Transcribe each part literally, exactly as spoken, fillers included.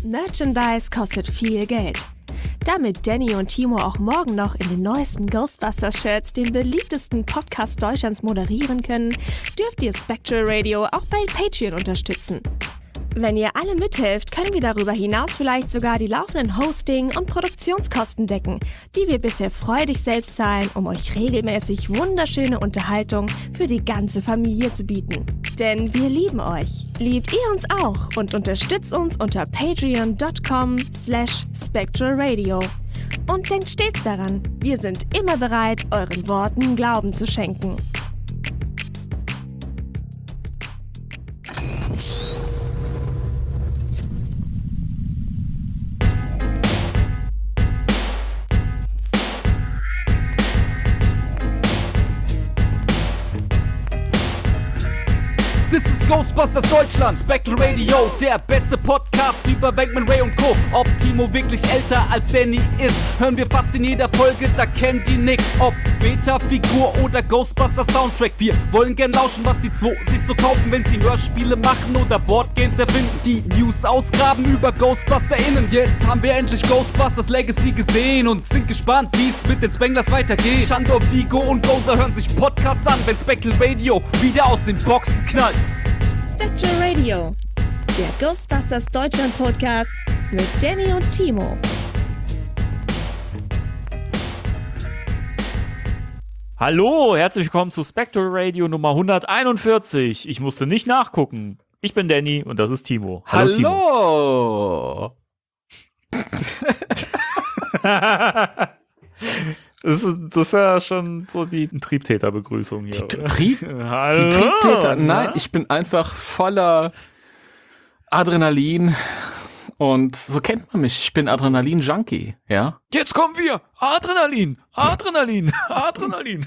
Merchandise kostet viel Geld. Damit Danny und Timo auch morgen noch in den neuesten Ghostbusters-Shirts den beliebtesten Podcast Deutschlands moderieren können, dürft ihr Spectral Radio auch bei Patreon unterstützen. Wenn ihr alle mithelft, können wir darüber hinaus vielleicht sogar die laufenden Hosting- und Produktionskosten decken, die wir bisher freudig selbst zahlen, um euch regelmäßig wunderschöne Unterhaltung für die ganze Familie zu bieten. Denn wir lieben euch. Liebt ihr uns auch und unterstützt uns unter patreon.com slash spectralradio. Und denkt stets daran, wir sind immer bereit, euren Worten Glauben zu schenken. Das ist Ghostbusters Deutschland, Spectral Radio, der beste Podcast über Venkman, Ray und Co. Ob Timo wirklich älter als Danny ist, hören wir fast in jeder Folge, da kennt die nix. Ob Beta-Figur oder Ghostbusters Soundtrack, wir wollen gern lauschen, was die zwei sich so kaufen, wenn sie Hörspiele machen oder Boardgames erfinden. Die News ausgraben über GhostbusterInnen. Jetzt haben wir endlich Ghostbusters Legacy gesehen und sind gespannt, wie es mit den Spanglers weitergeht. Shandor, Vigo und Gozer hören sich Podcasts an, wenn Spectral Radio wieder aus den Boxen knallt. Spectral Radio, der Ghostbusters Deutschland Podcast mit Danny und Timo. Hallo, herzlich willkommen zu Spectral Radio Nummer hunderteinundvierzig. Ich musste nicht nachgucken. Ich bin Danny und das ist Timo. Hallo! Hallo. Das ist, das ist ja schon so die Triebtäterbegrüßung hier. Die, oder? Trieb, Hallo, die Triebtäter? Nein, na? ich bin einfach voller Adrenalin und so kennt man mich. Ich bin Adrenalin-Junkie, ja? Jetzt kommen wir! Adrenalin! Adrenalin! Adrenalin!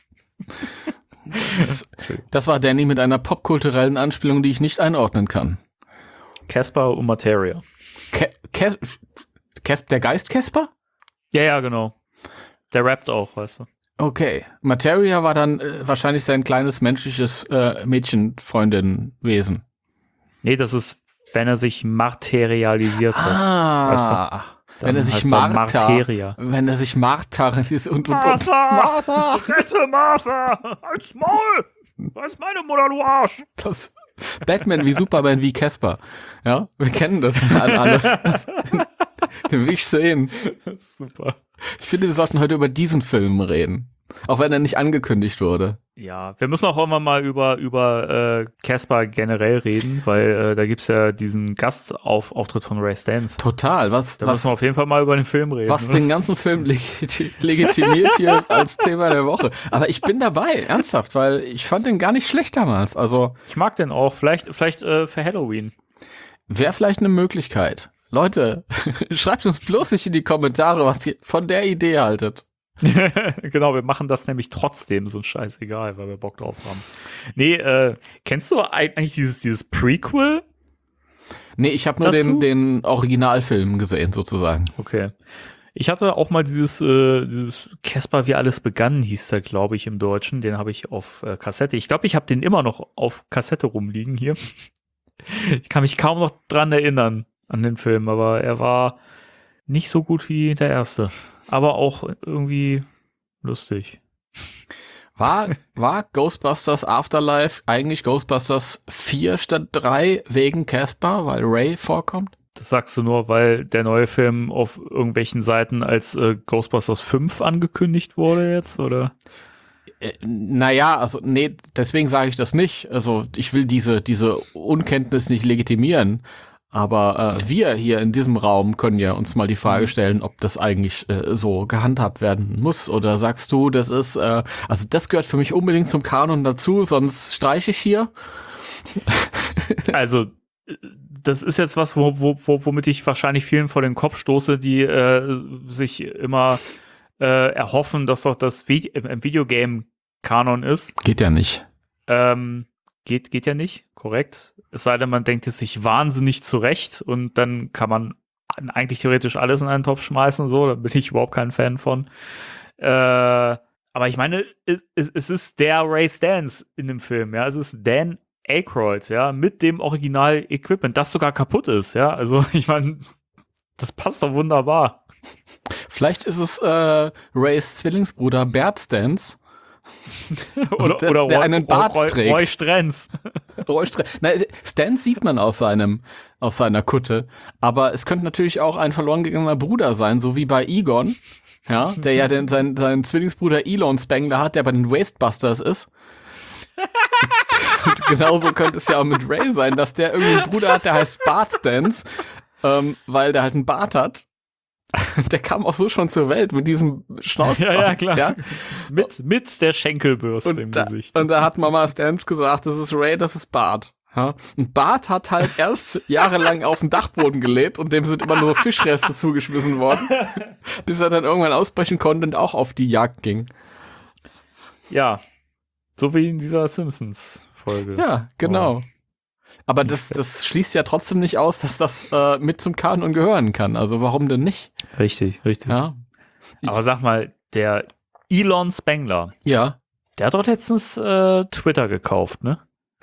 Das, das war Danny mit einer popkulturellen Anspielung, die ich nicht einordnen kann. Casper und Materia. Ke- Kes- Kes- der Geist Casper? Ja, ja, genau. Der rappt auch, weißt du. Okay. Materia war dann äh, wahrscheinlich sein kleines menschliches äh, Mädchenfreundin-Wesen. Nee, das ist, wenn er sich materialisiert hat. Ah, weißt du? wenn er sich heißt er Martha, Marteria. wenn er sich Martha und und und, und Martha! Martha! Rette Martha! Halt's Maul! Das ist meine Mutter, du Arsch! Das Batman wie Superman wie Casper. Ja, wir kennen das alle. alle. Den will ich sehen. Super. Ich finde, wir sollten heute über diesen Film reden. Auch wenn er nicht angekündigt wurde. Ja, wir müssen auch immer mal über über äh, Casper generell reden, weil äh, da gibt's ja diesen Gastauftritt von Ray Stantz. Total. Was, Da was, müssen wir auf jeden Fall mal über den Film reden. was ne? den ganzen Film legiti- legitimiert hier als Thema der Woche. Aber ich bin dabei, ernsthaft, weil ich fand den gar nicht schlecht damals. Also Ich mag den auch. Vielleicht vielleicht äh, für Halloween. wäre vielleicht eine Möglichkeit. Leute, schreibt uns bloß nicht in die Kommentare, was ihr von der Idee haltet. Genau, wir machen das nämlich trotzdem, so ein Scheißegal, weil wir Bock drauf haben. Nee, äh, kennst du eigentlich dieses, dieses Prequel? Nee, ich habe nur Dazu? den, den Originalfilm gesehen, sozusagen. Okay. Ich hatte auch mal dieses, äh, dieses Casper, wie alles begann, hieß der, glaube ich, im Deutschen. Den habe ich auf äh, Kassette. Ich glaube, ich habe den immer noch auf Kassette rumliegen hier. Ich kann mich kaum noch dran erinnern an den Film, aber er war nicht so gut wie der erste. Aber auch irgendwie lustig. War, war Ghostbusters Afterlife eigentlich Ghostbusters vier statt drei wegen Casper, weil Ray vorkommt? Das sagst du nur, weil der neue Film auf irgendwelchen Seiten als äh, Ghostbusters fünf angekündigt wurde jetzt, oder? Äh, naja, also nee, deswegen sage ich das nicht. Also ich will diese, diese Unkenntnis nicht legitimieren. Aber äh, wir hier in diesem Raum können ja uns mal die Frage stellen, ob das eigentlich äh, so gehandhabt werden muss. Oder sagst du, das ist, äh, also das gehört für mich unbedingt zum Kanon dazu, sonst streiche ich hier. Also, das ist jetzt was, wo, wo, wo, womit ich wahrscheinlich vielen vor den Kopf stoße, die äh, sich immer äh, erhoffen, dass doch das Vi- im Videogame-Kanon ist. Geht ja nicht. Ähm, geht, geht ja nicht, korrekt. Es sei denn, man denkt es sich wahnsinnig zurecht und dann kann man eigentlich theoretisch alles in einen Topf schmeißen, so, da bin ich überhaupt kein Fan von. Äh, aber ich meine, es, es ist der Ray Stantz in dem Film, ja, es ist Dan Aykroyd, ja, mit dem Original-Equipment, das sogar kaputt ist, ja, also ich meine, Das passt doch wunderbar. Vielleicht ist es äh, Rays Zwillingsbruder Bert Stans. oder der, oder der Roy, einen Bart Roy, trägt. Roy Strenz. Roy Strenz. Na, Stans sieht man auf seinem, auf seiner Kutte. Aber es könnte natürlich auch ein verloren gegangener Bruder sein, so wie bei Egon. Ja, der ja den, seinen, seinen Zwillingsbruder Elon Spengler hat, der bei den Wastebusters ist. Und genauso könnte es ja auch mit Ray sein, dass der irgendwie einen Bruder hat, der heißt Bart Stans, ähm, weil der halt einen Bart hat. Der kam auch so schon zur Welt mit diesem Schnauzbart. Ja, ja, klar. Ja? Mit, mit der Schenkelbürste Und im da, Gesicht. und da hat Mama Stans gesagt, das ist Ray, das ist Bart. Ja? Und Bart hat halt erst jahrelang auf dem Dachboden gelebt und dem sind immer nur so Fischreste zugeschmissen worden, bis er dann irgendwann ausbrechen konnte und auch auf die Jagd ging. Ja, so wie in dieser Simpsons-Folge. Ja, genau. Oh. Aber das, das schließt ja trotzdem nicht aus, dass das äh, mit zum Kanon gehören kann. Also warum denn nicht? Richtig, richtig. Ja. Aber sag mal, der Elon Spengler, Ja. der hat doch letztens äh, Twitter gekauft, ne?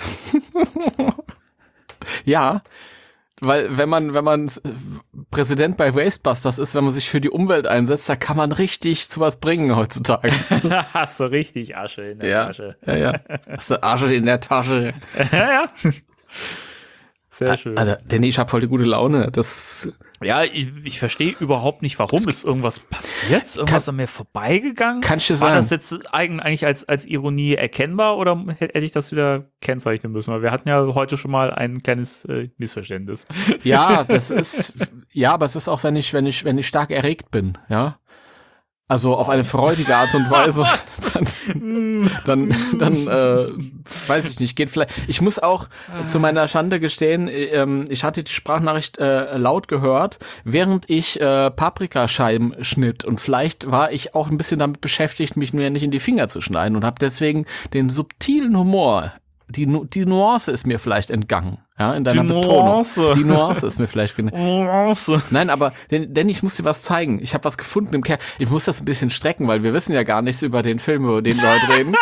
Ja, weil wenn man, wenn man Präsident bei Wastebusters ist, wenn man sich für die Umwelt einsetzt, da kann man richtig zu was bringen heutzutage. Hast du richtig Asche in der Ja, Tasche. ja, ja. Hast du Asche in der Tasche. Ja, ja. Sehr schön. Also, Danny, ich hab voll die gute Laune. Das Ja, ich, ich verstehe überhaupt nicht, warum. Ist irgendwas passiert? Ist irgendwas an mir vorbeigegangen? kann ich dir War sagen. das jetzt eigentlich als, als Ironie erkennbar oder hätte ich das wieder kennzeichnen müssen? Weil wir hatten ja heute schon mal ein kleines äh, Missverständnis. Ja, das ist, ja, aber es ist auch, wenn ich, wenn ich, wenn ich stark erregt bin, ja. Also auf eine freudige Art und Weise, dann, dann, dann äh, weiß ich nicht, geht vielleicht. Ich muss auch zu meiner Schande gestehen, ähm, ich hatte die Sprachnachricht äh, laut gehört, während ich äh, Paprikascheiben schnitt und vielleicht war ich auch ein bisschen damit beschäftigt, mich mir nicht in die Finger zu schneiden und habe deswegen den subtilen Humor, die, Nu- die Nuance ist mir vielleicht entgangen, ja, in deiner Die Betonung. Nuance. Die Nuance ist mir vielleicht gen- Nuance. Nein, aber denn, denn ich muss dir was zeigen. Ich habe was gefunden im Keller. Ich muss das ein bisschen strecken, weil wir wissen ja gar nichts über den Film, über den wir heute reden.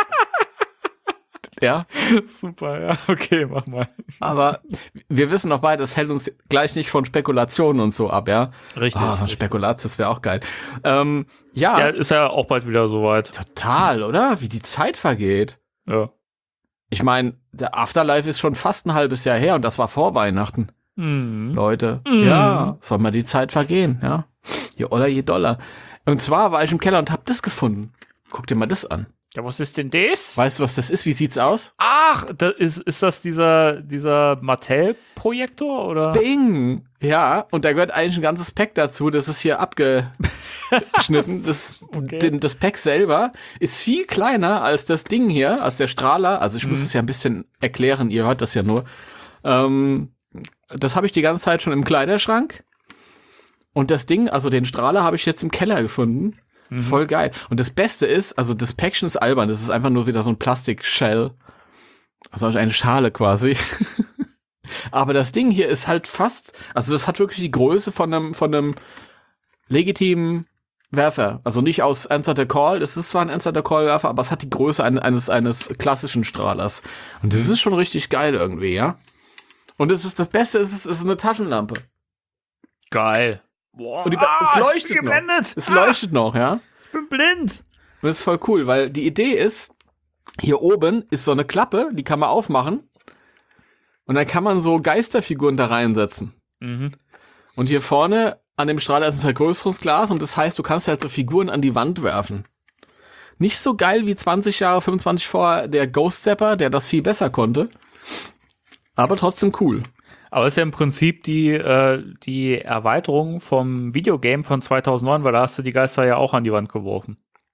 Ja, Super, ja, okay, mach mal. aber wir wissen auch beide, das hält uns gleich nicht von Spekulationen und so ab, ja. Richtig. Ah, so ein Spekulatius, das wäre auch geil. Ähm, ja, Ja, ist ja auch bald wieder soweit. total, oder? Wie die Zeit vergeht. Ja. Ich meine, der Afterlife ist schon fast ein halbes Jahr her und das war vor Weihnachten. Mhm. Leute, Mhm. ja, soll mal die Zeit vergehen, ja. Je Oller, je Dollar. Und zwar war ich im Keller und hab das gefunden. Guck dir mal das an. Ja, was ist denn das? Weißt du, was das ist? Wie sieht's aus? Ach, da ist, ist das dieser, dieser Mattel-Projektor, oder? Bing! Ja, und da gehört eigentlich ein ganzes Pack dazu. Das ist hier abgeschnitten. Das, Okay. den, das Pack selber ist viel kleiner als das Ding hier, als der Strahler. Also ich muss Mhm. es ja ein bisschen erklären, ihr hört das ja nur. Ähm, das habe ich die ganze Zeit schon im Kleiderschrank. Und das Ding, also den Strahler, habe ich jetzt im Keller gefunden. Mhm. Voll geil. Und das Beste ist, also das Päckchen ist albern. Das ist einfach nur wieder so ein Plastik-Shell. Also eine Schale quasi. Aber das Ding hier ist halt fast, also das hat wirklich die Größe von einem, von einem legitimen Werfer. Also nicht aus Answer the Call. Es ist zwar ein Answer the Call Werfer, aber es hat die Größe eines, eines, eines klassischen Strahlers. Und das ist schon richtig geil irgendwie, ja. Und es ist das Beste, es ist, es ist eine Taschenlampe. Geil. Boah, Und die, es leuchtet ich bin noch. geblendet. Es Ah, leuchtet noch, ja. Ich bin blind. Und das ist voll cool, weil die Idee ist, hier oben ist so eine Klappe, die kann man aufmachen. Und dann kann man so Geisterfiguren da reinsetzen. Mhm. Und hier vorne an dem Strahler ist ein Vergrößerungsglas und das heißt, du kannst halt so Figuren an die Wand werfen. Nicht so geil wie zwanzig Jahre, fünfundzwanzig vor der Ghost Zapper, der das viel besser konnte. Aber trotzdem cool. Aber es ist ja im Prinzip die, äh, die Erweiterung vom Videogame von zweitausendneun, weil da hast du die Geister ja auch an die Wand geworfen.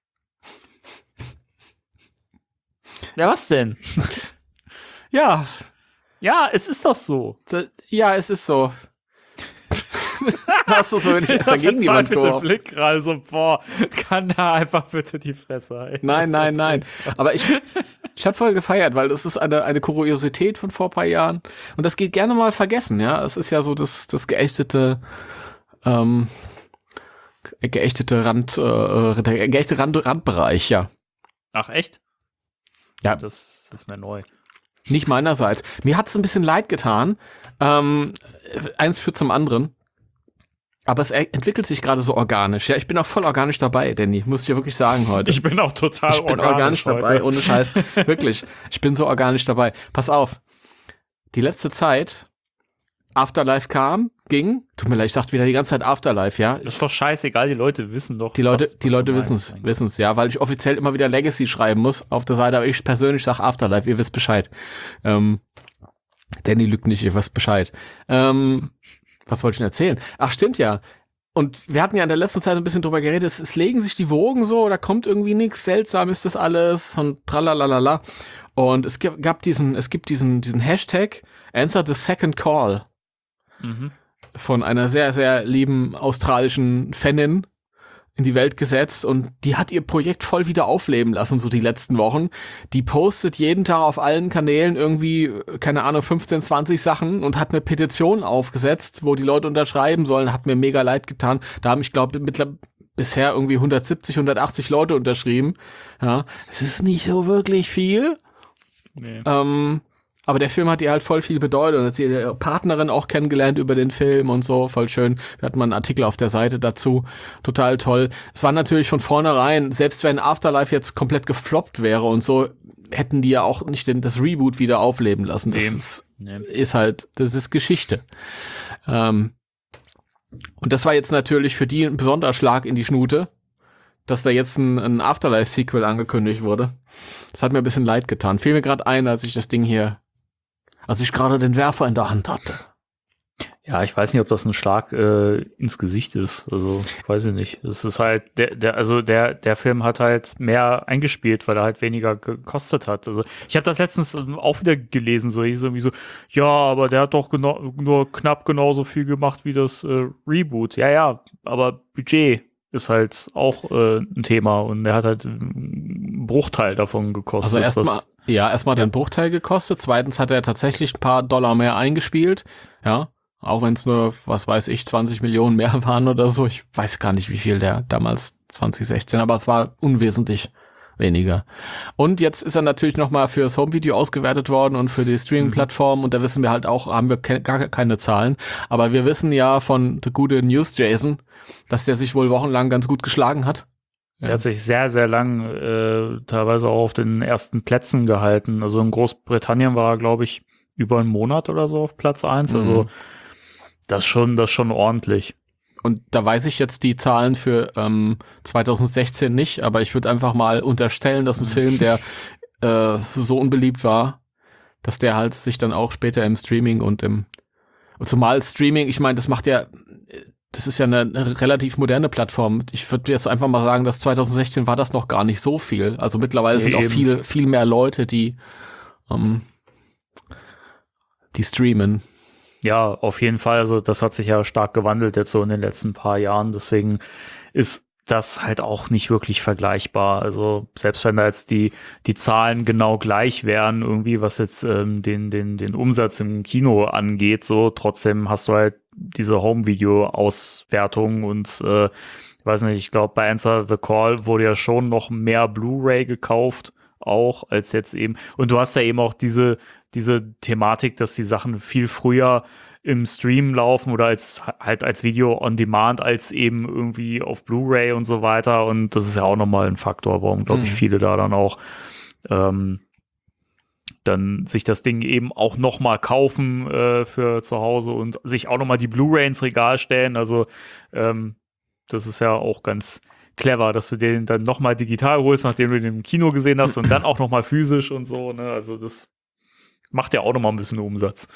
Ja, was denn? Ja, Ja, es ist doch so. d- ja, es ist so. Hast du so wenn ich erst gegen die Wand mit dem geworfen? Blick gerade so, boah, kann da einfach bitte die Fresse halten. Nein, nein, nein. Aber ich, ich habe voll gefeiert, weil das ist eine, eine Kuriosität von vor ein paar Jahren. Und das geht gerne mal vergessen, ja. Es ist ja so das, das geächtete, ähm, geächtete Rand, äh, der geächtete Rand, Randbereich, ja. Ach, echt? Ja. Das ist mir neu. Nicht meinerseits. Mir hat's ein bisschen leid getan. Ähm, eins führt zum anderen. Aber es e- entwickelt sich gerade so organisch. Ja, ich bin auch voll organisch dabei, Danny. Muss ich dir wirklich sagen heute. Ich bin auch total ich bin organisch, organisch dabei, ohne Scheiß. Wirklich. Ich bin so organisch dabei. Pass auf. Die letzte Zeit, Afterlife kam, ging. Tut mir leid, ich sag wieder die ganze Zeit Afterlife, ja. Das ist doch scheißegal, die Leute wissen doch. Die Leute, was, die was Leute wissen es, wissen es, ja, weil ich offiziell immer wieder Legacy schreiben muss auf der Seite, aber ich persönlich sag Afterlife, ihr wisst Bescheid. Ähm, Danny lügt nicht, ihr wisst Bescheid. Ähm, was wollte ich denn erzählen? Ach, stimmt ja. Und wir hatten ja in der letzten Zeit ein bisschen drüber geredet, es, es legen sich die Wogen so, da kommt irgendwie nichts, seltsam ist das alles und tralalala. Und es gibt, gab diesen, es gibt diesen, diesen Hashtag Answer the Second Call Mhm. von einer sehr, sehr lieben australischen Fanin in die Welt gesetzt und die hat ihr Projekt voll wieder aufleben lassen, so die letzten Wochen. Die postet jeden Tag auf allen Kanälen irgendwie, keine Ahnung, fünfzehn, zwanzig Sachen und hat eine Petition aufgesetzt, wo die Leute unterschreiben sollen. Hat mir mega leid getan. Da haben, ich glaube, mittlerweile bisher irgendwie hundertsiebzig, hundertachtzig Leute unterschrieben. Ja, es ist nicht so wirklich viel. Nee. Ähm, aber der Film hat ihr halt voll viel bedeutet und hat sie ihre Partnerin auch kennengelernt über den Film und so, voll schön. Wir hatten mal einen Artikel auf der Seite dazu, total toll. Es war natürlich von vornherein, selbst wenn Afterlife jetzt komplett gefloppt wäre und so, hätten die ja auch nicht den, das Reboot wieder aufleben lassen. Das Nee. ist, Nee. ist halt, das ist Geschichte. Ähm, und das war jetzt natürlich für die ein besonderer Schlag in die Schnute, dass da jetzt ein, ein Afterlife-Sequel angekündigt wurde. Das hat mir ein bisschen leid getan. Fiel mir gerade ein, als ich das Ding hier als ich gerade den Werfer in der Hand hatte. Ja, ich weiß nicht, ob das ein Schlag äh, ins Gesicht ist. Also, weiß ich nicht. Es ist halt, der, der, also der, der Film hat halt mehr eingespielt, weil er halt weniger gekostet hat. Also, ich habe das letztens auch wieder gelesen, so hieß irgendwie so, ja, aber der hat doch genau, nur knapp genauso viel gemacht wie das äh, Reboot. Ja, ja, aber Budget ist halt auch äh, ein Thema und er hat halt einen Bruchteil davon gekostet. Also erstmal, ja, erstmal ja. den Bruchteil gekostet. Zweitens hat er tatsächlich ein paar Dollar mehr eingespielt. Ja, auch wenn es nur, was weiß ich, zwanzig Millionen mehr waren oder so. Ich weiß gar nicht, wie viel der damals zwanzig sechzehn, aber es war unwesentlich weniger. Und jetzt ist er natürlich nochmal fürs Home-Video ausgewertet worden und für die Streaming-Plattform. Mhm. Und da wissen wir halt auch, haben wir ke- gar keine Zahlen. Aber wir wissen ja von The Gute News Jason, dass der sich wohl wochenlang ganz gut geschlagen hat. Der ja. hat sich sehr, sehr lang äh, teilweise auch auf den ersten Plätzen gehalten. Also in Großbritannien war er, glaube ich, über einen Monat oder so auf Platz eins. Mhm. Also das schon, das schon ordentlich. Und da weiß ich jetzt die Zahlen für ähm, zwanzig sechzehn nicht, aber ich würde einfach mal unterstellen, dass ein Film, der äh, so unbeliebt war, dass der halt sich dann auch später im Streaming und im und zumal Streaming, ich meine, das macht ja, das ist ja eine, eine relativ moderne Plattform. Ich würde jetzt einfach mal sagen, dass zwanzig sechzehn war das noch gar nicht so viel. Also mittlerweile nee, sind eben. auch viel, viel mehr Leute, die ähm, die streamen. Ja, auf jeden Fall. Also das hat sich ja stark gewandelt jetzt so in den letzten paar Jahren. Deswegen ist das halt auch nicht wirklich vergleichbar. Also selbst wenn da jetzt die die Zahlen genau gleich wären, irgendwie was jetzt ähm, den den den Umsatz im Kino angeht, so trotzdem hast du halt diese Home-Video-Auswertung und äh, ich weiß nicht, ich glaube bei Answer the Call wurde ja schon noch mehr Blu-ray gekauft auch als jetzt eben. Und du hast ja eben auch diese diese Thematik, dass die Sachen viel früher im Stream laufen oder als halt als Video on Demand als eben irgendwie auf Blu-ray und so weiter. Und das ist ja auch nochmal ein Faktor, warum, glaube ich, mhm. viele da dann auch ähm, dann sich das Ding eben auch nochmal kaufen äh, für zu Hause und sich auch nochmal die Blu-ray ins Regal stellen. Also ähm, das ist ja auch ganz clever, dass du den dann nochmal digital holst, nachdem du den im Kino gesehen hast und dann auch nochmal physisch und so. Ne? Also das macht ja auch nochmal ein bisschen Umsatz.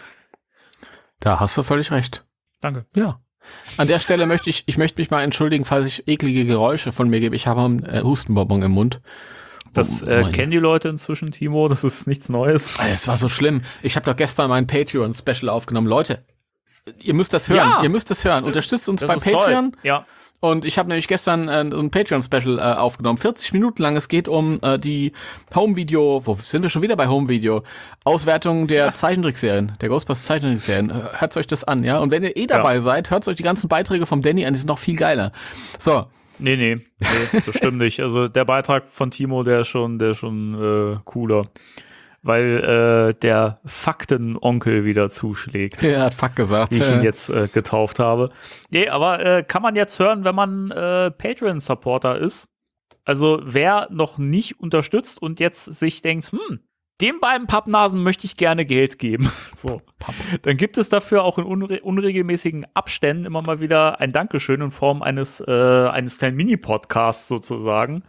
Da hast du völlig recht. Danke. Ja. An der Stelle möchte ich, ich möchte mich mal entschuldigen, falls ich eklige Geräusche von mir gebe. Ich habe einen äh, Hustenbonbon im Mund. Das äh, oh, kennen die Leute inzwischen, Timo. Das ist nichts Neues. Es war so schlimm. Ich habe doch gestern mein Patreon-Special aufgenommen. Leute, ihr müsst das hören. Ja. Ihr müsst das hören. Unterstützt uns das bei Patreon. Toll. Ja. Und ich habe nämlich gestern äh, so ein Patreon-Special äh, aufgenommen. vierzig Minuten lang. Es geht um äh, die Home-Video, wo sind wir schon wieder bei Home-Video? Auswertung der ja. Zeichentrickserien, der Ghostbusters-Zeichentrickserien. Hört euch das an, ja? Und wenn ihr eh dabei ja. seid, hört euch die ganzen Beiträge vom Danny an, die sind noch viel geiler. So. Nee, nee, nee, das stimmt nicht. Also der Beitrag von Timo, der ist schon, der ist schon äh, cooler. weil äh, der Faktenonkel wieder zuschlägt. Der hat Fuck gesagt. Wie ich ihn jetzt äh, getauft habe. Nee, aber äh, kann man jetzt hören, wenn man äh, Patreon-Supporter ist. Also wer noch nicht unterstützt und jetzt sich denkt, hm, den beiden Pappnasen möchte ich gerne Geld geben. So. Dann gibt es dafür auch in unre- unregelmäßigen Abständen immer mal wieder ein Dankeschön in Form eines, äh, eines kleinen Mini-Podcasts sozusagen,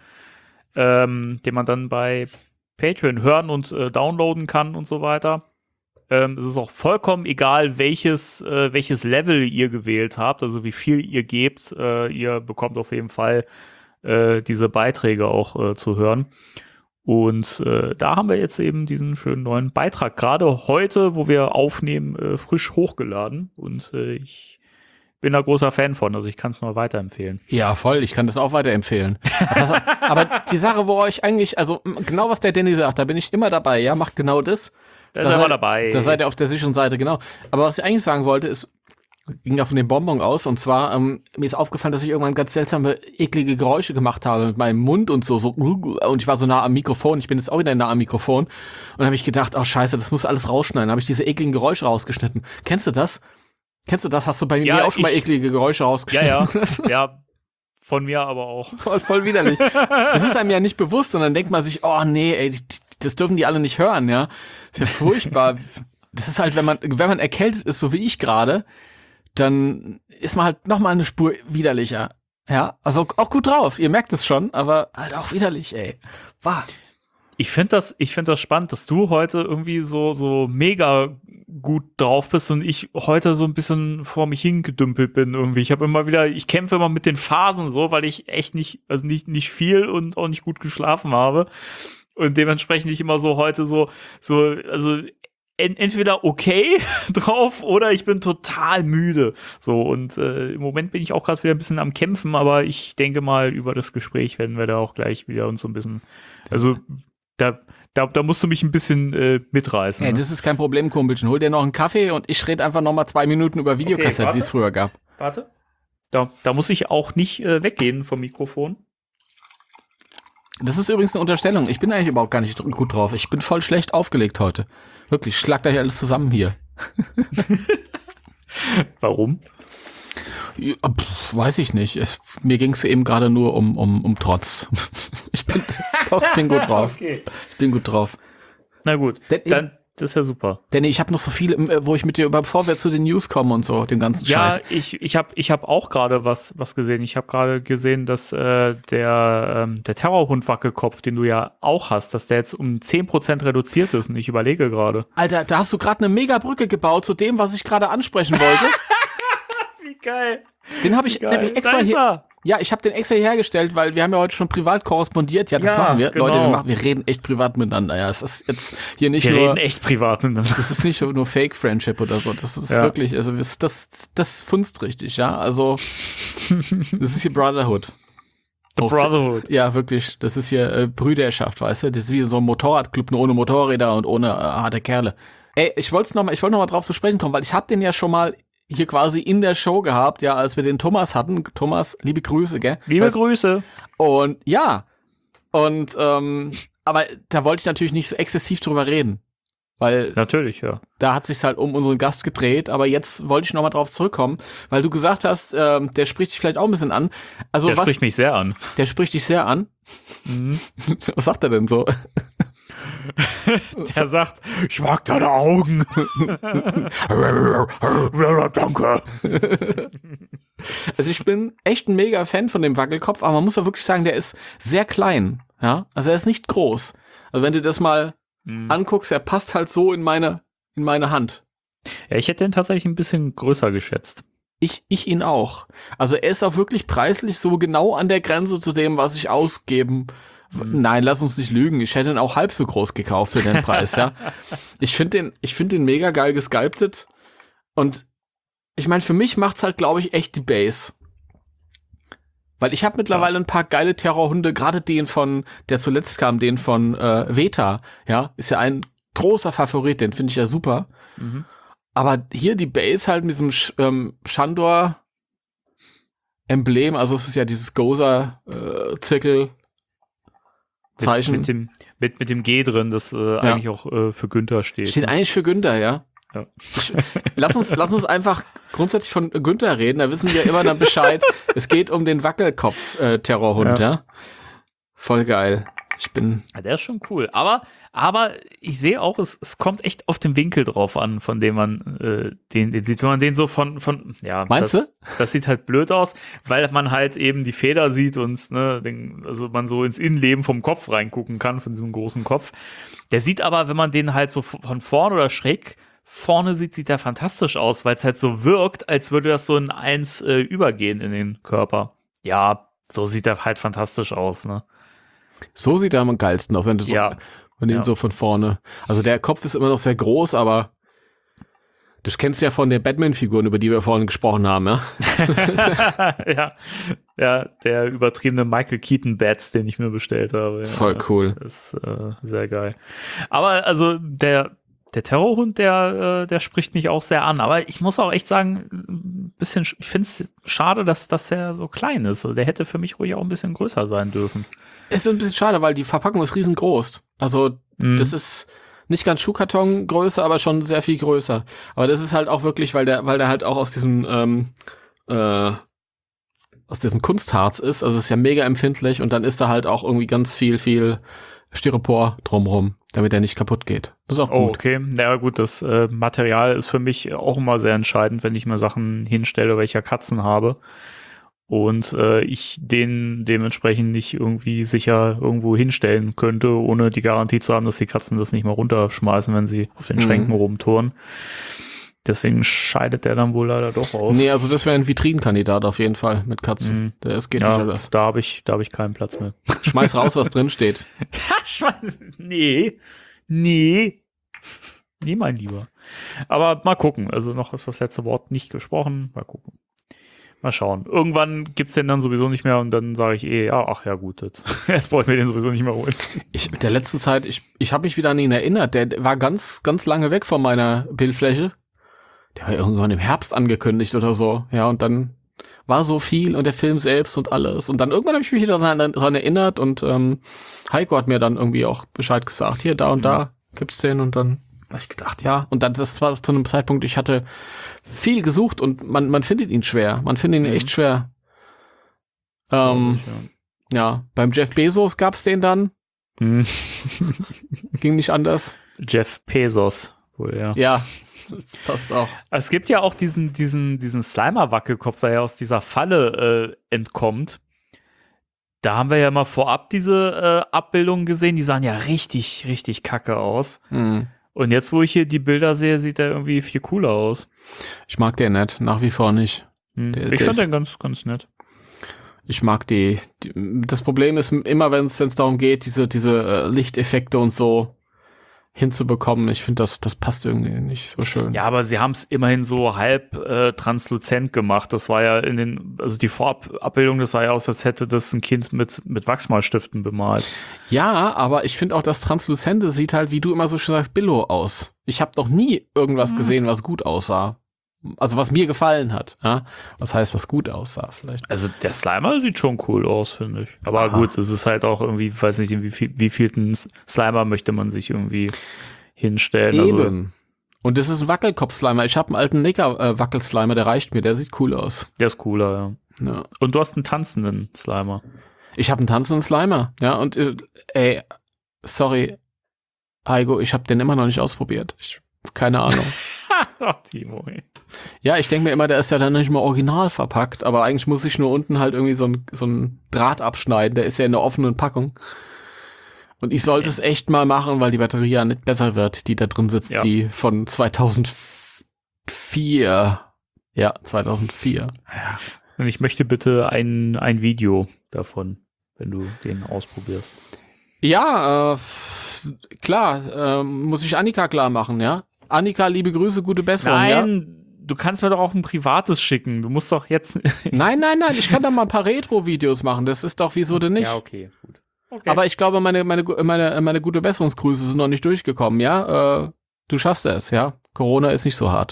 ähm, den man dann bei Patreon hören und äh, downloaden kann und so weiter. Ähm, es ist auch vollkommen egal, welches, äh, welches Level ihr gewählt habt, also wie viel ihr gebt. Äh, ihr bekommt auf jeden Fall äh, diese Beiträge auch äh, zu hören. Und äh, da haben wir jetzt eben diesen schönen neuen Beitrag, gerade heute, wo wir aufnehmen, äh, frisch hochgeladen. Und äh, ich bin da großer Fan von, also ich kann es nur weiterempfehlen. Ja, voll, ich kann das auch weiterempfehlen. aber, aber die Sache, wo euch eigentlich, also genau was der Danny sagt, da bin ich immer dabei, ja, macht genau das. Da ist er immer dabei. Da seid ihr auf der sicheren Seite, genau. Aber was ich eigentlich sagen wollte, ist, ging ja von dem Bonbon aus, und zwar, ähm, mir ist aufgefallen, dass ich irgendwann ganz seltsame, eklige Geräusche gemacht habe mit meinem Mund und so, so, und ich war so nah am Mikrofon, ich bin jetzt auch wieder nah am Mikrofon, und dann habe ich gedacht, oh scheiße, das muss alles rausschneiden, dann habe ich diese ekligen Geräusche rausgeschnitten. Kennst du das? Kennst du das? Hast du bei ja, mir auch schon ich, mal eklige Geräusche rausgeschnitten? Ja, ja, ja, von mir aber auch. Voll, voll widerlich. Das ist einem ja nicht bewusst, und dann denkt man sich, oh nee, ey, das dürfen die alle nicht hören, ja. Das ist ja furchtbar. Das ist halt, wenn man, wenn man erkältet ist, so wie ich gerade, dann ist man halt noch mal eine Spur widerlicher. Ja, also auch gut drauf, ihr merkt es schon, aber halt auch widerlich, ey. Wow. Ich finde das, ich finde das spannend, dass du heute irgendwie so, so mega gut drauf bist und ich heute so ein bisschen vor mich hingedümpelt bin irgendwie. Ich habe immer wieder, ich kämpfe immer mit den Phasen so, weil ich echt nicht, also nicht, nicht viel und auch nicht gut geschlafen habe. Und dementsprechend ich immer so heute so, so, also entweder okay drauf oder ich bin total müde. So, und äh, im Moment bin ich auch gerade wieder ein bisschen am Kämpfen, aber ich denke mal, über das Gespräch werden wir da auch gleich wieder uns so ein bisschen, also da, da, da musst du mich ein bisschen äh, mitreißen. Ey, ne? das ist kein Problem, Kumpelchen. Hol dir noch einen Kaffee und ich rede einfach noch mal zwei Minuten über Videokassetten, Okay, die es früher gab. Warte. Da, da muss ich auch nicht äh, weggehen vom Mikrofon. Das ist übrigens eine Unterstellung. Ich bin eigentlich überhaupt gar nicht gut drauf. Ich bin voll schlecht aufgelegt heute. Wirklich, schlagt euch alles zusammen hier. Warum? Ja, pff, weiß ich nicht. Es, mir ging es eben gerade nur um, um, um Trotz. Ich bin, doch, bin gut drauf. Okay. Ich bin gut drauf. Na gut, Denn, dann das ist ja super. Denn ich habe noch so viele, wo ich mit dir über, bevor wir zu den News kommen und so, den ganzen Ja, Scheiß. ich, ich habe ich hab auch gerade was, was gesehen. Ich habe gerade gesehen, dass äh, der, ähm, der Terrorhund Wackelkopf, den du ja auch hast, dass der jetzt um zehn Prozent reduziert ist. Und ich überlege gerade. Alter, da hast du gerade eine Mega-Brücke gebaut zu dem, was ich gerade ansprechen wollte. Wie geil. Den habe ich Geil. extra Da ist hier. er. Ja, ich habe den extra hergestellt, weil wir haben ja heute schon privat korrespondiert. Ja, das Ja, machen wir. genau. Leute, wir, machen, wir reden echt privat miteinander. Ja, es ist jetzt hier nicht Wir nur. reden echt privat miteinander. Das ist nicht nur Fake-Friendship oder so. Das ist Ja. wirklich, also das, das, das funzt richtig, ja. Also, das ist hier Brotherhood. The Hoch- Brotherhood. Ja, wirklich. Das ist hier äh, Brüderschaft, weißt du? Das ist wie so ein Motorradclub, nur ohne Motorräder und ohne äh, harte Kerle. Ey, ich wollte noch mal, ich wollte noch mal drauf zu sprechen kommen, weil ich habe den ja schon mal hier quasi in der Show gehabt, ja, als wir den Thomas hatten. Thomas, liebe Grüße, gell? Liebe Weißt- Grüße. Und ja, und ähm, aber da wollte ich natürlich nicht so exzessiv drüber reden, weil Natürlich, ja. da hat sich's halt um unseren Gast gedreht. Aber jetzt wollte ich noch mal drauf zurückkommen, weil du gesagt hast, ähm, der spricht dich vielleicht auch ein bisschen an. Also Der was? spricht mich sehr an. Der spricht dich sehr an. Mhm. Was sagt er denn so? Der sagt, ich mag deine Augen. Danke. Also ich bin echt ein mega Fan von dem Wackelkopf, aber man muss ja wirklich sagen, der ist sehr klein. Ja, also er ist nicht groß. Also wenn du das mal Mhm. anguckst, er passt halt so in meine in meine Hand. Ja, ich hätte den tatsächlich ein bisschen größer geschätzt. Ich, ich ihn auch. Also er ist auch wirklich preislich so genau an der Grenze zu dem, was ich ausgeben. Mhm. Nein, lass uns nicht lügen. Ich hätte ihn auch halb so groß gekauft für den Preis, ja. Ich finde den, ich finde den mega geil gesculptet. Und ich meine, für mich macht's halt, glaube ich, echt die Base. Weil ich habe mittlerweile ein paar geile Terrorhunde, gerade den von, der zuletzt kam, den von äh, Veta, ja, ist ja ein großer Favorit, den finde ich ja super. Mhm. Aber hier die Base halt mit diesem Sch- ähm, Shandor-Emblem, also es ist ja dieses Gozer-Zirkel, Zeichen. Mit, mit, dem, mit, mit dem G drin, das äh, ja. eigentlich auch äh, für Günther steht. Steht ne? eigentlich für Günther, ja. Ja. Ich, lass uns, lass uns einfach grundsätzlich von Günther reden, da wissen wir immer dann Bescheid. Es geht um den Wackelkopf-Terrorhund, ja. ja. Voll geil. Ich bin. Ja, der ist schon cool. Aber, aber ich sehe auch, es, es kommt echt auf den Winkel drauf an, von dem man äh, den, den sieht. Wenn man den so von, von ja, Meinst das, du? Das sieht halt blöd aus, weil man halt eben die Feder sieht und ne, den, also man so ins Innenleben vom Kopf reingucken kann, von diesem großen Kopf. Der sieht aber, wenn man den halt so von vorne oder schräg vorne sieht, sieht der fantastisch aus, weil es halt so wirkt, als würde das so in eins äh, übergehen in den Körper. Ja, so sieht er halt fantastisch aus, ne? So sieht er am geilsten aus, wenn du so, ja. wenn du ihn ja. so von vorne. Also der Kopf ist immer noch sehr groß, aber du kennst ja von den Batman-Figuren, über die wir vorhin gesprochen haben, ja? ja. Ja, der übertriebene Michael Keaton-Bats, den ich mir bestellt habe. Ja, voll cool. Ist äh, sehr geil. Aber also der Der Terrorhund, der, äh, der spricht mich auch sehr an. Aber ich muss auch echt sagen, ein bisschen, ich finde es schade, dass, dass der so klein ist. Der hätte für mich ruhig auch ein bisschen größer sein dürfen. Es ist ein bisschen schade, weil die Verpackung ist riesengroß. Also mhm. das ist nicht ganz Schuhkartongröße, aber schon sehr viel größer. Aber das ist halt auch wirklich, weil der, weil der halt auch aus diesem ähm, äh, aus diesem Kunstharz ist. Also es ist ja mega empfindlich und dann ist da halt auch irgendwie ganz viel, viel Styropor drumrum, damit er nicht kaputt geht. Das ist auch gut. Oh, okay. Ja gut, das äh, Material ist für mich auch immer sehr entscheidend, wenn ich mir Sachen hinstelle, weil ich ja Katzen habe und äh, ich den dementsprechend nicht irgendwie sicher irgendwo hinstellen könnte, ohne die Garantie zu haben, dass die Katzen das nicht mal runterschmeißen, wenn sie auf den mhm. Schränken rumtouren. Deswegen scheidet der dann wohl leider doch aus. Nee, also das wäre ein Vitrinenkandidat auf jeden Fall mit Katzen. Mhm. Das geht ja, nicht alles. Da habe ich, da habe ich keinen Platz mehr. Schmeiß raus, was drin steht. nee, nee, nee, mein Lieber. Aber mal gucken. Also noch ist das letzte Wort nicht gesprochen. Mal gucken. Mal schauen. Irgendwann gibt's den dann sowieso nicht mehr und dann sage ich eh, ja, ach ja gut, jetzt, jetzt brauche ich mir den sowieso nicht mehr holen. Ich mit der letzten Zeit, ich, ich habe mich wieder an ihn erinnert. Der war ganz, ganz lange weg von meiner Bildfläche. Der war irgendwann im Herbst angekündigt oder so. Ja, und dann war so viel und der Film selbst und alles. Und dann irgendwann habe ich mich wieder daran, daran erinnert und ähm, Heiko hat mir dann irgendwie auch Bescheid gesagt, hier, da und mhm. da gibt's den und dann habe ich gedacht, ja. Und dann, das war zu einem Zeitpunkt, ich hatte viel gesucht und man, man findet ihn schwer. Man findet ihn mhm. echt schwer. Ähm, ja. ja, beim Jeff Bezos gab's den dann. Mhm. Ging nicht anders. Jeff Bezos, wohl, ja. Ja. Das passt auch. Es gibt ja auch diesen, diesen, diesen Slimer-Wackelkopf, der ja aus dieser Falle äh, entkommt. Da haben wir ja mal vorab diese äh, Abbildungen gesehen, die sahen ja richtig, richtig kacke aus. Mhm. Und jetzt, wo ich hier die Bilder sehe, sieht der irgendwie viel cooler aus. Ich mag den nicht, nach wie vor nicht. Mhm. Der, ich der fand den ganz, ganz nett. Ich mag die, die. Das Problem ist immer, wenn es darum geht, diese, diese äh, Lichteffekte und so hinzubekommen. Ich finde, das, das passt irgendwie nicht so schön. Ja, aber sie haben es immerhin so halb äh, transluzent gemacht. Das war ja in den, also die Vorabbildung, das sah ja aus, als hätte das ein Kind mit, mit Wachsmalstiften bemalt. Ja, aber ich finde auch, das Transluzente sieht halt, wie du immer so schön sagst, Billo aus. Ich habe noch nie irgendwas mhm. gesehen, was gut aussah. Also was mir gefallen hat. Ja? Was heißt, was gut aussah vielleicht. Also der Slimer sieht schon cool aus, finde ich. Aber Aha. gut, es ist halt auch irgendwie, weiß nicht, wie viel, wie vielten Slimer möchte man sich irgendwie hinstellen. Eben. Also, und das ist ein Wackelkopf-Slimer. Ich habe einen alten Necker-Wackel-Slimer, der reicht mir. Der sieht cool aus. Der ist cooler, ja. ja. Und du hast einen tanzenden Slimer. Ich habe einen tanzenden Slimer. Ja, und äh, ey, sorry, Heiko, ich habe den immer noch nicht ausprobiert. Ich keine Ahnung. Ach, Timo, ey. Ja, ich denke mir immer, der ist ja dann nicht mal original verpackt, aber eigentlich muss ich nur unten halt irgendwie so ein, so ein Draht abschneiden, der ist ja in der offenen Packung. Und ich sollte es echt mal machen, weil die Batterie ja nicht besser wird, die da drin sitzt, ja. die von zweitausendvier. Ja, zweitausendvier. Ja. Und ich möchte bitte ein, ein Video davon, wenn du den ausprobierst. Ja, äh, klar, äh, muss ich Annika klar machen, ja? Annika, liebe Grüße, gute Besserung. Nein, ja? Du kannst mir doch auch ein privates schicken. Du musst doch jetzt. nein, nein, nein, ich kann doch mal ein paar Retro-Videos machen. Das ist doch, wieso denn nicht? Ja, okay, gut. Okay. Aber ich glaube, meine, meine, meine, meine gute Besserungsgrüße sind noch nicht durchgekommen, ja? Äh, du schaffst es, ja? Corona ist nicht so hart.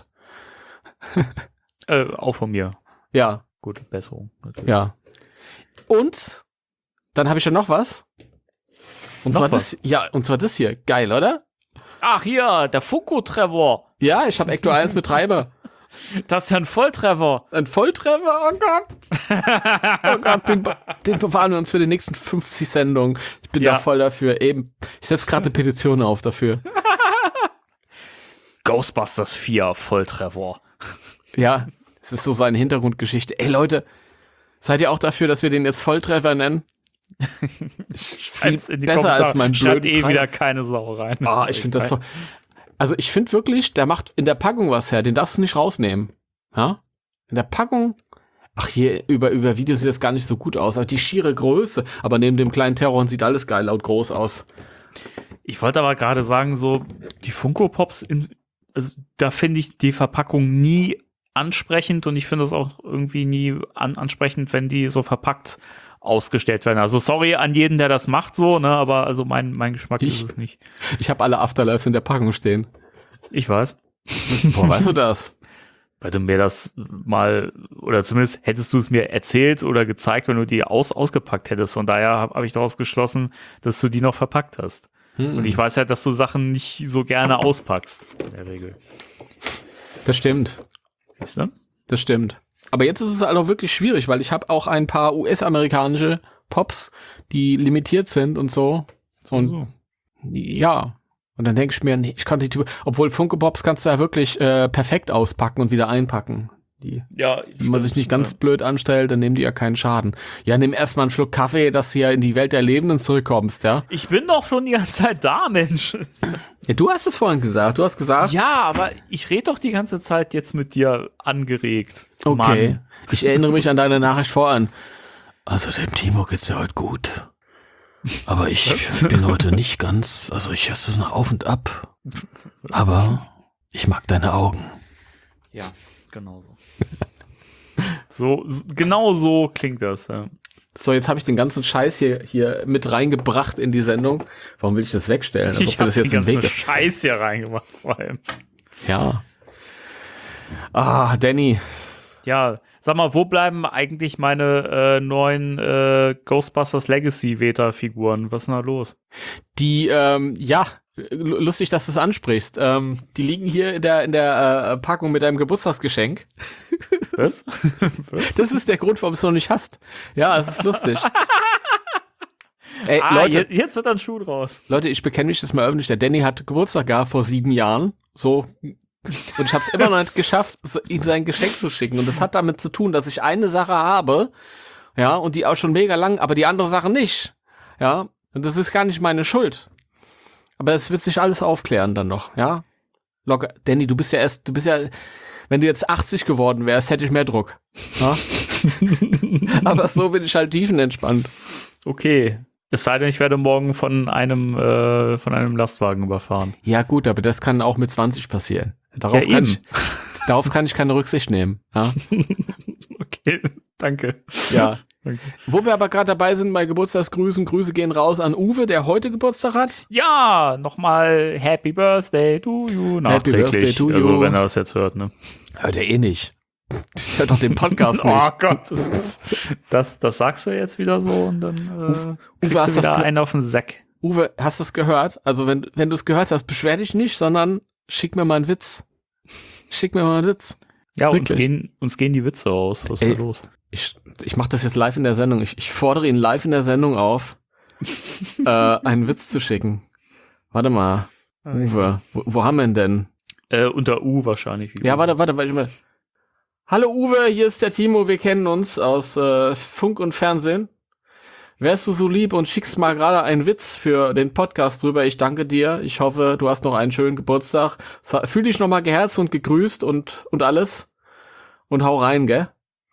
äh, auch von mir. Ja. Gute Besserung. Natürlich. Ja. Und dann habe ich ja noch was. Und Noch zwar was? das, ja, und zwar das hier. Geil, oder? Ach hier, der Funko-Trevor. Ja, ich habe Ecto eins mit Treiber. Das ist ja ein Volltreffer. Ein Volltreffer, oh Gott. Oh Gott, den, be- den bewahren wir uns für die nächsten fünfzig Sendungen. Ich bin Ja. da voll dafür. Eben, ich setze gerade eine Petition auf dafür. Ghostbusters vier Volltreffer. Ja, es ist so seine Hintergrundgeschichte. Ey Leute, seid ihr auch dafür, dass wir den jetzt Volltreffer nennen? Viel Schreibt's in die besser Kommentare. als mein Schreibt blöden eh Treiber. wieder keine Sau rein. Ah, ist ich finde das egal. doch. Also ich finde wirklich, der macht in der Packung was her. Den darfst du nicht rausnehmen. Ja? In der Packung. Ach, hier über, über Video sieht das gar nicht so gut aus. Aber die schiere Größe. Aber neben dem kleinen Terron sieht alles geil laut groß aus. Ich wollte aber gerade sagen, so die Funko Pops, in, also, da finde ich die Verpackung nie ansprechend und ich finde es auch irgendwie nie an, ansprechend, wenn die so verpackt ausgestellt werden. Also sorry an jeden, der das macht so, ne, aber also mein, mein Geschmack Ich- ist es nicht. Ich habe alle Afterlives in der Packung stehen. Ich weiß. Boah, weißt du das? Weil du mir das mal, oder zumindest hättest du es mir erzählt oder gezeigt, wenn du die aus, ausgepackt hättest. Von daher habe hab ich daraus geschlossen, dass du die noch verpackt hast. Hm, Und ich weiß ja, dass du Sachen nicht so gerne auspackst, in der Regel. das stimmt. Siehst du? Das stimmt. Aber jetzt ist es halt auch wirklich schwierig, weil ich habe auch ein paar U S-amerikanische Pops, die limitiert sind und so. Und So. ja. Und dann denke ich mir, nee, ich kann die, obwohl Funko Pops kannst du ja wirklich äh, perfekt auspacken und wieder einpacken. Die, Ja, wenn man sich nicht ganz blöd anstellt, dann nehmen die ja keinen Schaden. Ja, nimm erstmal einen Schluck Kaffee, dass du ja in die Welt der Lebenden zurückkommst, ja? Ich bin doch schon die ganze Zeit da, Mensch. Ja, du hast es vorhin gesagt. Du hast gesagt. Ja, aber ich rede doch die ganze Zeit jetzt mit dir angeregt. Okay. Mann. Ich erinnere mich an deine Nachricht voran. Also dem Timo geht's ja heute gut. Aber ich bin heute nicht ganz, also ich hasse es noch auf und ab. Aber ich mag deine Augen. Ja, genau so. so, s- genau so klingt das, ja. So, jetzt habe ich den ganzen Scheiß hier, hier mit reingebracht in die Sendung. Warum will ich das wegstellen? Als ob Ich mir hab das jetzt den im Weg ganzen ist. Scheiß hier reingemacht, vor allem. Ja. Ah, Danny. Ja, sag mal, wo bleiben eigentlich meine äh, neuen äh, Ghostbusters Legacy Veta-Figuren? Was ist denn da los? Die, ähm, ja, l- lustig, dass du es ansprichst. Ähm, die liegen hier in der, in der äh, Packung mit deinem Geburtstagsgeschenk. Was? Was? Das ist der Grund, warum du es noch nicht hast. Ja, es ist lustig. Ey, Ah, Leute, jetzt, jetzt wird dann Schuh draus. Leute, ich bekenne mich das mal öffentlich. Der Danny hat Geburtstag gehabt vor sieben Jahren. So. Und ich habe es immer noch nicht geschafft, so- ihm sein Geschenk zu schicken. Und das hat damit zu tun, dass ich eine Sache habe, ja, und die auch schon mega lang, aber die andere Sache nicht. Ja. Und das ist gar nicht meine Schuld. Aber es wird sich alles aufklären dann noch, ja. Locker. Danny, du bist ja erst, du bist ja, wenn du jetzt achtzig geworden wärst, hätte ich mehr Druck. Ja? Aber so bin ich halt tiefenentspannt. Okay. Es sei denn, ich werde morgen von einem, äh, von einem Lastwagen überfahren. Ja gut, aber das kann auch mit zwanzig passieren. Darauf, Ja, kann, eben. ich, darauf kann ich keine Rücksicht nehmen. Ja. Okay, danke. Ja. Danke. Wo wir aber gerade dabei sind bei Geburtstagsgrüßen, Grüße gehen raus an Uwe, der heute Geburtstag hat. Ja, nochmal Happy Birthday to you. Happy Nachträglich. Birthday to you. Also, wenn er das jetzt hört, ne? Hört er eh nicht. Hört doch den Podcast Oh nicht. Gott. Das, das sagst du jetzt wieder so und dann äh, kriegst hast du das wieder ge- einen auf den Sack. Uwe, hast du es gehört? Also wenn, wenn du es gehört hast, beschwer dich nicht, sondern schick mir mal einen Witz. Schick mir mal einen Witz. Ja, uns Wirklich? gehen, uns gehen die Witze aus. Was ist Ey. da los? Ich, ich mache das jetzt live in der Sendung. Ich, ich fordere ihn live in der Sendung auf, äh, einen Witz zu schicken. Warte mal, Uwe, wo, wo haben wir ihn denn? Äh, unter U wahrscheinlich. Ja, warte, warte, warte ich mal. Hallo Uwe, hier ist der Timo, wir kennen uns aus äh, Funk und Fernsehen. Wärst du so lieb und schickst mal gerade einen Witz für den Podcast drüber? Ich danke dir. Ich hoffe, du hast noch einen schönen Geburtstag. Sa- Fühl dich noch mal geherzt und gegrüßt und und alles. Und hau rein, gell?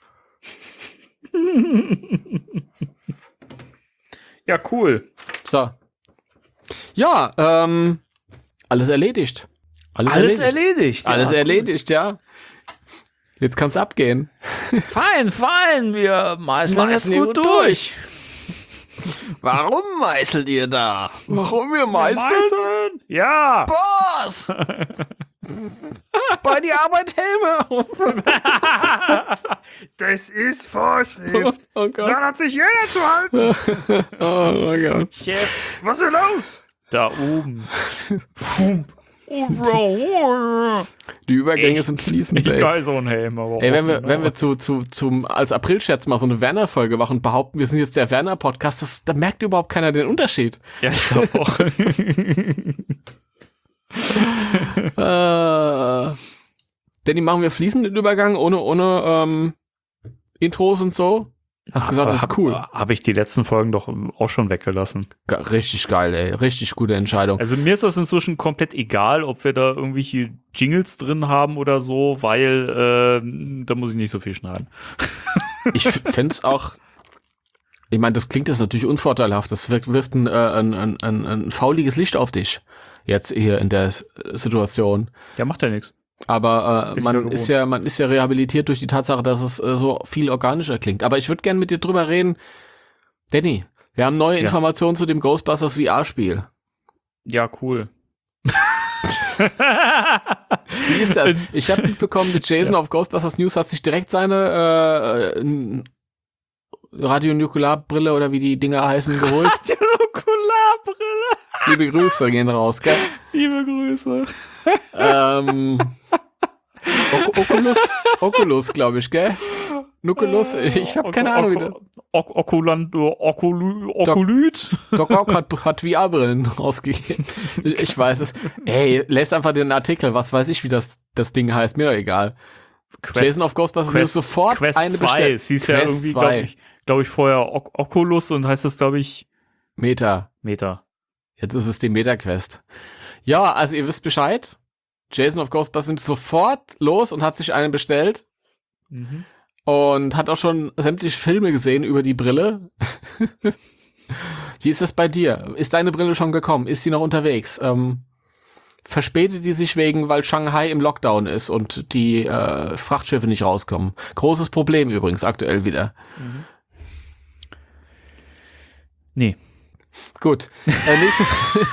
Ja, cool. So. Ja, ähm, alles erledigt. Alles, Alles erledigt. erledigt. Alles ja, erledigt, ja. Jetzt kann's abgehen. Cool. Fein, fein. Wir meißeln jetzt Meißeln gut wir durch. Warum meißelt ihr da? Warum wir meißeln? Meißeln? Ja. Was? Bei die Arbeit Helme auf. Das ist Vorschrift. Oh, oh Gott. hat sich jeder zu halten. Oh mein Gott. Chef, was ist los? Da oben. Die Übergänge Echt? sind fließend, Ich ey. geil, so ein Helm. Aber Ey, wenn wir, genau. wenn wir zu, zu, zum, als Aprilscherz mal so eine Werner-Folge machen und behaupten, wir sind jetzt der Werner-Podcast, das, da merkt überhaupt keiner den Unterschied. Ja, ich glaube auch. äh, Danny, machen wir fließenden Übergang ohne, ohne ähm, Intros und so? Hast gesagt, das ist cool. Habe ich die letzten Folgen doch auch schon weggelassen. Ge- Richtig geil, ey. Richtig gute Entscheidung. Also mir ist das inzwischen komplett egal, ob wir da irgendwelche Jingles drin haben oder so, weil äh, da muss ich nicht so viel schneiden. Ich fände es auch, ich meine, das klingt jetzt natürlich unvorteilhaft, das wirft, wirft ein, äh, ein, ein, ein, ein fauliges Licht auf dich, jetzt hier in der S- Situation. Ja, macht ja nichts. Aber äh, Bin man ich ja ist ja, man ist ja rehabilitiert durch die Tatsache, dass es äh, so viel organischer klingt. Aber ich würde gerne mit dir drüber reden. Danny, wir haben neue Ja. Informationen zu dem Ghostbusters V R-Spiel. Ja, cool. Wie ist das? Ich habe mitbekommen, der Jason auf Ghostbusters News hat sich direkt seine äh, Radionukularbrille oder wie die Dinger heißen geholt. Die Okularbrille. Liebe Grüße gehen raus, gell? Liebe Grüße. ähm, Ok- Oculus, Oculus, glaube ich, gell? Nukulus, ich, ich habe keine Ahnung. Wie Ok Okuland, Okulü, Okulüt. Doc Ock hat, hat V R-Brillen rausgegeben. Ich, ich weiß es. Ey, lässt einfach den Artikel, was weiß ich, wie das, das Ding heißt, mir doch egal. Quest, Jason auf Ghostbusters Quest, News sofort Quest eine zwei. bestellt. Es hieß ja Quest irgendwie, zwei. glaube ich, glaub ich, vorher ok Oculus und heißt das, glaube ich, Meta. Meta. Jetzt ist es die Meta-Quest. Ja, also ihr wisst Bescheid. Jason of Ghostbusters sind sofort los und hat sich einen bestellt. Mhm. Und hat auch schon sämtliche Filme gesehen über die Brille. Wie ist das bei dir? Ist deine Brille schon gekommen? Ist sie noch unterwegs? Ähm, verspätet die sich wegen, weil Shanghai im Lockdown ist und die äh, Frachtschiffe nicht rauskommen? Großes Problem übrigens aktuell wieder. Mhm. Nee. Gut. Äh, nächste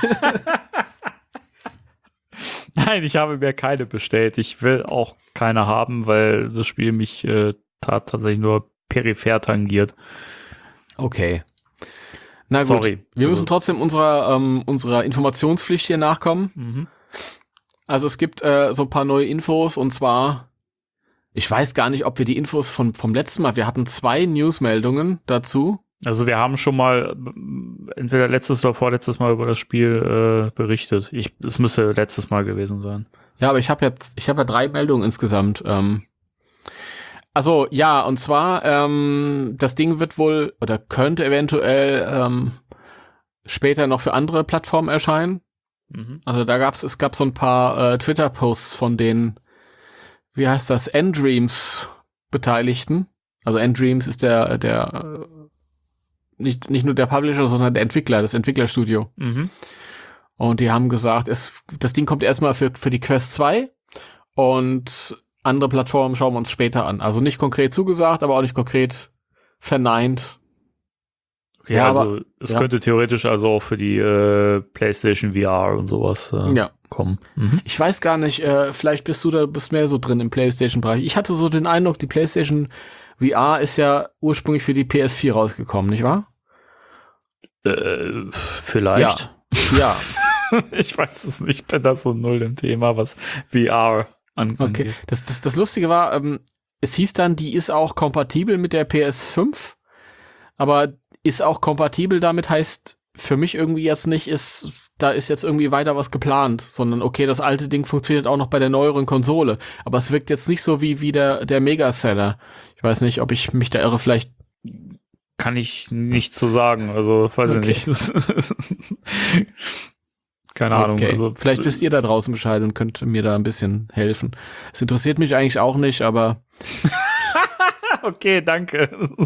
Nein, ich habe mir keine bestellt. Ich will auch keine haben, weil das Spiel mich äh, tat tatsächlich nur peripher tangiert. Okay. Na gut, Sorry. wir müssen Also- trotzdem unserer, ähm, unserer Informationspflicht hier nachkommen. Mhm. Also es gibt äh, so ein paar neue Infos und zwar, ich weiß gar nicht, ob wir die Infos von, vom letzten Mal, wir hatten zwei Newsmeldungen dazu. Also wir haben schon mal äh, entweder letztes oder vorletztes Mal über das Spiel äh, berichtet. Ich, es müsste letztes Mal gewesen sein. Ja, aber ich habe jetzt, ich habe ja drei Meldungen insgesamt. Ähm. Also ja, und zwar, ähm, das Ding wird wohl oder könnte eventuell ähm, später noch für andere Plattformen erscheinen. Mhm. Also da gab's, es gab so ein paar äh, Twitter-Posts von den, wie heißt das, N-Dreams Beteiligten. Also N-Dreams ist der, der, äh, nicht, nicht nur der Publisher, sondern der Entwickler, das Entwicklerstudio. Mhm. Und die haben gesagt, es, das Ding kommt erstmal für, für die Quest zwei und andere Plattformen schauen wir uns später an. Also nicht konkret zugesagt, aber auch nicht konkret verneint. Okay, Ja, also aber- es ja. könnte theoretisch also auch für die äh, PlayStation V R und sowas äh, Ja. kommen. Mhm. Ich weiß gar nicht, äh, vielleicht bist du da bist mehr so drin im PlayStation-Bereich. Ich hatte so den Eindruck, die PlayStation V R ist ja ursprünglich für die P S vier rausgekommen, nicht wahr? Äh, vielleicht. Ja. Ich weiß es nicht, ich bin da so null im Thema, was V R an Okay. angeht. Das, das, das Lustige war, ähm, es hieß dann, die ist auch kompatibel mit der P S fünf, aber ist auch kompatibel damit heißt für mich irgendwie jetzt nicht, ist, da ist jetzt irgendwie weiter was geplant, sondern okay, das alte Ding funktioniert auch noch bei der neueren Konsole, aber es wirkt jetzt nicht so wie, wie der, der Megaseller. Ich weiß nicht, ob ich mich da irre, vielleicht. Kann ich nicht zu sagen, also weiß Okay. ich nicht. Keine Ahnung. Okay. Also, Vielleicht wisst ihr da draußen Bescheid und könnt mir da ein bisschen helfen. Es interessiert mich eigentlich auch nicht, aber Okay, danke.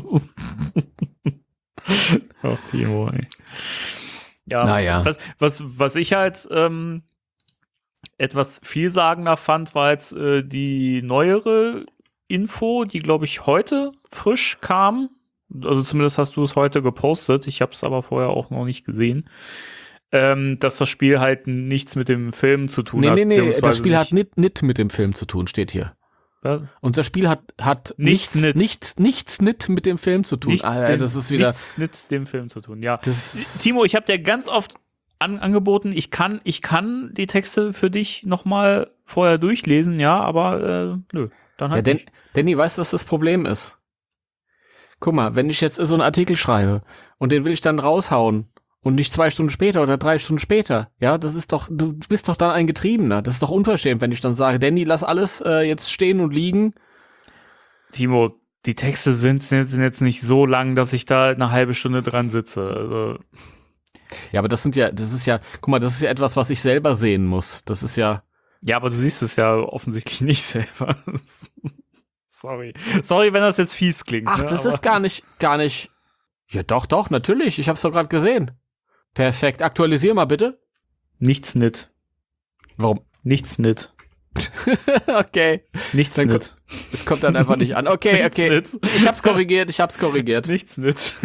Oh, Timo, ey. Ja, Naja. was, was, was ich halt ähm, etwas vielsagender fand, war jetzt äh, die neuere Info, die, glaube ich, heute frisch kam. Also zumindest hast du es heute gepostet. Ich habe es aber vorher auch noch nicht gesehen. ähm, dass das Spiel halt nichts mit dem Film zu tun nee, hat. Nee, nee, nee, das Spiel nicht, hat nicht, nicht mit dem Film zu tun, steht hier. Was? Und das Spiel hat, hat nichts, nichts, nicht. nichts, nichts nicht mit dem Film zu tun. Nichts, ah, dem, das ist wieder, nichts mit dem Film zu tun, ja. Das Timo, ich habe dir ganz oft an, angeboten, ich kann, ich kann die Texte für dich nochmal vorher durchlesen, ja, aber äh, nö, dann halt ja, nicht. Den, Danny, weißt du, was das Problem ist? Guck mal, wenn ich jetzt so einen Artikel schreibe und den will ich dann raushauen und nicht zwei Stunden später oder drei Stunden später, ja, das ist doch, du bist doch dann ein Getriebener. Das ist doch unverschämt, wenn ich dann sage, Danny, lass alles äh, jetzt stehen und liegen. Timo, die Texte sind, sind jetzt nicht so lang, dass ich da eine halbe Stunde dran sitze. Also. Ja, aber das sind ja, das ist ja, guck mal, das ist ja etwas, was ich selber sehen muss. Das ist ja. Ja, aber du siehst es ja offensichtlich nicht selber. Sorry. Sorry, wenn das jetzt fies klingt. Ach, ne? das aber ist gar nicht, gar nicht. Ja, doch, doch, natürlich. Ich hab's doch gerade gesehen. Perfekt. Aktualisier mal bitte. Nichts nit. Warum? Nichts nit. Okay. Nichts Dann nit. Es kommt dann einfach nicht an. Okay, Nichts okay. nit. Ich hab's korrigiert, ich hab's korrigiert. Nichts nit.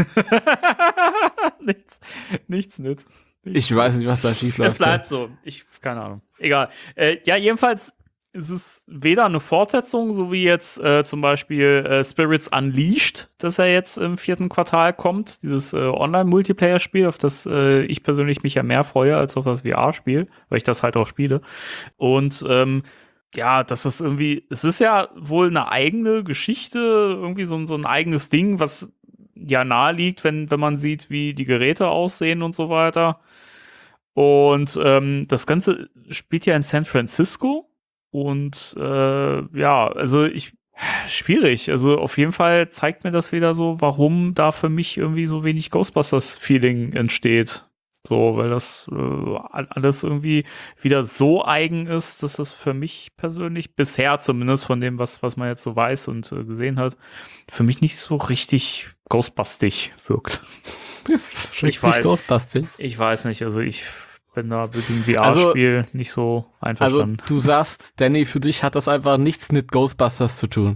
nichts, nichts nit. Ich weiß nicht, was da schief läuft. Es bleibt so. Ich, keine Ahnung. Egal. Äh, ja, jedenfalls ist es weder eine Fortsetzung, so wie jetzt äh, zum Beispiel äh, Spirits Unleashed, das ja jetzt im vierten Quartal kommt, dieses äh, Online-Multiplayer-Spiel, auf das äh, ich persönlich mich ja mehr freue als auf das V R-Spiel, weil ich das halt auch spiele. Und ähm, ja, das ist irgendwie, es ist ja wohl eine eigene Geschichte, irgendwie so, so ein eigenes Ding, was ja nahe liegt, wenn, wenn man sieht, wie die Geräte aussehen und so weiter. Und ähm, das Ganze spielt ja in San Francisco. Und äh, ja, also ich, schwierig. Also auf jeden Fall zeigt mir das wieder so, warum da für mich irgendwie so wenig Ghostbusters-Feeling entsteht. So, weil das äh, alles irgendwie wieder so eigen ist, dass das für mich persönlich, bisher zumindest von dem, was, was man jetzt so weiß und äh, gesehen hat, für mich nicht so richtig Ghostbustig wirkt. Das ist Ich richtig weiß- Ghostbusting. Ich weiß nicht, also ich bin da mit dem V R-Spiel nicht so Also, einverstanden. du sagst, Danny, für dich hat das einfach nichts mit Ghostbusters zu tun.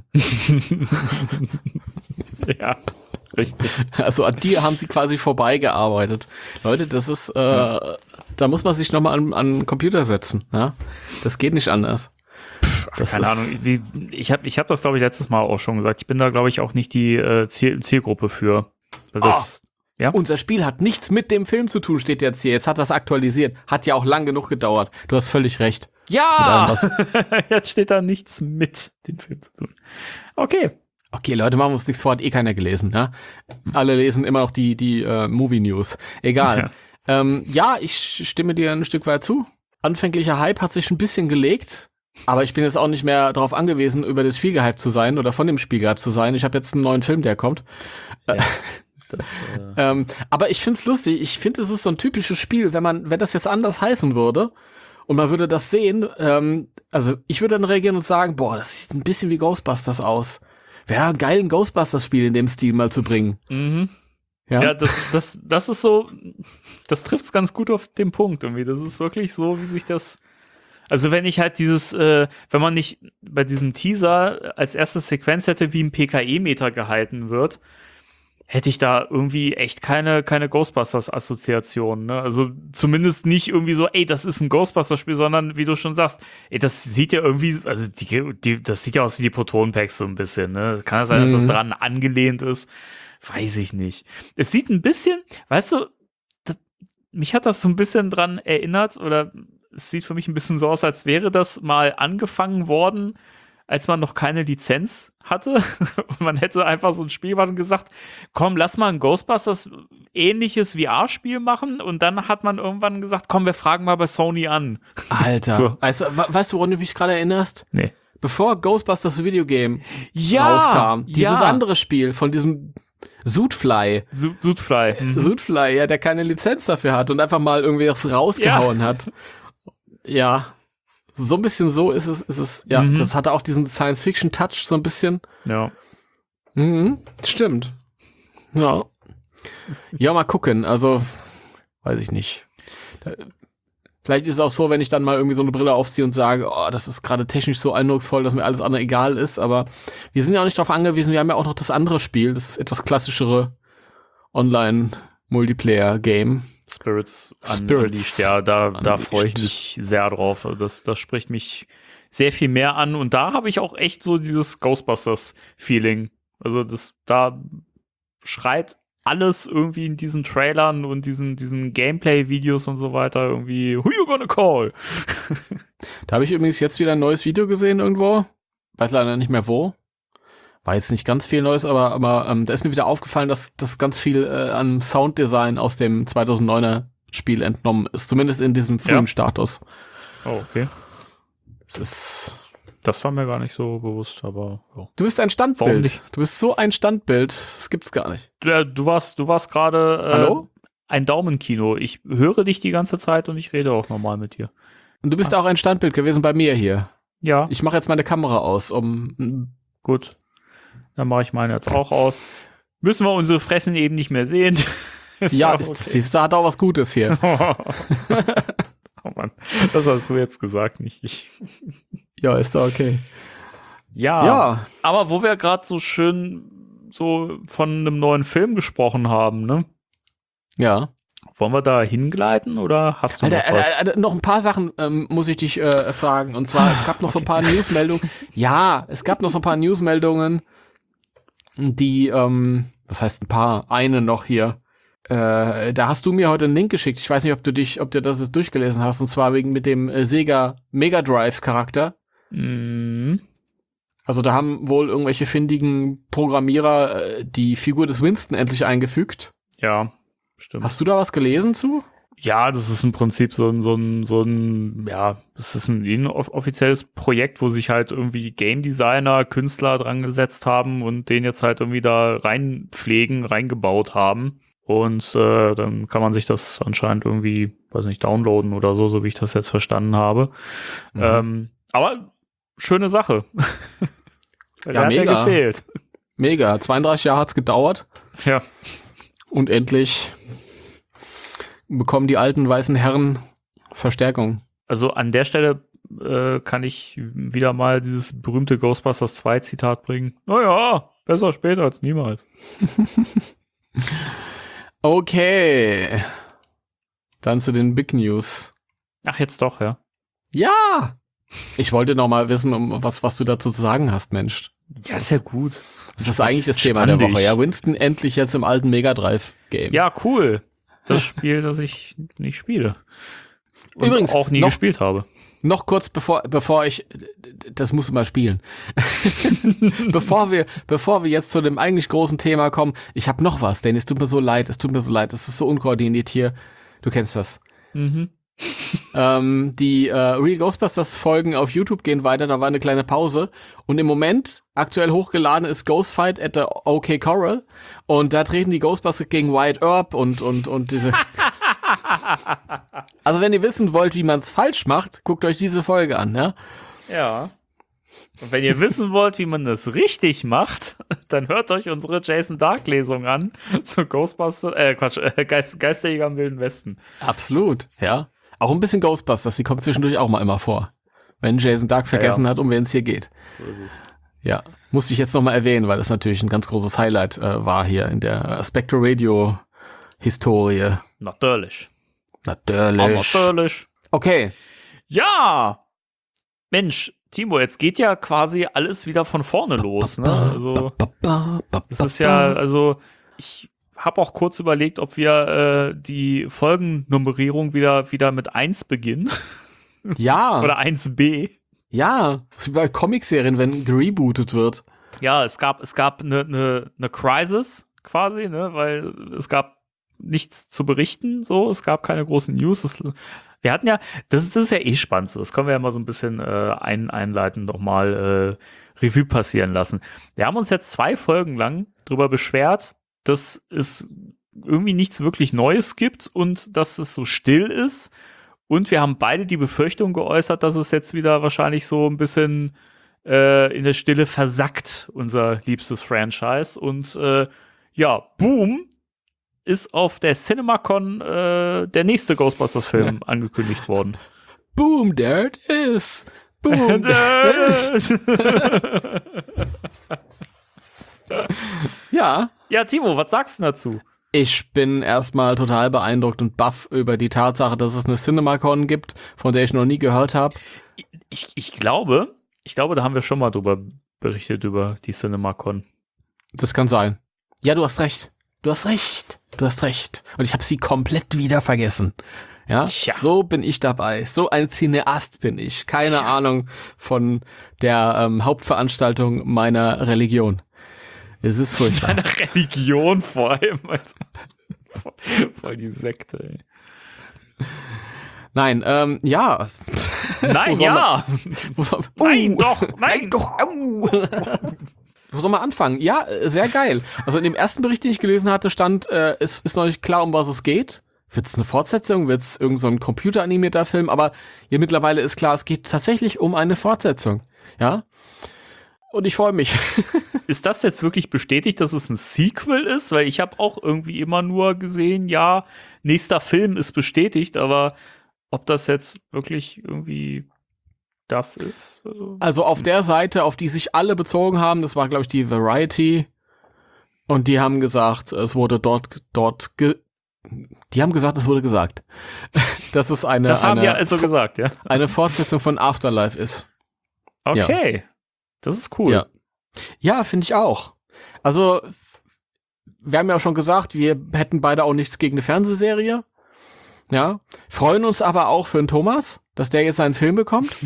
Ja, richtig. Also an dir haben sie quasi vorbeigearbeitet. Leute, das ist, äh, Ja. da muss man sich nochmal an, an den Computer setzen. Ja? Das geht nicht anders. Das Keine ist, Ahnung, wie, ich habe ich hab das, glaube ich, letztes Mal auch schon gesagt. Ich bin da, glaube ich, auch nicht die äh, Ziel, Zielgruppe für. Weil das, ja? Unser Spiel hat nichts mit dem Film zu tun, steht jetzt hier. Jetzt hat das aktualisiert. Hat ja auch lang genug gedauert. Du hast völlig recht. Ja! Mit allem, Jetzt steht da nichts mit dem Film zu tun. Okay. Okay, Leute, machen wir uns nichts vor, hat eh keiner gelesen, ja? Alle lesen immer noch die, die äh, Movie-News. Egal. Ja. Ähm, ja, ich stimme dir ein Stück weit zu. Anfänglicher Hype hat sich ein bisschen gelegt, aber ich bin jetzt auch nicht mehr darauf angewiesen, über das Spiel gehypt zu sein oder von dem Spiel gehypt zu sein. Ich habe jetzt einen neuen Film, der kommt. Ja, das, äh ähm, aber ich find's lustig. Ich finde, es ist so ein typisches Spiel, wenn man, wenn das jetzt anders heißen würde und man würde das sehen, ähm, also ich würde dann reagieren und sagen, boah, das sieht ein bisschen wie Ghostbusters aus. Wäre ein geiles Ghostbusters-Spiel in dem Stil mal zu bringen. mhm. Ja, Ja, das, das, das ist so, das trifft's ganz gut auf den Punkt irgendwie. Das ist wirklich so, wie sich das, also wenn ich halt dieses, äh, wenn man nicht bei diesem Teaser als erste Sequenz hätte, wie ein P K E-Meter gehalten wird, hätte ich da irgendwie echt keine, keine Ghostbusters-Assoziation, ne? Also zumindest nicht irgendwie so, ey, das ist ein Ghostbusters-Spiel, sondern wie du schon sagst, ey, das sieht ja irgendwie, also die, die, das sieht ja aus wie die Proton-Packs so ein bisschen, ne? Kann ja sein, dass das Mhm. dran angelehnt ist. Weiß ich nicht. Es sieht ein bisschen, weißt du, das, mich hat das so ein bisschen dran erinnert, oder es sieht für mich ein bisschen so aus, als wäre das mal angefangen worden, als man noch keine Lizenz hatte. Und man hätte einfach so ein Spiel gemacht und gesagt, komm, lass mal ein Ghostbusters ähnliches V R-Spiel machen. Und dann hat man irgendwann gesagt, komm, wir fragen mal bei Sony an. Alter. So. Weißt du, we- weißt du, woran du mich gerade erinnerst? Nee. Bevor Ghostbusters Videogame Ja, rauskam, dieses ja. andere Spiel von diesem Zootfly, Su- Sudfly. Mhm. Zootfly, ja, der keine Lizenz dafür hat und einfach mal irgendwie was rausgehauen hat. Ja. So ein bisschen so ist es, ist es, ja, Mhm. das hatte auch diesen Science-Fiction-Touch so ein bisschen. Ja. Mhm, stimmt. Ja. Ja, mal gucken. Also, weiß ich nicht. Da, vielleicht ist es auch so, wenn ich dann mal irgendwie so eine Brille aufziehe und sage, oh, das ist gerade technisch so eindrucksvoll, dass mir alles andere egal ist. Aber wir sind ja auch nicht darauf angewiesen. Wir haben ja auch noch das andere Spiel, das etwas klassischere Online-Multiplayer-Game. Spirits, an, Spirits Unleashed. Ja, da, da Unleashed. freue ich mich sehr drauf. Also das, das spricht mich sehr viel mehr an. Und da habe ich auch echt so dieses Ghostbusters-Feeling. Also das, da schreit alles irgendwie in diesen Trailern und diesen, diesen Gameplay-Videos und so weiter irgendwie, who you gonna call? Da habe ich übrigens jetzt wieder ein neues Video gesehen irgendwo. Weiß leider nicht mehr wo. War jetzt nicht ganz viel Neues, aber, aber ähm, da ist mir wieder aufgefallen, dass das ganz viel äh, an Sounddesign aus dem zweitausenddeuner Spiel entnommen ist. Zumindest in diesem frühen Ja. Status. Oh, okay. Es ist... Das war mir gar nicht so bewusst, aber ja. Du bist ein Warum Standbild. nicht? Du bist so ein Standbild. Das gibt's gar nicht. Du, äh, du warst, du warst gerade äh, Hallo? ein Daumenkino. Ich höre dich die ganze Zeit und ich rede auch normal mit dir. Und du bist auch ein Standbild gewesen bei mir hier. Ja, Ich mache jetzt meine Kamera aus, um... gut. Dann mache ich meine jetzt auch aus. Müssen wir unsere Fressen eben nicht mehr sehen. Ist Ja, auch ist, okay. das, das hat auch was Gutes hier. Oh Mann, das hast du jetzt gesagt, nicht ich. Ja, ist doch okay. Ja, Ja, aber wo wir gerade so schön so von einem neuen Film gesprochen haben, ne? ja. Wollen wir da hingleiten oder hast du Alter, noch was? Alter, Alter, noch ein paar Sachen ähm, muss ich dich äh, fragen. Und zwar, es gab noch so ein paar Newsmeldungen. Ja, es gab noch so ein paar Newsmeldungen, die, ähm, was heißt ein paar? Eine noch hier. Äh, da hast du mir heute einen Link geschickt. Ich weiß nicht, ob du dich, ob du das jetzt durchgelesen hast. Und zwar wegen mit dem äh, Sega Mega Drive Charakter. Mhm. Also da haben wohl irgendwelche findigen Programmierer äh, die Figur des Winston endlich eingefügt. Ja, stimmt. Hast du da was gelesen zu? Ja, das ist im Prinzip so ein, so ein, so ein, ja, das ist ein inoffizielles Projekt, wo sich halt irgendwie Game Designer, Künstler dran gesetzt haben und den jetzt halt irgendwie da reinpflegen, reingebaut haben. Und äh, dann kann man sich das anscheinend irgendwie, weiß nicht, downloaden oder so, so wie ich das jetzt verstanden habe. Mhm. Ähm, aber schöne Sache. Der Ja, hat ja mega. gefehlt. Mega. zweiunddreißig Jahre hat's gedauert. Ja. Und endlich bekommen die alten weißen Herren Verstärkung. Also an der Stelle äh, kann ich wieder mal dieses berühmte Ghostbusters zwei Zitat bringen. Naja, besser später als niemals. Okay. Dann zu den Big News. Ach, jetzt doch, ja. Ja! Ich wollte noch mal wissen, um was, was du dazu zu sagen hast, Mensch. Ja, ist ja gut. Das ist eigentlich das Thema der Spann Woche. dich. Ja, Winston endlich jetzt im alten Mega Drive Game. Ja, cool. Das Spiel, das ich nicht spiele. Und Übrigens, auch nie noch- gespielt habe. Noch kurz bevor, bevor ich, das musst du mal spielen. bevor wir, bevor wir jetzt zu dem eigentlich großen Thema kommen, ich habe noch was, denn es tut mir so leid, es tut mir so leid, es ist so unkoordiniert hier. Du kennst das. Mhm. Ähm, die äh, Real Ghostbusters Folgen auf YouTube gehen weiter, da war eine kleine Pause und im Moment aktuell hochgeladen ist Ghost Fight at the OK Corral und da treten die Ghostbusters gegen Wyatt Earp und und und diese. Also wenn ihr wissen wollt, wie man es falsch macht, guckt euch diese Folge an, ja? Ja. Und wenn ihr wissen wollt, wie man das richtig macht, dann hört euch unsere Jason Dark Lesung an zu Ghostbusters, äh, Quatsch, äh, Geist, Geisterjäger im Wilden Westen. Absolut, ja. Auch ein bisschen Ghostbusters, die kommt zwischendurch auch mal immer vor. Wenn Jason Dark vergessen Ja, ja. hat, um wen es hier geht. So ist es. Ja, musste ich jetzt noch mal erwähnen, weil das natürlich ein ganz großes Highlight äh, war hier in der Spectre Radio Historie. Natürlich. Natürlich. Natürlich. Okay. Ja! Mensch, Timo, jetzt geht ja quasi alles wieder von vorne los, ne? Also, es ist ja, also, ich habe auch kurz überlegt, ob wir äh, die Folgennummerierung wieder, wieder mit eins beginnen. Ja. Oder eins b. Ja. Das ist wie bei Comicserien, wenn gerebootet wird. Ja, es gab, es gab eine ne, ne Crisis quasi, ne? Weil es gab nichts zu berichten, so. Es gab keine großen News. Es, wir hatten ja, das, das ist ja eh spannend. So. Das können wir ja mal so ein bisschen äh, ein, einleitend nochmal äh, Revue passieren lassen. Wir haben uns jetzt zwei Folgen lang drüber beschwert, dass es irgendwie nichts wirklich Neues gibt und dass es so still ist. Und wir haben beide die Befürchtung geäußert, dass es jetzt wieder wahrscheinlich so ein bisschen äh, in der Stille versackt, unser liebstes Franchise. Und äh, ja, boom, ist auf der CinemaCon äh, der nächste Ghostbusters-Film angekündigt worden. Boom, there it is. Boom. there it is. Ja. Ja, Timo, was sagst du dazu? Ich bin erstmal total beeindruckt und baff über die Tatsache, dass es eine CinemaCon gibt, von der ich noch nie gehört habe. Ich, ich glaube, ich glaube, da haben wir schon mal drüber berichtet, über die CinemaCon. Das kann sein. Ja, du hast recht. Du hast recht. Du hast recht. Und ich habe sie komplett wieder vergessen. Ja, Tja. So bin ich dabei. So ein Cineast bin ich. Keine Tja. Ahnung von der ähm, Hauptveranstaltung meiner Religion. Es ist furchtbar. Deiner Religion vor allem. Also, voll, voll die Sekte, ey. Nein, ähm, ja. Nein, ja. Man, soll, uh, nein, doch, nein, nein doch. Au. Wo soll man anfangen? Ja, sehr geil. Also in dem ersten Bericht, den ich gelesen hatte, stand, äh, es ist noch nicht klar, um was es geht. Wird es eine Fortsetzung? Wird es irgend so ein computeranimierter Film? Aber hier mittlerweile ist klar, es geht tatsächlich um eine Fortsetzung. Ja. Und ich freue mich. Ist das jetzt wirklich bestätigt, dass es ein Sequel ist? Weil ich habe auch irgendwie immer nur gesehen, ja, nächster Film ist bestätigt, aber ob das jetzt wirklich irgendwie das ist? Also, also auf der Seite, auf die sich alle bezogen haben, das war, glaube ich, die Variety. Und die haben gesagt, es wurde dort, dort ge- die haben gesagt, es wurde gesagt. Das ist eine, das haben eine, die also gesagt, ja. Eine Fortsetzung von Afterlife ist. Okay. Ja. Das ist cool. Ja, ja, finde ich auch. Also, wir haben ja auch schon gesagt, wir hätten beide auch nichts gegen eine Fernsehserie. Ja, freuen uns aber auch für den Thomas, dass der jetzt seinen Film bekommt.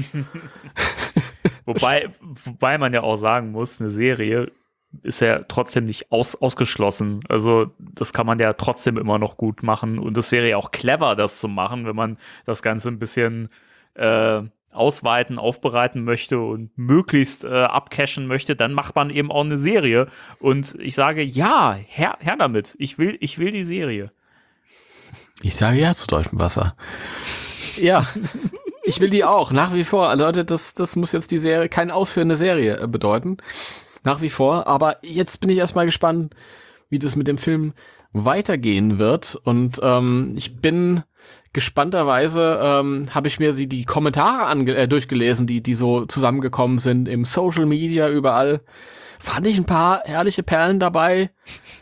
wobei, wobei man ja auch sagen muss, eine Serie ist ja trotzdem nicht aus, ausgeschlossen. Also das kann man ja trotzdem immer noch gut machen. Und es wäre ja auch clever, das zu machen, wenn man das Ganze ein bisschen äh, ausweiten, aufbereiten möchte und möglichst äh, abcashen möchte, dann macht man eben auch eine Serie. Und ich sage, ja, her, her damit. Ich will, ich will die Serie. Ich sage ja zu deutschem Wasser. Ja, ich will die auch, nach wie vor. Leute, das, das muss jetzt die Serie, keine ausführende Serie bedeuten. Nach wie vor. Aber jetzt bin ich erstmal gespannt, wie das mit dem Film weitergehen wird. Und ähm, ich bin gespannterweise, ähm, habe ich mir sie die Kommentare ange- äh, durchgelesen, die, die so zusammengekommen sind im Social Media, überall. Fand ich ein paar herrliche Perlen dabei.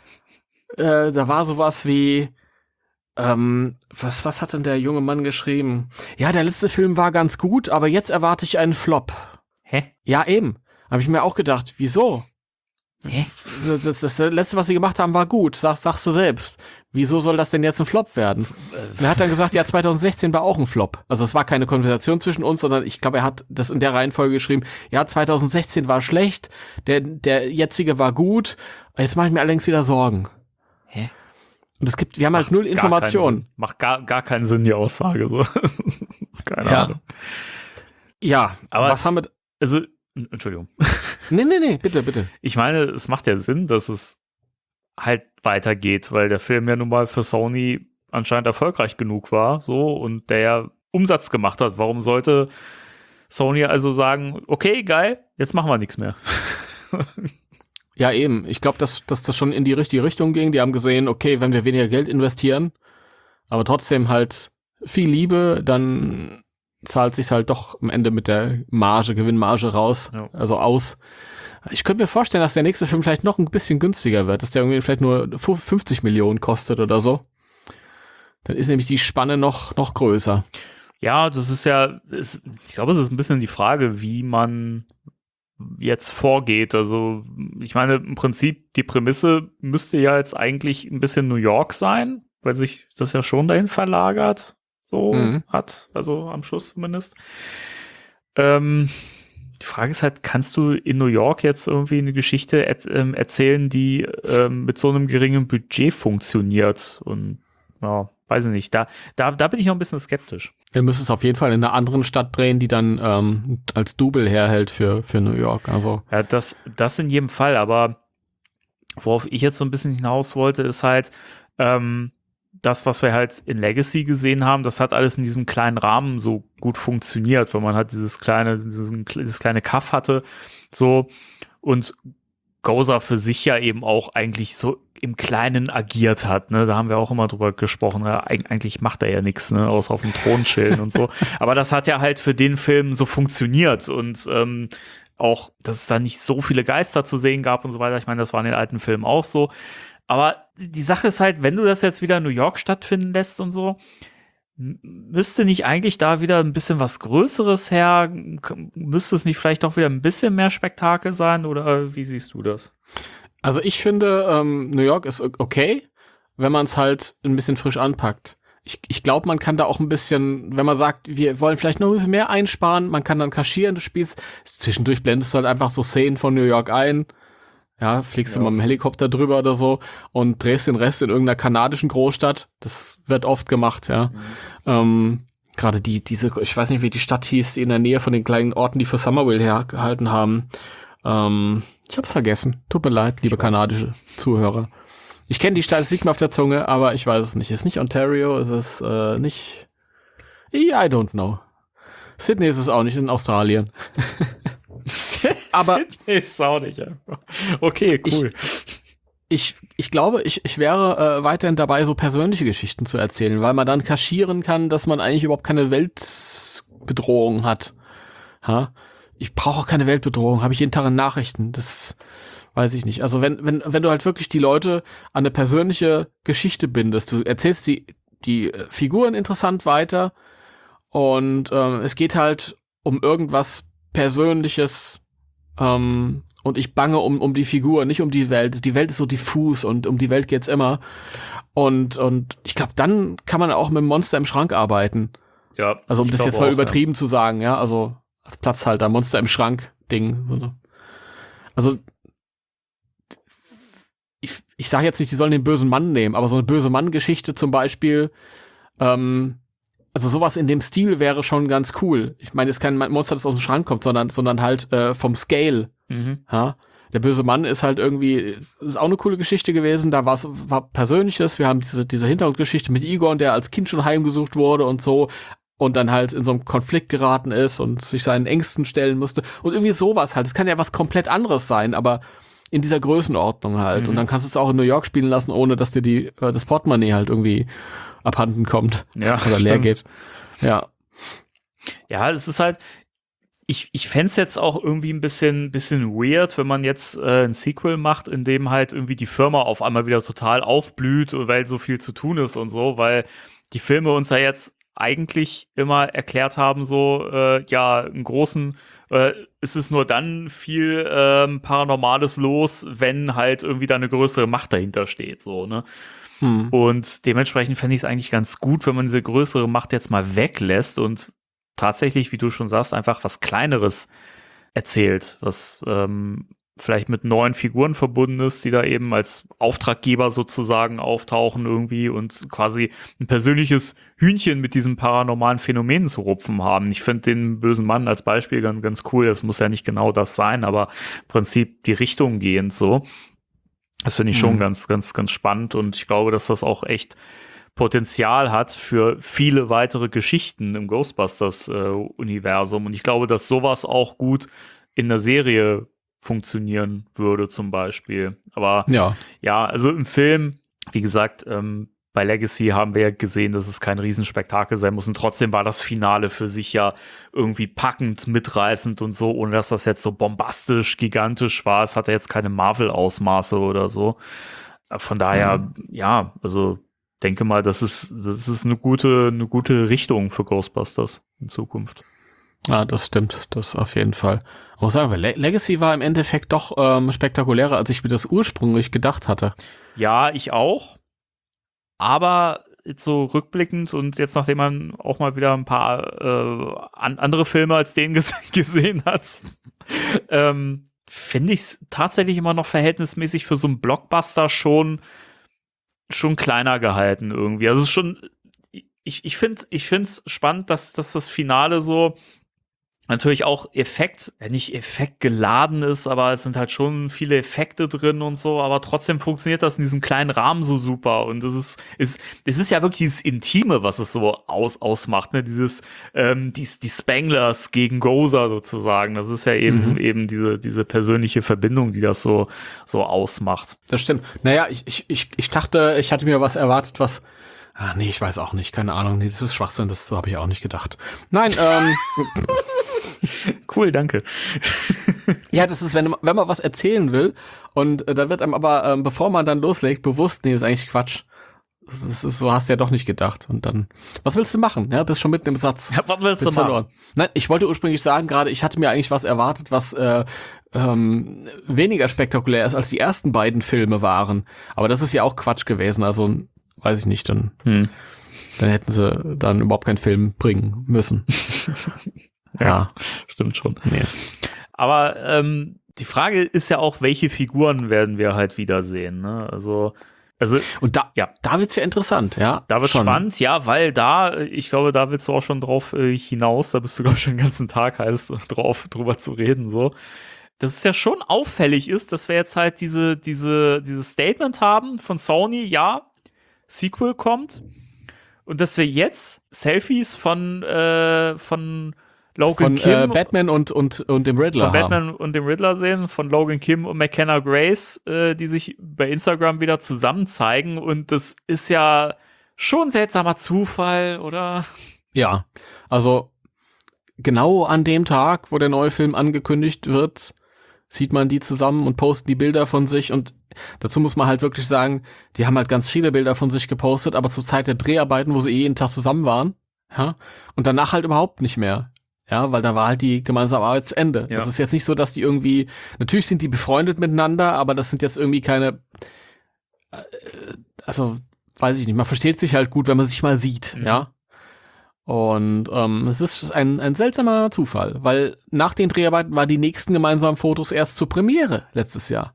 Äh, da war sowas wie, ähm, was, was hat denn der junge Mann geschrieben? Ja, der letzte Film war ganz gut, aber jetzt erwarte ich einen Flop. Hä? Ja, eben. Habe ich mir auch gedacht, wieso? Hä? Das, das, das letzte, was sie gemacht haben, war gut. Sag, sagst du selbst. Wieso soll das denn jetzt ein Flop werden? Und er hat dann gesagt, ja, zwanzig sechzehn war auch ein Flop. Also es war keine Konversation zwischen uns, sondern ich glaube, er hat das in der Reihenfolge geschrieben. Ja, zwanzig sechzehn war schlecht, der, der jetzige war gut. Jetzt mache ich mir allerdings wieder Sorgen. Hä? Und es gibt, wir haben halt null Informationen. Macht gar, gar keinen Sinn, die Aussage. So. Keine Ja. Ahnung. Ja, aber was haben wir... Also, Entschuldigung. Nee, nee, nee, bitte, bitte. Ich meine, es macht ja Sinn, dass es halt weitergeht, weil der Film ja nun mal für Sony anscheinend erfolgreich genug war, so, und der ja Umsatz gemacht hat. Warum sollte Sony also sagen, okay, geil, jetzt machen wir nichts mehr? Ja, eben. Ich glaube, dass, dass das schon in die richtige Richtung ging. Die haben gesehen, okay, wenn wir weniger Geld investieren, aber trotzdem halt viel Liebe, dann zahlt sich halt doch am Ende mit der Marge, Gewinnmarge raus, Ja. also aus. Ich könnte mir vorstellen, dass der nächste Film vielleicht noch ein bisschen günstiger wird, dass der irgendwie vielleicht nur fünfzig Millionen kostet oder so. Dann ist nämlich die Spanne noch, noch größer. Ja, das ist ja, ist, ich glaube, es ist ein bisschen die Frage, wie man jetzt vorgeht. Also, ich meine, im Prinzip, die Prämisse müsste ja jetzt eigentlich ein bisschen New York sein, weil sich das ja schon dahin verlagert, so Mhm. hat, also am Schluss zumindest. Ähm, die Frage ist halt, kannst du in New York jetzt irgendwie eine Geschichte er- ähm, erzählen, die ähm, mit so einem geringen Budget funktioniert? Und ja, weiß ich nicht, da, da, da bin ich noch ein bisschen skeptisch. Wir müssen es auf jeden Fall in einer anderen Stadt drehen, die dann ähm, als Double herhält für, für New York. Also Ja, das, das in jedem Fall, aber worauf ich jetzt so ein bisschen hinaus wollte, ist halt, ähm, das, was wir halt in Legacy gesehen haben, das hat alles in diesem kleinen Rahmen so gut funktioniert, weil man halt dieses kleine, diesen, dieses kleine Kaff hatte, so, und Gozer für sich ja eben auch eigentlich so im Kleinen agiert hat, ne, da haben wir auch immer drüber gesprochen, ja, eig- eigentlich macht er ja nichts, ne, außer auf dem Thron chillen und so, aber das hat ja halt für den Film so funktioniert und ähm, auch, dass es da nicht so viele Geister zu sehen gab und so weiter, ich meine, das war in den alten Filmen auch so, Aber die Sache ist halt, wenn du das jetzt wieder in New York stattfinden lässt und so, müsste nicht eigentlich da wieder ein bisschen was Größeres her? Müsste es nicht vielleicht auch wieder ein bisschen mehr Spektakel sein? Oder wie siehst du das? Also ich finde, ähm, New York ist okay, wenn man es halt ein bisschen frisch anpackt. Ich, ich glaube, man kann da auch ein bisschen, wenn man sagt, wir wollen vielleicht noch ein bisschen mehr einsparen, man kann dann kaschieren, du spielst, zwischendurch blendest du halt einfach so Szenen von New York ein, ja, fliegst ja. du mal mit dem Helikopter drüber oder so und drehst den Rest in irgendeiner kanadischen Großstadt. Das wird oft gemacht, ja. Mhm. Ähm, gerade die, diese, ich weiß nicht, wie die Stadt hieß, die in der Nähe von den kleinen Orten, die für Summerville hergehalten haben. Ähm, ich hab's vergessen. Tut mir leid, liebe kanadische Zuhörer. Ich kenne die Statistik mal auf der Zunge, aber ich weiß es nicht. Ist nicht Ontario, ist es äh, nicht... I don't know. Sydney ist es auch nicht, in Australien. Aber Sydney ist auch nicht einfach. Okay, cool. Ich, ich, ich glaube, ich, ich wäre äh, weiterhin dabei, so persönliche Geschichten zu erzählen, weil man dann kaschieren kann, dass man eigentlich überhaupt keine Weltbedrohung hat. Ha? Ich brauche auch keine Weltbedrohung, habe ich jeden Tag in Nachrichten. Das weiß ich nicht. Also wenn, wenn, wenn du halt wirklich die Leute an eine persönliche Geschichte bindest, du erzählst die, die Figuren interessant weiter und ähm, es geht halt um irgendwas Persönliches ähm, und ich bange um, um die Figur, nicht um die Welt. Die Welt ist so diffus und um die Welt geht's immer. Und, und ich glaube, dann kann man auch mit dem Monster im Schrank arbeiten. Ja. Also um das jetzt auch, mal übertrieben ja. zu sagen, ja, also als Platzhalter, Monster im Schrank-Ding. Also ich, ich sage jetzt nicht, die sollen den bösen Mann nehmen, aber so eine böse Mann-Geschichte zum Beispiel, ähm, also sowas in dem Stil wäre schon ganz cool. Ich meine, es ist kein Monster, das aus dem Schrank kommt, sondern, sondern halt äh, vom Scale. Mhm. Ja? Der böse Mann ist halt irgendwie, ist auch eine coole Geschichte gewesen, da war's, war Persönliches, wir haben diese, diese Hintergrundgeschichte mit Egon, der als Kind schon heimgesucht wurde und so und dann halt in so einen Konflikt geraten ist und sich seinen Ängsten stellen musste und irgendwie sowas halt. Es kann ja was komplett anderes sein, aber in dieser Größenordnung halt. Mhm. Und dann kannst du es auch in New York spielen lassen, ohne dass dir die äh, das Portemonnaie halt irgendwie abhanden kommt. Ja, oder leer geht. Ja. Ja, es ist halt, ich, ich fände es jetzt auch irgendwie ein bisschen, bisschen weird, wenn man jetzt äh, ein Sequel macht, in dem halt irgendwie die Firma auf einmal wieder total aufblüht, weil so viel zu tun ist und so, weil die Filme uns ja jetzt eigentlich immer erklärt haben, so, äh, ja, einen großen äh, ist es nur dann viel ähm, Paranormales los, wenn halt irgendwie da eine größere Macht dahinter steht, so, ne? Hm. Und dementsprechend fände ich es eigentlich ganz gut, wenn man diese größere Macht jetzt mal weglässt und tatsächlich, wie du schon sagst, einfach was Kleineres erzählt, was ähm, vielleicht mit neuen Figuren verbunden ist, die da eben als Auftraggeber sozusagen auftauchen irgendwie und quasi ein persönliches Hühnchen mit diesen paranormalen Phänomenen zu rupfen haben. Ich finde den bösen Mann als Beispiel ganz, ganz cool. Das muss ja nicht genau das sein, aber im Prinzip die Richtung gehend so. Das finde ich schon mhm. ganz, ganz, ganz spannend und ich glaube, dass das auch echt Potenzial hat für viele weitere Geschichten im Ghostbusters-Universum. Äh, und ich glaube, dass sowas auch gut in der Serie funktionieren würde zum Beispiel. Aber ja, ja also im Film, wie gesagt, ähm, bei Legacy haben wir ja gesehen, dass es kein Riesenspektakel sein muss. Und trotzdem war das Finale für sich ja irgendwie packend, mitreißend und so, ohne dass das jetzt so bombastisch, gigantisch war. Es hatte jetzt keine Marvel-Ausmaße oder so. Von daher, mhm. ja, also denke mal, das ist, das ist eine gute, eine gute Richtung für Ghostbusters in Zukunft. Ja, das stimmt, das auf jeden Fall. Ich muss sagen, Le- Legacy war im Endeffekt doch ähm, spektakulärer, als ich mir das ursprünglich gedacht hatte. Ja, ich auch. Aber jetzt so rückblickend und jetzt, nachdem man auch mal wieder ein paar äh, an, andere Filme als den ges- gesehen hat, ähm, finde ich es tatsächlich immer noch verhältnismäßig für so einen Blockbuster schon schon kleiner gehalten irgendwie. Also es ist schon, ich, ich finde ich finde es spannend, dass, dass das Finale so natürlich auch Effekt, ja nicht Effekt geladen ist, aber es sind halt schon viele Effekte drin und so, aber trotzdem funktioniert das in diesem kleinen Rahmen so super und es ist, ist, es ist ja wirklich dieses Intime, was es so aus, ausmacht, ne, dieses, ähm, die, die Spanglers gegen Gozer sozusagen, das ist ja eben, mhm. eben diese, diese persönliche Verbindung, die das so, so ausmacht. Das stimmt. Naja, ich, ich, ich, ich dachte, ich hatte mir was erwartet, was Ah, nee, ich weiß auch nicht, keine Ahnung. Nee, das ist Schwachsinn, das so habe ich auch nicht gedacht. Nein, ähm. Cool, danke. Ja, das ist, wenn, wenn man was erzählen will und äh, da wird einem aber, ähm, bevor man dann loslegt, bewusst, nee, das ist eigentlich Quatsch. Das ist, so hast du ja doch nicht gedacht. Und dann, was willst du machen? Ja, bist schon mitten im Satz. Ja, was willst du machen? Verloren. Nein, ich wollte ursprünglich sagen gerade, ich hatte mir eigentlich was erwartet, was äh, ähm, weniger spektakulär ist, als die ersten beiden Filme waren. Aber das ist ja auch Quatsch gewesen. Also, weiß ich nicht, dann, hm. dann hätten sie dann überhaupt keinen Film bringen müssen. ja, ja, stimmt schon. Nee. Aber ähm, die Frage ist ja auch, welche Figuren werden wir halt wiedersehen, ne? Also Also, und da, ja, da wird's ja interessant, ja. Da wird's spannend, ja, weil da, ich glaube, da willst du auch schon drauf äh, hinaus, da bist du, glaube ich, schon den ganzen Tag heiß drauf, drüber zu reden, so. Dass es ja schon auffällig ist, dass wir jetzt halt diese, diese, dieses Statement haben von Sony, ja, Sequel kommt, und dass wir jetzt Selfies von, äh, von Logan von, Kim äh, Batman und, und, und dem Riddler von Batman haben. und dem Riddler sehen, von Logan Kim und McKenna Grace, äh, die sich bei Instagram wieder zusammen zeigen, und das ist ja schon ein seltsamer Zufall, oder? Ja, also genau an dem Tag, wo der neue Film angekündigt wird, sieht man die zusammen und posten die Bilder von sich, und dazu muss man halt wirklich sagen, die haben halt ganz viele Bilder von sich gepostet, aber zur Zeit der Dreharbeiten, wo sie eh jeden Tag zusammen waren, ja, und danach halt überhaupt nicht mehr. Ja, weil da war halt die gemeinsame Arbeit zu Ende. Es ja. ist jetzt nicht so, dass die irgendwie, natürlich sind die befreundet miteinander, aber das sind jetzt irgendwie keine, äh, also, weiß ich nicht, man versteht sich halt gut, wenn man sich mal sieht, mhm. ja. Und ähm, es ist ein, ein seltsamer Zufall, weil nach den Dreharbeiten waren die nächsten gemeinsamen Fotos erst zur Premiere letztes Jahr.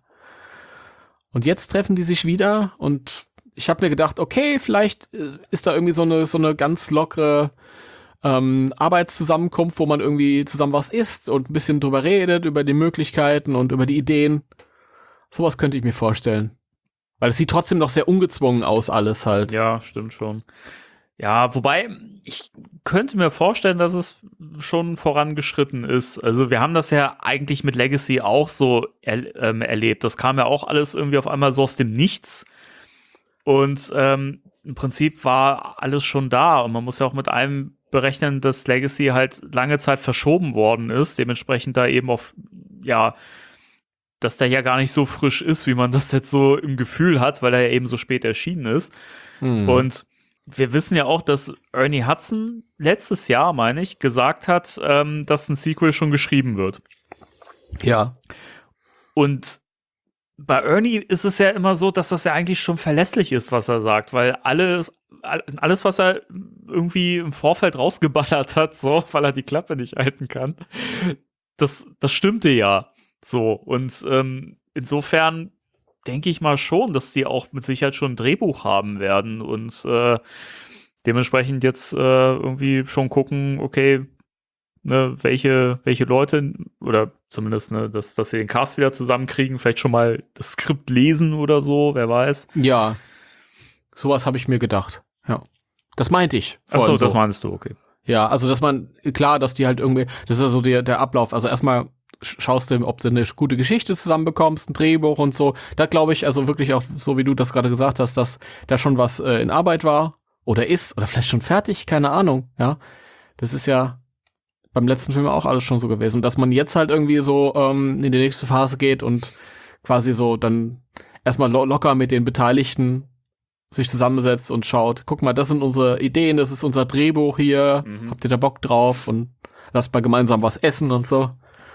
Und jetzt treffen die sich wieder, und ich habe mir gedacht, okay, vielleicht ist da irgendwie so eine, so eine ganz lockere Ähm, Arbeitszusammenkunft, wo man irgendwie zusammen was isst und ein bisschen drüber redet, über die Möglichkeiten und über die Ideen. Sowas könnte ich mir vorstellen. Weil es sieht trotzdem noch sehr ungezwungen aus, alles halt. Ja, stimmt schon. Ja, wobei, ich könnte mir vorstellen, dass es schon vorangeschritten ist. Also wir haben das ja eigentlich mit Legacy auch so er, ähm, erlebt. Das kam ja auch alles irgendwie auf einmal so aus dem Nichts. Und ähm, im Prinzip war alles schon da. Und man muss ja auch mit einem berechnen, dass Legacy halt lange Zeit verschoben worden ist, dementsprechend da eben auf, ja, dass der ja gar nicht so frisch ist, wie man das jetzt so im Gefühl hat, weil er ja eben so spät erschienen ist. Hm. Und wir wissen ja auch, dass Ernie Hudson letztes Jahr, meine ich, gesagt hat, ähm, dass ein Sequel schon geschrieben wird. Ja. Und bei Ernie ist es ja immer so, dass das ja eigentlich schon verlässlich ist, was er sagt, weil alles, alles, was er irgendwie im Vorfeld rausgeballert hat, so, weil er die Klappe nicht halten kann, das, das stimmte ja so. Und ähm, insofern denke ich mal schon, dass die auch mit Sicherheit schon ein Drehbuch haben werden und äh, dementsprechend jetzt äh, irgendwie schon gucken, okay, ne, welche, welche Leute, oder zumindest, ne, dass, dass sie den Cast wieder zusammenkriegen, vielleicht schon mal das Skript lesen oder so, wer weiß. Ja, sowas habe ich mir gedacht, ja. Das meinte ich. Ach so, so, das meinst du, okay. Ja, also dass man, klar, dass die halt irgendwie, das ist ja so der, der Ablauf, also erstmal schaust du, ob du eine gute Geschichte zusammenbekommst, ein Drehbuch und so. Da glaube ich, also wirklich auch, so wie du das gerade gesagt hast, dass da schon was äh, in Arbeit war oder ist oder vielleicht schon fertig, keine Ahnung, ja. Das ist ja beim letzten Film auch alles schon so gewesen. Und dass man jetzt halt irgendwie so ähm, in die nächste Phase geht und quasi so dann erstmal lo- locker mit den Beteiligten sich zusammensetzt und schaut, guck mal, das sind unsere Ideen, das ist unser Drehbuch hier, mhm. Habt ihr da Bock drauf und lasst mal gemeinsam was essen und so.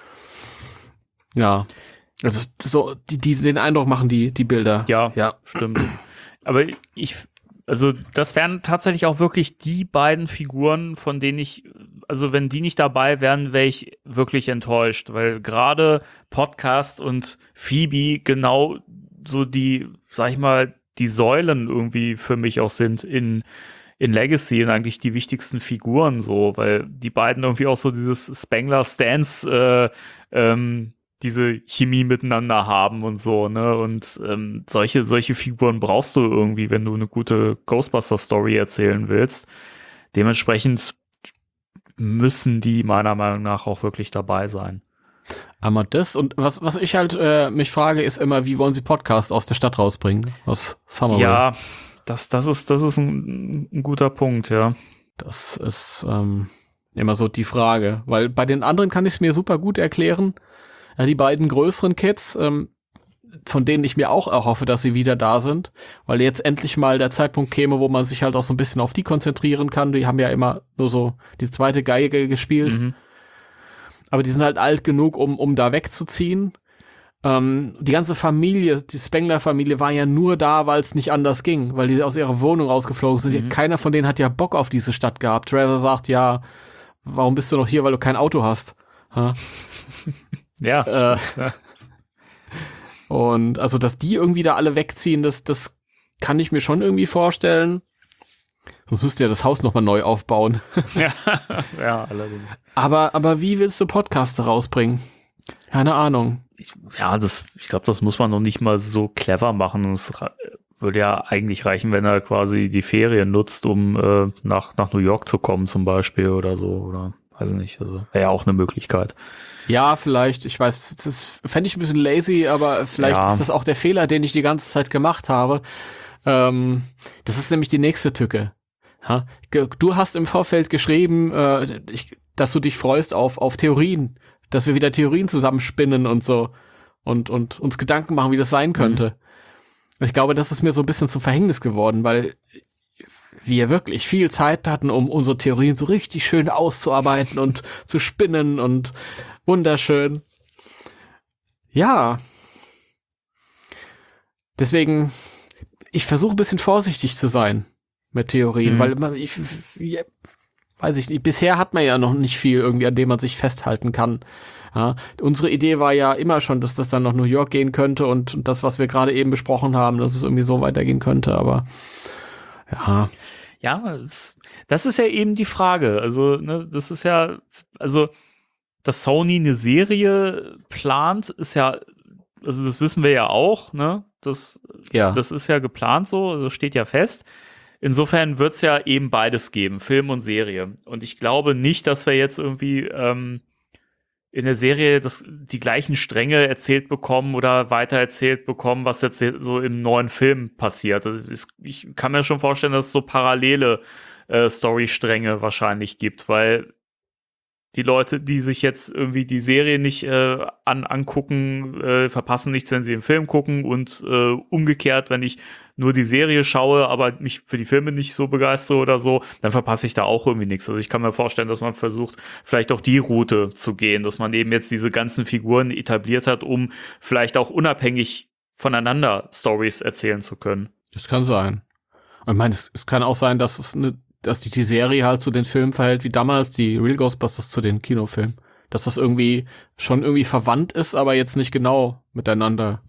Ja, also so, die, die, den Eindruck machen die, die Bilder. Ja, ja, stimmt. Aber ich, also das wären tatsächlich auch wirklich die beiden Figuren, von denen ich, also wenn die nicht dabei wären, wäre ich wirklich enttäuscht, weil gerade Podcast und Phoebe genau so die, sag ich mal, die Säulen irgendwie für mich auch sind in in Legacy und eigentlich die wichtigsten Figuren so, weil die beiden irgendwie auch so dieses Spengler-Stans äh, ähm, diese Chemie miteinander haben und so, ne, und ähm, solche solche Figuren brauchst du irgendwie, wenn du eine gute Ghostbuster-Story erzählen willst. Dementsprechend müssen die meiner Meinung nach auch wirklich dabei sein. Aber das, und was was ich halt äh, mich frage, ist immer, wie wollen sie Podcast aus der Stadt rausbringen, aus Somerville? Ja, Das, das ist, das ist ein, ein guter Punkt, ja. Das ist ähm, immer so die Frage, weil bei den anderen kann ich es mir super gut erklären. Ja, die beiden größeren Kids, ähm, von denen ich mir auch erhoffe, dass sie wieder da sind, weil jetzt endlich mal der Zeitpunkt käme, wo man sich halt auch so ein bisschen auf die konzentrieren kann. Die haben ja immer nur so die zweite Geige gespielt. Mhm. Aber die sind halt alt genug, um, um da wegzuziehen. Ähm, die ganze Familie, die Spengler-Familie war ja nur da, weil es nicht anders ging, weil die aus ihrer Wohnung rausgeflogen sind. Mhm. Keiner von denen hat ja Bock auf diese Stadt gehabt. Trevor sagt, ja, warum bist du noch hier, weil du kein Auto hast? Ha? Ja. Äh, ja. Und also, dass die irgendwie da alle wegziehen, das, das kann ich mir schon irgendwie vorstellen. Sonst müsst ihr das Haus nochmal neu aufbauen. Ja, ja, allerdings. Aber, aber wie willst du Podcasts rausbringen? Keine Ahnung. Ich, ja, das, ich glaube, das muss man noch nicht mal so clever machen. Es würde ja eigentlich reichen, wenn er quasi die Ferien nutzt, um äh, nach, nach New York zu kommen zum Beispiel oder so. Oder weiß ich nicht. Also, wäre ja auch eine Möglichkeit. Ja, vielleicht. Ich weiß, das fände ich ein bisschen lazy, aber vielleicht ja. ist das auch der Fehler, den ich die ganze Zeit gemacht habe. Ähm, das ist nämlich die nächste Tücke. Ha? Du hast im Vorfeld geschrieben, äh, ich, dass du dich freust auf, auf Theorien, dass wir wieder Theorien zusammenspinnen und so und, und uns Gedanken machen, wie das sein könnte. Mhm. Ich glaube, das ist mir so ein bisschen zum Verhängnis geworden, weil wir wirklich viel Zeit hatten, um unsere Theorien so richtig schön auszuarbeiten und zu spinnen und wunderschön. Ja. Deswegen, ich versuche ein bisschen vorsichtig zu sein mit Theorien, mhm. weil man, ich, ja, weiß ich nicht, bisher hat man ja noch nicht viel irgendwie, an dem man sich festhalten kann. Ja, unsere Idee war ja immer schon, dass das dann nach New York gehen könnte und, und das, was wir gerade eben besprochen haben, dass es irgendwie so weitergehen könnte, aber ja. Ja, es, das ist ja eben die Frage. Also, ne, das ist ja, also, dass Sony eine Serie plant, ist ja, also das wissen wir ja auch, ne? Das, ja. das ist ja geplant so, also steht ja fest. Insofern wird es ja eben beides geben, Film und Serie. Und ich glaube nicht, dass wir jetzt irgendwie ähm, in der Serie das, die gleichen Stränge erzählt bekommen oder weitererzählt bekommen, was jetzt so im neuen Film passiert. Also es, ich kann mir schon vorstellen, dass es so parallele äh, Storystränge wahrscheinlich gibt, weil die Leute, die sich jetzt irgendwie die Serie nicht äh, an, angucken, äh, verpassen nichts, wenn sie den Film gucken und äh, umgekehrt, wenn ich nur die Serie schaue, aber mich für die Filme nicht so begeistere oder so, dann verpasse ich da auch irgendwie nichts. Also ich kann mir vorstellen, dass man versucht, vielleicht auch die Route zu gehen, dass man eben jetzt diese ganzen Figuren etabliert hat, um vielleicht auch unabhängig voneinander Storys erzählen zu können. Das kann sein. Ich meine, es, es kann auch sein, dass es eine dass die, die Serie halt zu den Filmen verhält, wie damals die Real Ghostbusters zu den Kinofilmen. Dass das irgendwie schon irgendwie verwandt ist, aber jetzt nicht genau miteinander.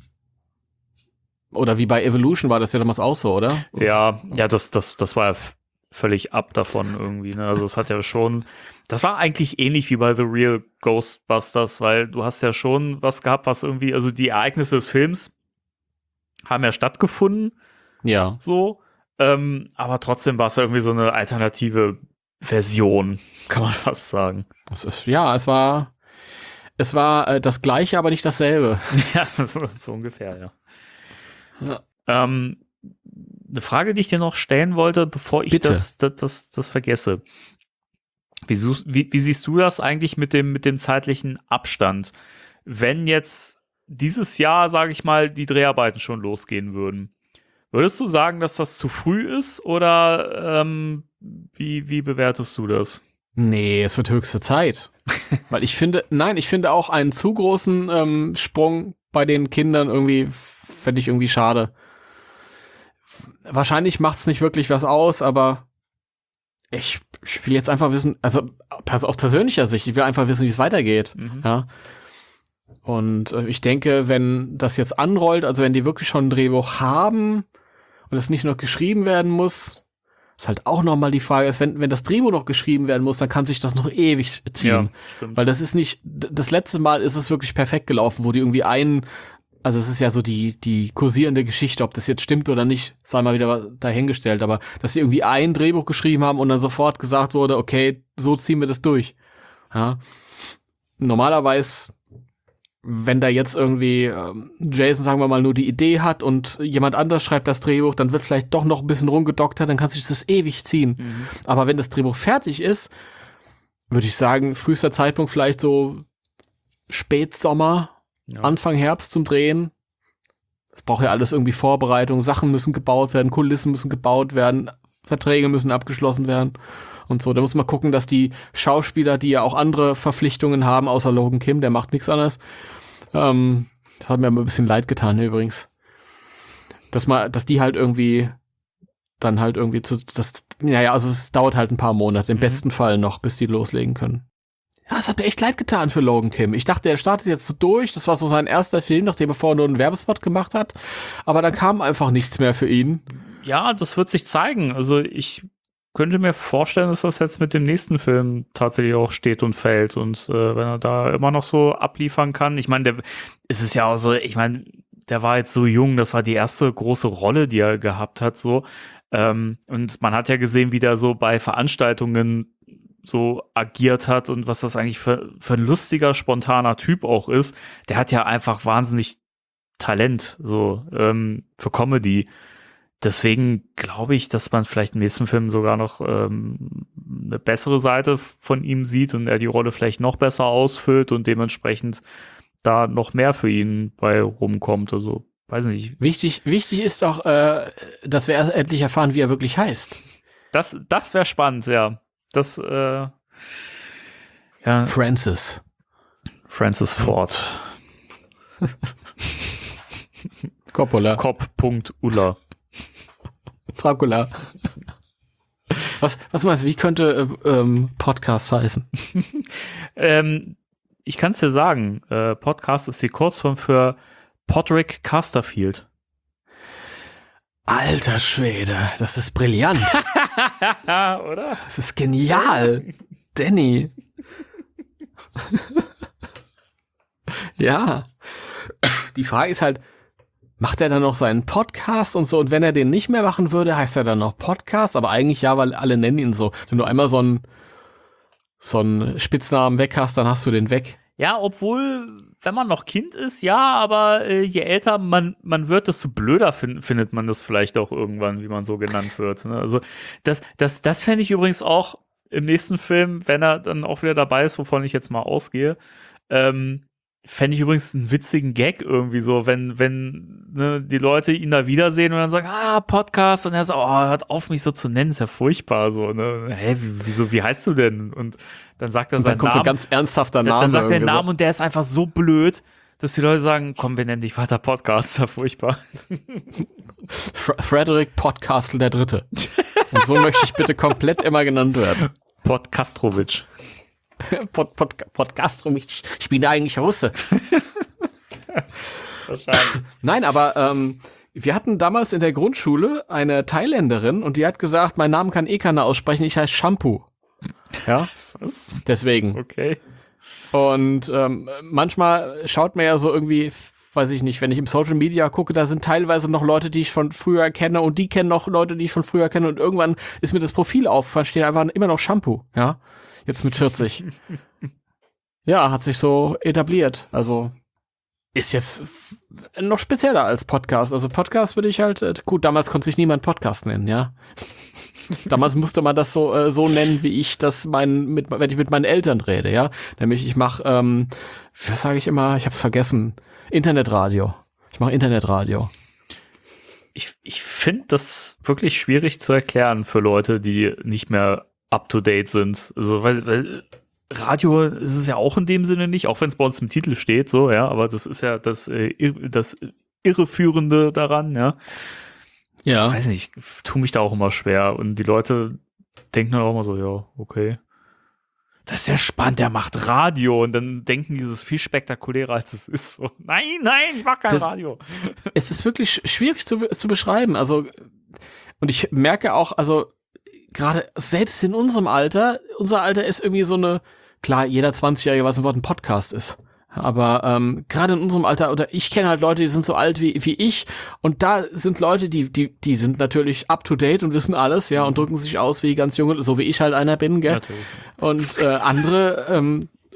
Oder wie bei Evolution war das ja damals auch so, oder? Ja, ja, das, das, das war ja f- völlig ab davon irgendwie, ne? Also es hat ja schon, das war eigentlich ähnlich wie bei The Real Ghostbusters, weil du hast ja schon was gehabt, was irgendwie, also die Ereignisse des Films haben ja stattgefunden. Ja. So. Ähm, aber trotzdem war es ja irgendwie so eine alternative Version, kann man fast sagen. Es ist, ja, es war es war äh, das Gleiche, aber nicht dasselbe. Ja, so, so ungefähr, ja. ja. Ähm, eine Frage, die ich dir noch stellen wollte, bevor ich das, das, das, das vergesse. Wie, wie, wie siehst du das eigentlich mit dem, mit dem zeitlichen Abstand? Wenn jetzt dieses Jahr, sage ich mal, die Dreharbeiten schon losgehen würden, würdest du sagen, dass das zu früh ist oder ähm, wie, wie bewertest du das? Nee, es wird höchste Zeit. Weil ich finde, nein, ich finde auch einen zu großen ähm, Sprung bei den Kindern irgendwie, fände ich irgendwie schade. Wahrscheinlich macht es nicht wirklich was aus, aber ich, ich will jetzt einfach wissen, also aus persönlicher Sicht, ich will einfach wissen, wie es weitergeht. Mhm. Ja. Und äh, ich denke, wenn das jetzt anrollt, also wenn die wirklich schon ein Drehbuch haben und es nicht noch geschrieben werden muss, ist halt auch nochmal die Frage, ist, wenn, wenn das Drehbuch noch geschrieben werden muss, dann kann sich das noch ewig ziehen. Ja, weil das ist nicht, das letzte Mal ist es wirklich perfekt gelaufen, wo die irgendwie einen, also es ist ja so die, die kursierende Geschichte, ob das jetzt stimmt oder nicht, sei mal wieder dahingestellt, aber dass sie irgendwie ein Drehbuch geschrieben haben und dann sofort gesagt wurde, okay, so ziehen wir das durch. Ja. Normalerweise wenn da jetzt irgendwie ähm, Jason, sagen wir mal, nur die Idee hat und jemand anders schreibt das Drehbuch, dann wird vielleicht doch noch ein bisschen rumgedoktert, dann kann sich das ewig ziehen. Mhm. Aber wenn das Drehbuch fertig ist, würde ich sagen, frühester Zeitpunkt vielleicht so Spätsommer, ja. Anfang Herbst zum Drehen. Es braucht ja alles irgendwie Vorbereitung, Sachen müssen gebaut werden, Kulissen müssen gebaut werden, Verträge müssen abgeschlossen werden und so. Da muss man gucken, dass die Schauspieler, die ja auch andere Verpflichtungen haben, außer Logan Kim, der macht nichts anderes. Ähm, das hat mir aber ein bisschen leid getan übrigens. Dass man, dass die halt irgendwie dann halt irgendwie zu, das, naja, also es dauert halt ein paar Monate, im mhm. besten Fall noch, bis die loslegen können. Ja, es hat mir echt leid getan für Logan Kim. Ich dachte, er startet jetzt so durch. Das war so sein erster Film, nachdem er vorher nur einen Werbespot gemacht hat. Aber dann kam einfach nichts mehr für ihn. Ja, das wird sich zeigen. Also ich könnte mir vorstellen, dass das jetzt mit dem nächsten Film tatsächlich auch steht und fällt. Und äh, wenn er da immer noch so abliefern kann. Ich meine, der ist es ja auch so, ich meine, der war jetzt so jung. Das war die erste große Rolle, die er gehabt hat. So ähm, und man hat ja gesehen, wie der so bei Veranstaltungen so agiert hat und was das eigentlich für, für ein lustiger, spontaner Typ auch ist. Der hat ja einfach wahnsinnig Talent so ähm, für Comedy. Deswegen glaube ich, dass man vielleicht im nächsten Film sogar noch ähm, eine bessere Seite von ihm sieht und er die Rolle vielleicht noch besser ausfüllt und dementsprechend da noch mehr für ihn bei rumkommt. Also, weiß nicht. Wichtig, wichtig ist doch, äh, dass wir endlich erfahren, wie er wirklich heißt. Das, das wäre spannend, ja. Das, äh, ja. Francis. Francis Ford. Coppola. Cop.Ulla. Dracula. Was, was meinst du, wie könnte äh, ähm, Podcast heißen? ähm, ich kann es dir sagen. Äh, Podcast ist die Kurzform für Podrick Casterfield. Alter Schwede, das ist brillant. Oder? Das ist genial. Danny. Ja. Die Frage ist halt, macht er dann noch seinen Podcast und so? Und wenn er den nicht mehr machen würde, heißt er dann noch Podcast? Aber eigentlich ja, weil alle nennen ihn so. Wenn du einmal so einen so einen Spitznamen weg hast, dann hast du den weg. Ja, obwohl, wenn man noch Kind ist, ja, aber äh, je älter man, man wird, desto blöder find, findet man das vielleicht auch irgendwann, wie man so genannt wird. Ne? Also das, das, das fände ich übrigens auch im nächsten Film, wenn er dann auch wieder dabei ist, wovon ich jetzt mal ausgehe, ähm, fände ich übrigens einen witzigen Gag irgendwie so, wenn, wenn ne, die Leute ihn da wiedersehen und dann sagen, ah, Podcast, und er sagt, oh, hört auf, mich so zu nennen, ist ja furchtbar, so, ne, hä, wieso, wie heißt du denn? Und dann sagt er und seinen dann kommt Namen. so ein ganz ernsthafter Name. Dann, dann sagt er den Namen so. Und der ist einfach so blöd, dass die Leute sagen, komm, wir nennen dich weiter Podcast, ist ja furchtbar. F- Frederick Podcastle der Dritte. Und so möchte ich bitte komplett immer genannt werden. Podcastrowitsch. Pod, Pod, Podcastrovich. Ich bin eigentlich Russe. Wahrscheinlich. Nein, aber ähm, wir hatten damals in der Grundschule eine Thailänderin und die hat gesagt, meinen Namen kann eh keiner aussprechen, ich heiße Shampoo. Ja, was? Deswegen. Okay. Und ähm, manchmal schaut man ja so irgendwie, weiß ich nicht, wenn ich im Social Media gucke, da sind teilweise noch Leute, die ich von früher kenne und die kennen noch Leute, die ich von früher kenne und irgendwann ist mir das Profil aufgefallen, steht einfach immer noch Shampoo, ja, jetzt mit vierzig. Ja, hat sich so etabliert, also ist jetzt noch spezieller als Podcast, also Podcast würde ich halt, äh, gut, damals konnte sich niemand Podcast nennen, ja. Damals musste man das so äh, so nennen, wie ich das mein mit wenn ich mit meinen Eltern rede, ja, nämlich ich mache, ähm, was sage ich immer, ich hab's vergessen, Internetradio. Ich mache Internetradio. Ich ich finde das wirklich schwierig zu erklären für Leute, die nicht mehr up to date sind. Also weil, weil Radio ist es ja auch in dem Sinne nicht, auch wenn es bei uns im Titel steht, so ja, aber das ist ja das äh, das Irreführende daran, ja. Ja. Weiß nicht, ich tue mich da auch immer schwer. Und die Leute denken dann auch immer so, ja, okay. Das ist ja spannend, der macht Radio. Und dann denken die, das ist viel spektakulärer, als es ist. So, nein, nein, ich mach kein das, Radio. Es ist wirklich schwierig zu, zu beschreiben. Also, und ich merke auch, also, gerade selbst in unserem Alter, unser Alter ist irgendwie so eine, klar, jeder zwanzigjährige weiß, was ein Podcast ist. Aber ähm, gerade in unserem Alter, oder ich kenne halt Leute, die sind so alt wie wie ich und da sind Leute, die die die sind natürlich up to date und wissen alles, ja, und drücken sich aus wie ganz junge, so wie ich halt einer bin, gell? Natürlich. Und äh, andere ähm,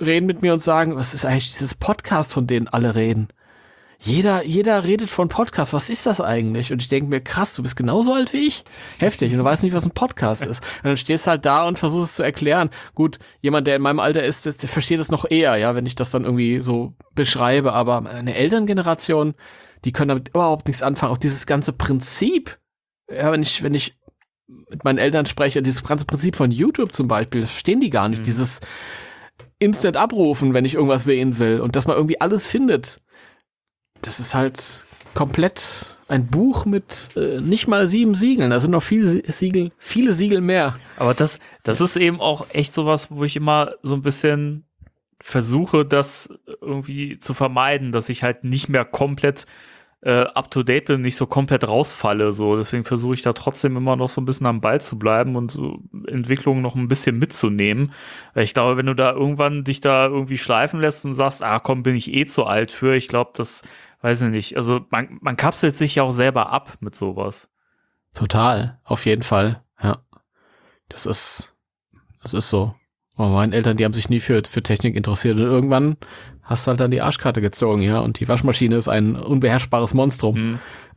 reden mit mir und sagen, was ist eigentlich dieses Podcast, von denen alle reden? Jeder, jeder redet von Podcast. Was ist das eigentlich? Und ich denke mir, krass, du bist genauso alt wie ich. Heftig. Und du weißt nicht, was ein Podcast ist. Und dann stehst du halt da und versuchst es zu erklären. Gut, jemand, der in meinem Alter ist, der, der versteht es noch eher, ja, wenn ich das dann irgendwie so beschreibe. Aber eine Elterngeneration, die können damit überhaupt nichts anfangen. Auch dieses ganze Prinzip, ja, wenn ich, wenn ich mit meinen Eltern spreche, dieses ganze Prinzip von YouTube zum Beispiel, das verstehen die gar nicht. Mhm. Dieses Instant abrufen, wenn ich irgendwas sehen will. Und dass man irgendwie alles findet. Das ist halt komplett ein Buch mit äh, nicht mal sieben Siegeln. Da sind noch viele Siegel, viele Siegel mehr. Aber das, das ist eben auch echt sowas, wo ich immer so ein bisschen versuche, das irgendwie zu vermeiden, dass ich halt nicht mehr komplett äh, up to date bin, nicht so komplett rausfalle. So. Deswegen versuche ich da trotzdem immer noch so ein bisschen am Ball zu bleiben und so Entwicklungen noch ein bisschen mitzunehmen. Weil ich glaube, wenn du da irgendwann dich da irgendwie schleifen lässt und sagst, ah komm, bin ich eh zu alt für, ich glaube, das weiß ich nicht. Also man, man kapselt sich ja auch selber ab mit sowas. Total, auf jeden Fall. Ja, das ist, das ist so. Aber meine Eltern, die haben sich nie für für Technik interessiert und irgendwann hast du halt dann die Arschkarte gezogen, ja. Und die Waschmaschine ist ein unbeherrschbares Monstrum. Mhm.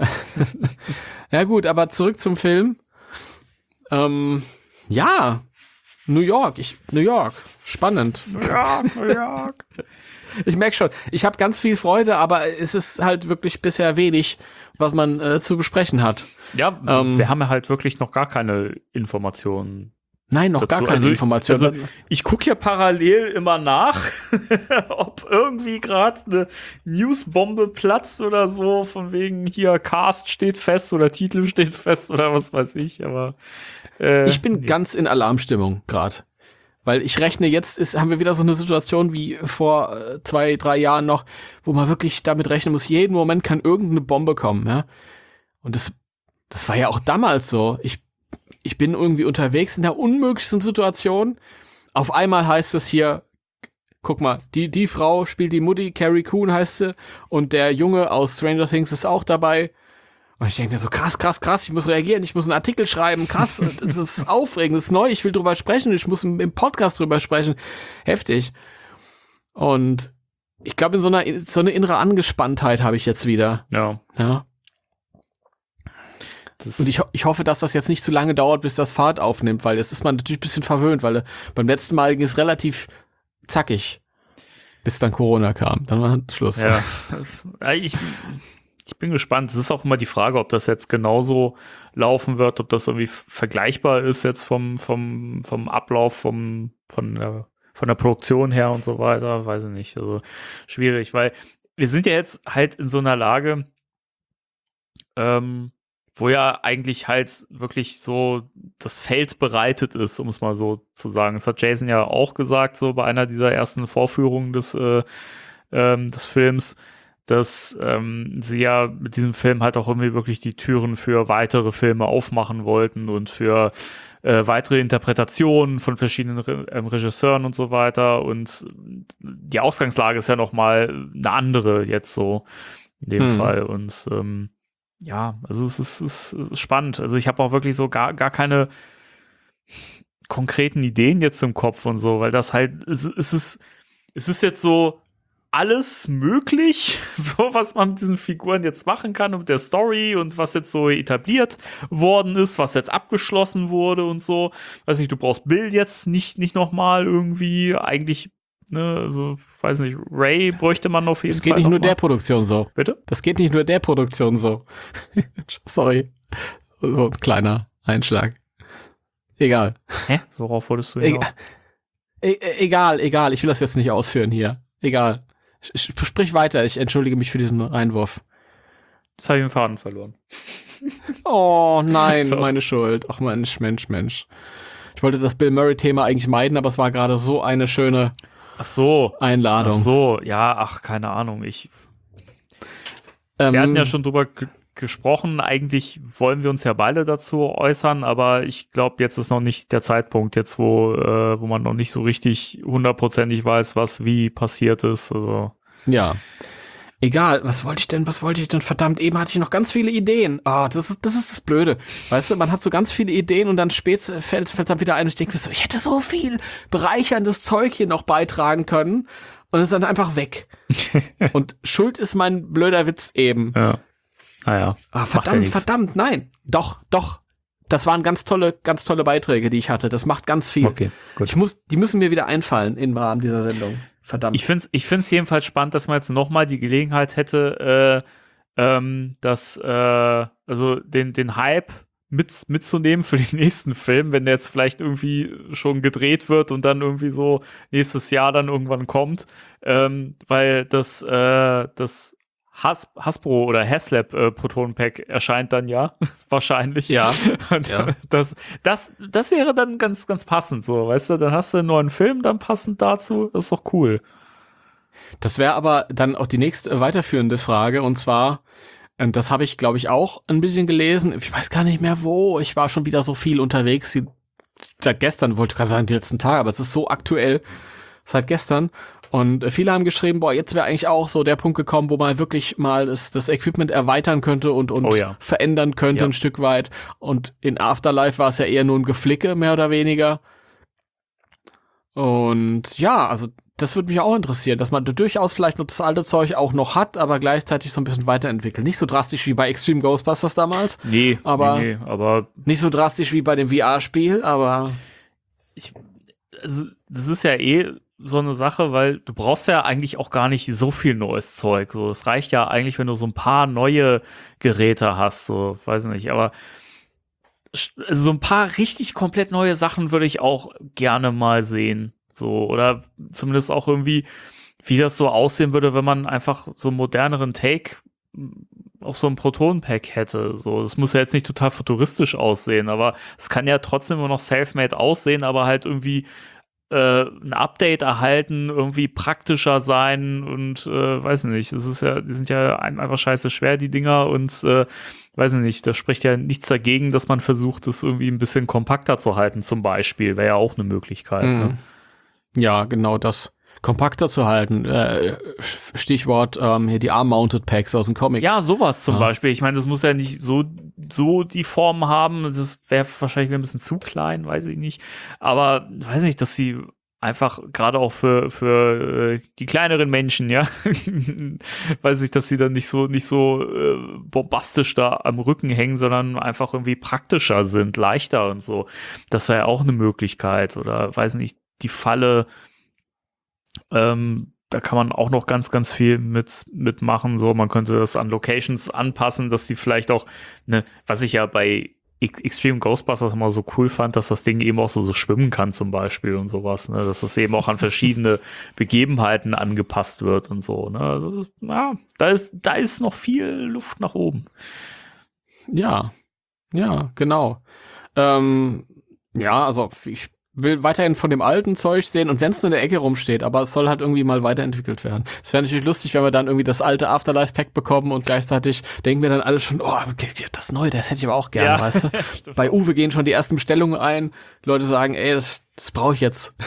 Ja gut, aber zurück zum Film. Ähm, ja, New York, ich New York, spannend. New York, New York. Ich merke schon, ich habe ganz viel Freude, aber es ist halt wirklich bisher wenig, was man äh, zu besprechen hat. Ja, ähm, wir haben ja halt wirklich noch gar keine Informationen. Nein, noch dazu. gar keine also, Informationen. Also ich gucke ja parallel immer nach, ob irgendwie gerade eine Newsbombe platzt oder so, von wegen hier Cast steht fest oder Titel steht fest oder was weiß ich. Aber äh, ich bin nee. ganz in Alarmstimmung gerade. Weil ich rechne, jetzt ist, haben wir wieder so eine Situation wie vor äh, zwei, drei Jahren noch, wo man wirklich damit rechnen muss, jeden Moment kann irgendeine Bombe kommen, ja. Und das, das war ja auch damals so. Ich, ich bin irgendwie unterwegs in der unmöglichsten Situation. Auf einmal heißt es hier, guck mal, die, die Frau spielt die Mutti, Carrie Coon heißt sie, und der Junge aus Stranger Things ist auch dabei. Und ich denke mir so, krass, krass, krass, ich muss reagieren, ich muss einen Artikel schreiben, krass, das ist aufregend, das ist neu, ich will drüber sprechen, ich muss im Podcast drüber sprechen. Heftig. Und ich glaube, in so einer, so eine innere Angespanntheit habe ich jetzt wieder. Ja. Ja. Das Und ich, ich hoffe, dass das jetzt nicht zu lange dauert, bis das Fahrt aufnimmt, weil jetzt ist man natürlich ein bisschen verwöhnt, weil beim letzten Mal ging es relativ zackig, bis dann Corona kam. Dann war Schluss. Ja, das, ich... Ich bin gespannt. Es ist auch immer die Frage, ob das jetzt genauso laufen wird, ob das irgendwie vergleichbar ist jetzt vom, vom, vom Ablauf, vom, von, der, von der Produktion her und so weiter. Weiß ich nicht. Also schwierig, weil wir sind ja jetzt halt in so einer Lage, ähm, wo ja eigentlich halt wirklich so das Feld bereitet ist, um es mal so zu sagen. Das hat Jason ja auch gesagt, so bei einer dieser ersten Vorführungen des, äh, ähm, des Films, dass ähm, sie ja mit diesem Film halt auch irgendwie wirklich die Türen für weitere Filme aufmachen wollten und für äh, weitere Interpretationen von verschiedenen Re- ähm, Regisseuren und so weiter. Und die Ausgangslage ist ja nochmal eine andere jetzt so in dem hm. Fall. Und ähm, ja, also es ist, es ist spannend. Also ich habe auch wirklich so gar, gar keine konkreten Ideen jetzt im Kopf und so, weil das halt, es, es ist, es ist jetzt so alles möglich, was man mit diesen Figuren jetzt machen kann und mit der Story und was jetzt so etabliert worden ist, was jetzt abgeschlossen wurde und so. Weiß nicht, du brauchst Bill jetzt nicht, nicht nochmal irgendwie, eigentlich, ne, also, weiß nicht, Ray bräuchte man auf jeden Fall. Das geht nicht nur der Produktion so. Bitte? Das geht nicht nur der Produktion so. Sorry. So ein kleiner Einschlag. Egal. Hä? Worauf wolltest du hinaus? E- e- egal, egal. Ich will das jetzt nicht ausführen hier. Egal. Sprich weiter, ich entschuldige mich für diesen Einwurf. Jetzt habe ich den Faden verloren. Oh nein, meine Schuld. Ach Mensch, Mensch, Mensch. Ich wollte das Bill Murray-Thema eigentlich meiden, aber es war gerade so eine schöne ach so. Einladung. Ach so, ja, ach, keine Ahnung. Ich, ähm, wir hatten ja schon drüber g- gesprochen. Eigentlich wollen wir uns ja beide dazu äußern, aber ich glaube, jetzt ist noch nicht der Zeitpunkt, jetzt wo, äh, wo man noch nicht so richtig hundertprozentig weiß, was wie passiert ist. Also. Ja. Egal, was wollte ich denn, was wollte ich denn? Verdammt, eben hatte ich noch ganz viele Ideen. Ah, das ist, das ist das Blöde. Weißt du, man hat so ganz viele Ideen und dann spät fällt es dann wieder ein und ich denke so, ich hätte so viel bereicherndes Zeug hier noch beitragen können und es ist dann einfach weg. Und schuld ist mein blöder Witz eben. Ja. Naja. Ah, verdammt, verdammt, nein. Doch, doch. Das waren ganz tolle, ganz tolle Beiträge, die ich hatte. Das macht ganz viel. Okay, gut. Ich muss, die müssen mir wieder einfallen im Rahmen dieser Sendung. Verdammt. Ich finde es ich find's jedenfalls spannend, dass man jetzt nochmal die Gelegenheit hätte, äh, ähm, das, äh, also den, den Hype mit, mitzunehmen für den nächsten Film, wenn der jetzt vielleicht irgendwie schon gedreht wird und dann irgendwie so nächstes Jahr dann irgendwann kommt, ähm, weil das, äh, das Has- Hasbro oder Haslab äh, Proton Pack erscheint dann ja wahrscheinlich. Ja. Und ja. Das, das, das wäre dann ganz, ganz passend, so, weißt du, dann hast du einen neuen Film dann passend dazu, das ist doch cool. Das wäre aber dann auch die nächste weiterführende Frage und zwar, und das habe ich glaube ich auch ein bisschen gelesen, ich weiß gar nicht mehr wo, ich war schon wieder so viel unterwegs, seit gestern, wollte ich gerade sagen, die letzten Tage, aber es ist so aktuell, seit gestern. Und viele haben geschrieben, boah, jetzt wäre eigentlich auch so der Punkt gekommen, wo man wirklich mal das, das Equipment erweitern könnte und, und oh ja. verändern könnte ja. ein Stück weit. Und in Afterlife war es ja eher nur ein Geflicke, mehr oder weniger. Und ja, also das würde mich auch interessieren, dass man durchaus vielleicht noch das alte Zeug auch noch hat, aber gleichzeitig so ein bisschen weiterentwickelt. Nicht so drastisch wie bei Extreme Ghostbusters damals. Nee, aber, nee, nee, aber nicht so drastisch wie bei dem V R-Spiel, aber ich, also, das ist ja eh so eine Sache, weil du brauchst ja eigentlich auch gar nicht so viel neues Zeug. So, es reicht ja eigentlich, wenn du so ein paar neue Geräte hast, so, weiß nicht, aber so ein paar richtig komplett neue Sachen würde ich auch gerne mal sehen. So, oder zumindest auch irgendwie, wie das so aussehen würde, wenn man einfach so einen moderneren Take auf so einem Proton-Pack hätte. So, das muss ja jetzt nicht total futuristisch aussehen, aber es kann ja trotzdem immer noch self-made aussehen, aber halt irgendwie äh, ein Update erhalten, irgendwie praktischer sein und äh, weiß nicht, es ist ja, die sind ja einfach scheiße schwer, die Dinger, und äh, weiß nicht, da spricht ja nichts dagegen, dass man versucht, das irgendwie ein bisschen kompakter zu halten, zum Beispiel, wäre ja auch eine Möglichkeit. Mhm. Ne? Ja, genau das. Kompakter zu halten. Äh, Stichwort ähm, hier die Arm-Mounted Packs aus den Comics. Ja, sowas zum ja. Beispiel. Ich meine, das muss ja nicht so, so die Form haben. Das wäre wahrscheinlich ein bisschen zu klein, weiß ich nicht. Aber weiß nicht, dass sie einfach gerade auch für, für äh, die kleineren Menschen, ja, weiß ich, dass sie dann nicht so, nicht so äh, bombastisch da am Rücken hängen, sondern einfach irgendwie praktischer sind, leichter und so. Das wäre ja auch eine Möglichkeit. Oder weiß nicht, die Falle, Ähm, da kann man auch noch ganz, ganz viel mit mitmachen. So, man könnte das an Locations anpassen, dass die vielleicht auch, ne, was ich ja bei Extreme Ghostbusters immer so cool fand, dass das Ding eben auch so, so schwimmen kann zum Beispiel und sowas, ne, dass das eben auch an verschiedene Begebenheiten angepasst wird und so, ne, also, ja, da ist, da ist noch viel Luft nach oben. Ja, ja, genau. Ähm, ja, also ich will weiterhin von dem alten Zeug sehen und wenn es nur in der Ecke rumsteht, aber es soll halt irgendwie mal weiterentwickelt werden. Es wäre natürlich lustig, wenn wir dann irgendwie das alte Afterlife-Pack bekommen und gleichzeitig denken wir dann alle schon, oh, das Neue, das hätte ich aber auch gerne, ja. Weißt du? Bei Uwe gehen schon die ersten Bestellungen ein, Leute sagen, ey, das, das brauche ich jetzt.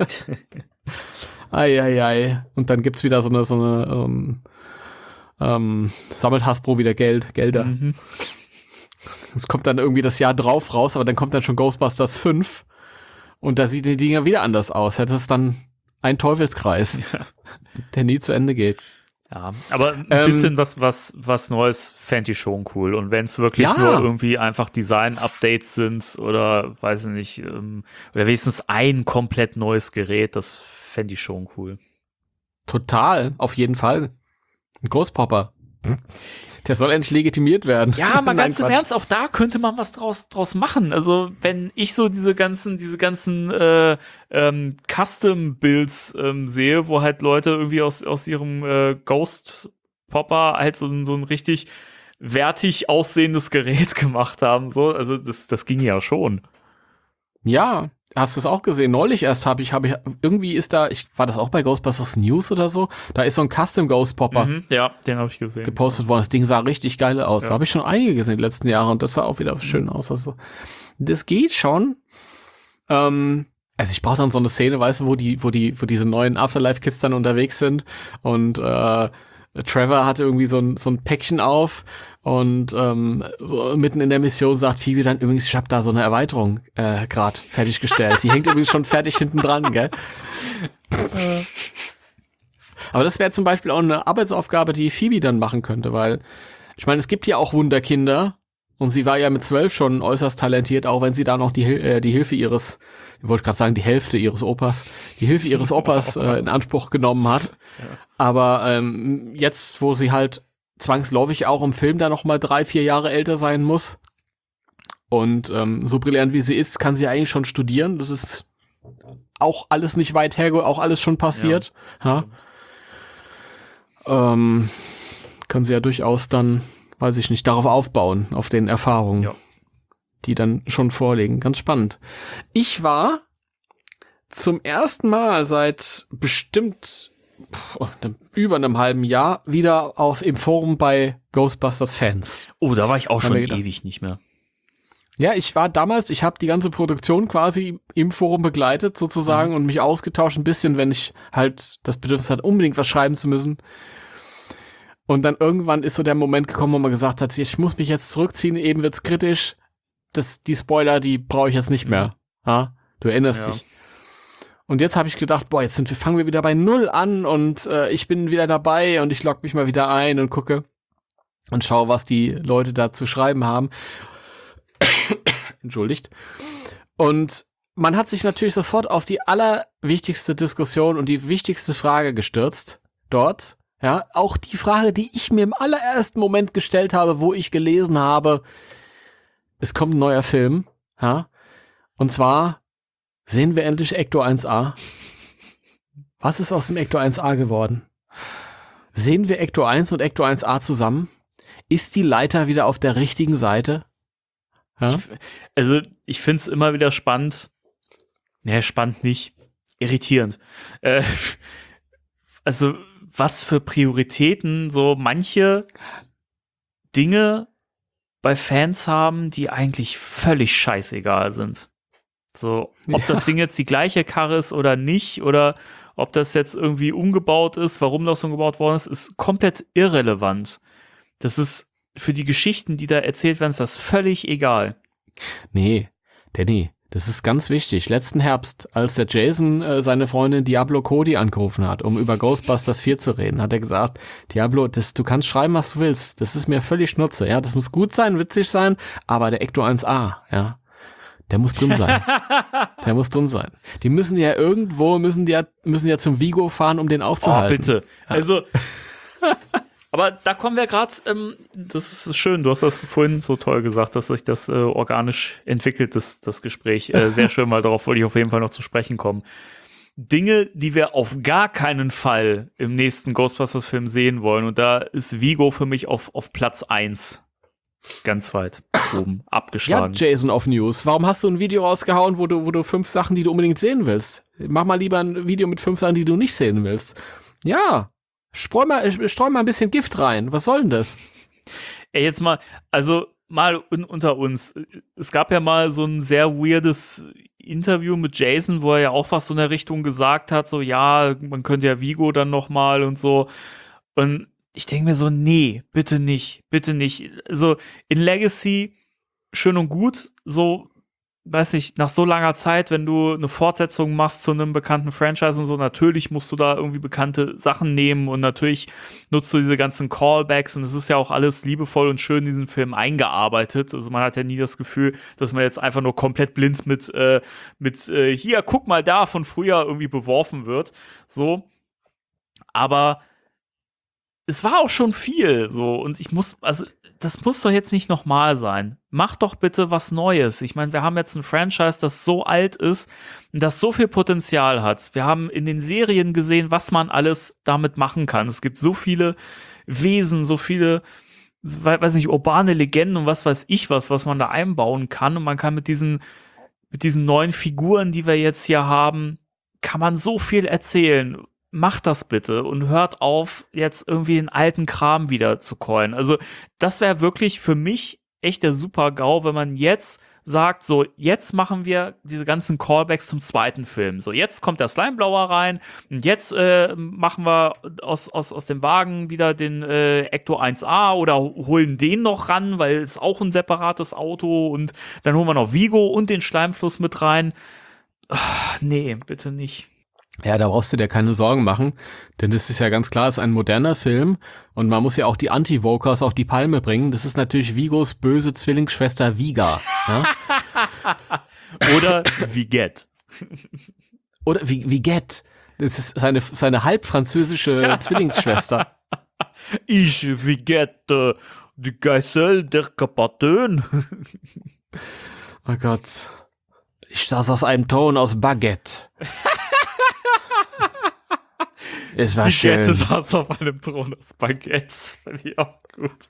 Ei, ei, ei. Und dann gibt's wieder so eine, so eine ähm, ähm, sammelt Hasbro wieder Geld, Gelder. Mhm. Es kommt dann irgendwie das Jahr drauf raus, aber dann kommt dann schon Ghostbusters fünf. Und da sieht die Dinger wieder anders aus. Das ist dann ein Teufelskreis, ja. Der nie zu Ende geht. Ja, aber ein ähm, bisschen was, was, was Neues fände ich schon cool. Und wenn es wirklich ja. nur irgendwie einfach Design-Updates sind oder, weiß ich nicht, ähm, oder wenigstens ein komplett neues Gerät, das fände ich schon cool. Total, auf jeden Fall. Ein Ghostpopper. Hm? Der soll endlich legitimiert werden. Ja, mal ganz im Ernst, auch da könnte man was draus, draus machen. Also, wenn ich so diese ganzen, diese ganzen äh, ähm, Custom-Builds ähm, sehe, wo halt Leute irgendwie aus, aus ihrem äh, Ghost-Popper halt so, so ein richtig wertig aussehendes Gerät gemacht haben. So, also das, das ging ja schon. Ja, hast du es auch gesehen? Neulich erst habe ich, habe ich, irgendwie ist da, ich war das auch bei Ghostbusters News oder so, da ist so ein Custom Ghost Popper. Mhm, ja, den habe ich gesehen. Gepostet worden. Das Ding sah richtig geil aus. Ja. Da habe ich schon einige gesehen in den letzten Jahren und das sah auch wieder schön aus. Also, das geht schon. Ähm, also ich brauche dann so eine Szene, weißt du, wo die, wo die, wo diese neuen Afterlife-Kids dann unterwegs sind und äh, Trevor hatte irgendwie so ein, so ein Päckchen auf und ähm, so mitten in der Mission sagt Phoebe dann übrigens, ich habe da so eine Erweiterung äh, gerade fertiggestellt. Die hängt übrigens schon fertig hinten dran, gell? Aber das wäre zum Beispiel auch eine Arbeitsaufgabe, die Phoebe dann machen könnte, weil ich meine, es gibt ja auch Wunderkinder und sie war ja mit zwölf schon äußerst talentiert, auch wenn sie da noch die, äh, die Hilfe ihres, ich wollte gerade sagen, die Hälfte ihres Opas, die Hilfe ihres Opas äh, in Anspruch genommen hat. Ja. Aber ähm, jetzt, wo sie halt zwangsläufig auch im Film da noch mal drei, vier Jahre älter sein muss und ähm, so brillant wie sie ist, kann sie eigentlich schon studieren. Das ist auch alles nicht weit her, auch alles schon passiert. Ja. Ja. Ähm, kann sie ja durchaus dann, weiß ich nicht, darauf aufbauen, auf den Erfahrungen, ja, die dann schon vorliegen. Ganz spannend. Ich war zum ersten Mal seit bestimmt pff, über einem halben Jahr wieder auf im Forum bei Ghostbusters Fans. Oh, da war ich auch schon ewig nicht mehr. Ja, ich war damals, ich habe die ganze Produktion quasi im Forum begleitet sozusagen, mhm, und mich ausgetauscht ein bisschen, wenn ich halt das Bedürfnis hatte, unbedingt was schreiben zu müssen. Und dann irgendwann ist so der Moment gekommen, wo man gesagt hat, ich muss mich jetzt zurückziehen, eben wird's kritisch. Das, die Spoiler, die brauche ich jetzt nicht mehr. Ja? Du erinnerst ja. dich. Und jetzt habe ich gedacht, boah, jetzt sind wir, fangen wir wieder bei Null an und äh, ich bin wieder dabei und ich logge mich mal wieder ein und gucke und schaue, was die Leute da zu schreiben haben. Entschuldigt. Und man hat sich natürlich sofort auf die allerwichtigste Diskussion und die wichtigste Frage gestürzt dort. Ja, auch die Frage, die ich mir im allerersten Moment gestellt habe, wo ich gelesen habe, es kommt ein neuer Film, ja, und zwar sehen wir endlich Ecto eins A. Was ist aus dem Ecto eins A geworden? Sehen wir Ecto eins und Ecto eins A zusammen? Ist die Leiter wieder auf der richtigen Seite? Ja? Ich, also, ich finde es immer wieder spannend. Nee, spannend nicht. Irritierend. Äh, also, was für Prioritäten so manche Dinge bei Fans haben, die eigentlich völlig scheißegal sind. So, ob ja. das Ding jetzt die gleiche Karre ist oder nicht, oder ob das jetzt irgendwie umgebaut ist, warum das umgebaut worden ist, ist komplett irrelevant. Das ist für die Geschichten, die da erzählt werden, ist das völlig egal. Nee, Danny, das ist ganz wichtig. Letzten Herbst, als der Jason äh, seine Freundin Diablo Cody angerufen hat, um über Ghostbusters vier zu reden, hat er gesagt, Diablo, das, du kannst schreiben, was du willst. Das ist mir völlig Schnurze. Ja, das muss gut sein, witzig sein, aber der Ecto eins A, ja, der muss drin sein. Der muss drin sein. Die müssen ja irgendwo, müssen die ja, müssen ja zum Vigo fahren, um den aufzuhalten. Oh, bitte. Ja. Also, aber da kommen wir gerade, ähm, das ist schön, du hast das vorhin so toll gesagt, dass sich das äh, organisch entwickelt, das, das Gespräch. Äh, sehr schön, weil darauf wollte ich auf jeden Fall noch zu sprechen kommen. Dinge, die wir auf gar keinen Fall im nächsten Ghostbusters-Film sehen wollen, und da ist Vigo für mich auf, auf Platz eins. Ganz weit oben abgeschlagen. Ja, Jason of News. Warum hast du ein Video rausgehauen, wo du, wo du fünf Sachen, die du unbedingt sehen willst? Mach mal lieber ein Video mit fünf Sachen, die du nicht sehen willst. Ja, streu mal, streu mal ein bisschen Gift rein. Was soll denn das? Ey, jetzt mal, also mal un- unter uns. Es gab ja mal so ein sehr weirdes Interview mit Jason, wo er ja auch was so in der Richtung gesagt hat, so ja, man könnte ja Vigo dann noch mal und so. Und ich denke mir so, nee, bitte nicht, bitte nicht. Also in Legacy schön und gut, so, weiß nicht, nach so langer Zeit, wenn du eine Fortsetzung machst zu einem bekannten Franchise und so, natürlich musst du da irgendwie bekannte Sachen nehmen und natürlich nutzt du diese ganzen Callbacks und es ist ja auch alles liebevoll und schön in diesen Film eingearbeitet. Also man hat ja nie das Gefühl, dass man jetzt einfach nur komplett blind mit, äh, mit äh, hier, guck mal da, von früher irgendwie beworfen wird. So, aber es war auch schon viel, so, und ich muss, also, das muss doch jetzt nicht nochmal sein. Mach doch bitte was Neues. Ich meine, wir haben jetzt ein Franchise, das so alt ist und das so viel Potenzial hat. Wir haben in den Serien gesehen, was man alles damit machen kann. Es gibt so viele Wesen, so viele, weiß nicht, urbane Legenden und was weiß ich was, was man da einbauen kann. Und man kann mit diesen, mit diesen neuen Figuren, die wir jetzt hier haben, kann man so viel erzählen. Macht das bitte und hört auf, jetzt irgendwie den alten Kram wieder zu coinen. Also das wäre wirklich für mich echt der Super-GAU, wenn man jetzt sagt, so, jetzt machen wir diese ganzen Callbacks zum zweiten Film. So, jetzt kommt der Slimeblower rein und jetzt äh, machen wir aus, aus, aus dem Wagen wieder den äh, Ecto eins A oder holen den noch ran, weil es auch ein separates Auto und dann holen wir noch Vigo und den Schleimfluss mit rein. Ach, nee, bitte nicht. Ja, da brauchst du dir keine Sorgen machen, denn das ist ja ganz klar, es ist ein moderner Film und man muss ja auch die Anti-Vokers auf die Palme bringen. Das ist natürlich Vigos böse Zwillingsschwester Viga. Ja? Oder Viget. Oder Viget. Das ist seine, seine halbfranzösische Zwillingsschwester. Ich Viget, äh, die Geißel der Karpaten. Oh Gott. Ich saß aus einem Ton aus Baguette. Es war schön. Baguette saß auf einem Thron aus Baguette. Finde ich auch gut.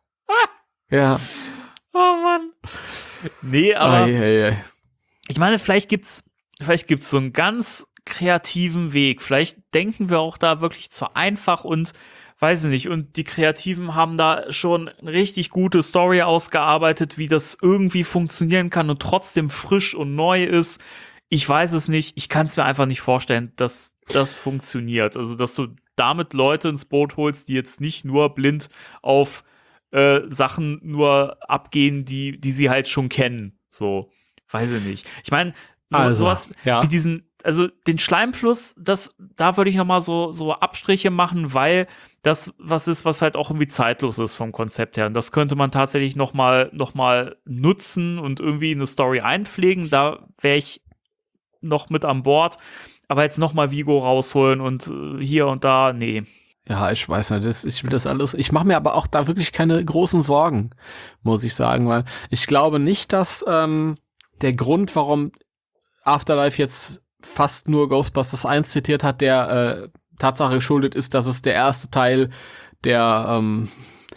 Ja. Oh Mann. Nee, aber Ei, ei, ei. ich meine, vielleicht gibt's, vielleicht gibt's so einen ganz kreativen Weg. Vielleicht denken wir auch da wirklich zu einfach und weiß ich nicht. Und die Kreativen haben da schon eine richtig gute Story ausgearbeitet, wie das irgendwie funktionieren kann und trotzdem frisch und neu ist. Ich weiß es nicht. Ich kann es mir einfach nicht vorstellen, dass das funktioniert. Also, dass du damit Leute ins Boot holst, die jetzt nicht nur blind auf äh, Sachen nur abgehen, die, die sie halt schon kennen. So, weiß ich nicht. Ich meine, so, also, sowas ja. wie diesen, also den Schleimfluss, das, da würde ich noch mal so, so Abstriche machen, weil das was ist, was halt auch irgendwie zeitlos ist vom Konzept her. Und das könnte man tatsächlich noch mal, noch mal nutzen und irgendwie eine Story einpflegen. Da wäre ich noch mit an Bord. Aber jetzt noch mal Vigo rausholen und äh, hier und da, nee. Ja, ich weiß nicht, das, ich will das alles, ich mache mir aber auch da wirklich keine großen Sorgen, muss ich sagen, weil ich glaube nicht, dass ähm, der Grund, warum Afterlife jetzt fast nur Ghostbusters eins zitiert hat, der äh, Tatsache geschuldet ist, dass es der erste Teil der ähm,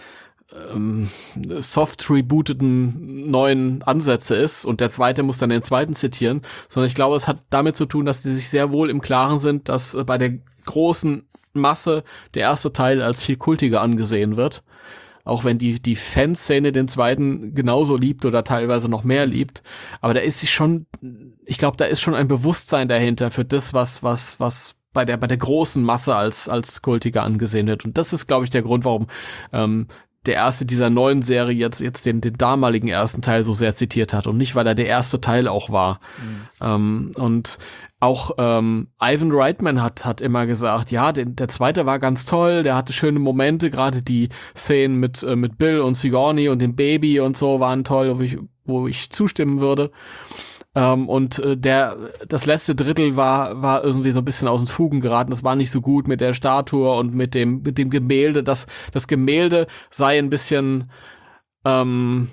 ähm, soft rebooteten neuen Ansätze ist und der zweite muss dann den zweiten zitieren, sondern ich glaube, es hat damit zu tun, dass die sich sehr wohl im Klaren sind, dass äh, bei der großen Masse der erste Teil als viel kultiger angesehen wird. Auch wenn die, die Fanszene den zweiten genauso liebt oder teilweise noch mehr liebt. Aber da ist sich schon, ich glaube, da ist schon ein Bewusstsein dahinter für das, was, was, was bei der, bei der großen Masse als, als kultiger angesehen wird. Und das ist, glaube ich, der Grund, warum, ähm, der erste dieser neuen Serie jetzt, jetzt den, den damaligen ersten Teil so sehr zitiert hat und nicht, weil er der erste Teil auch war. Mhm. Ähm, und auch ähm, Ivan Reitman hat hat immer gesagt, ja, den, der zweite war ganz toll, der hatte schöne Momente, gerade die Szenen mit äh, mit Bill und Sigourney und dem Baby und so waren toll, wo ich, wo ich zustimmen würde. Ähm, und äh, der das letzte Drittel war war irgendwie so ein bisschen aus den Fugen geraten. Das war nicht so gut mit der Statue und mit dem mit dem Gemälde. Das das Gemälde sei ein bisschen ähm,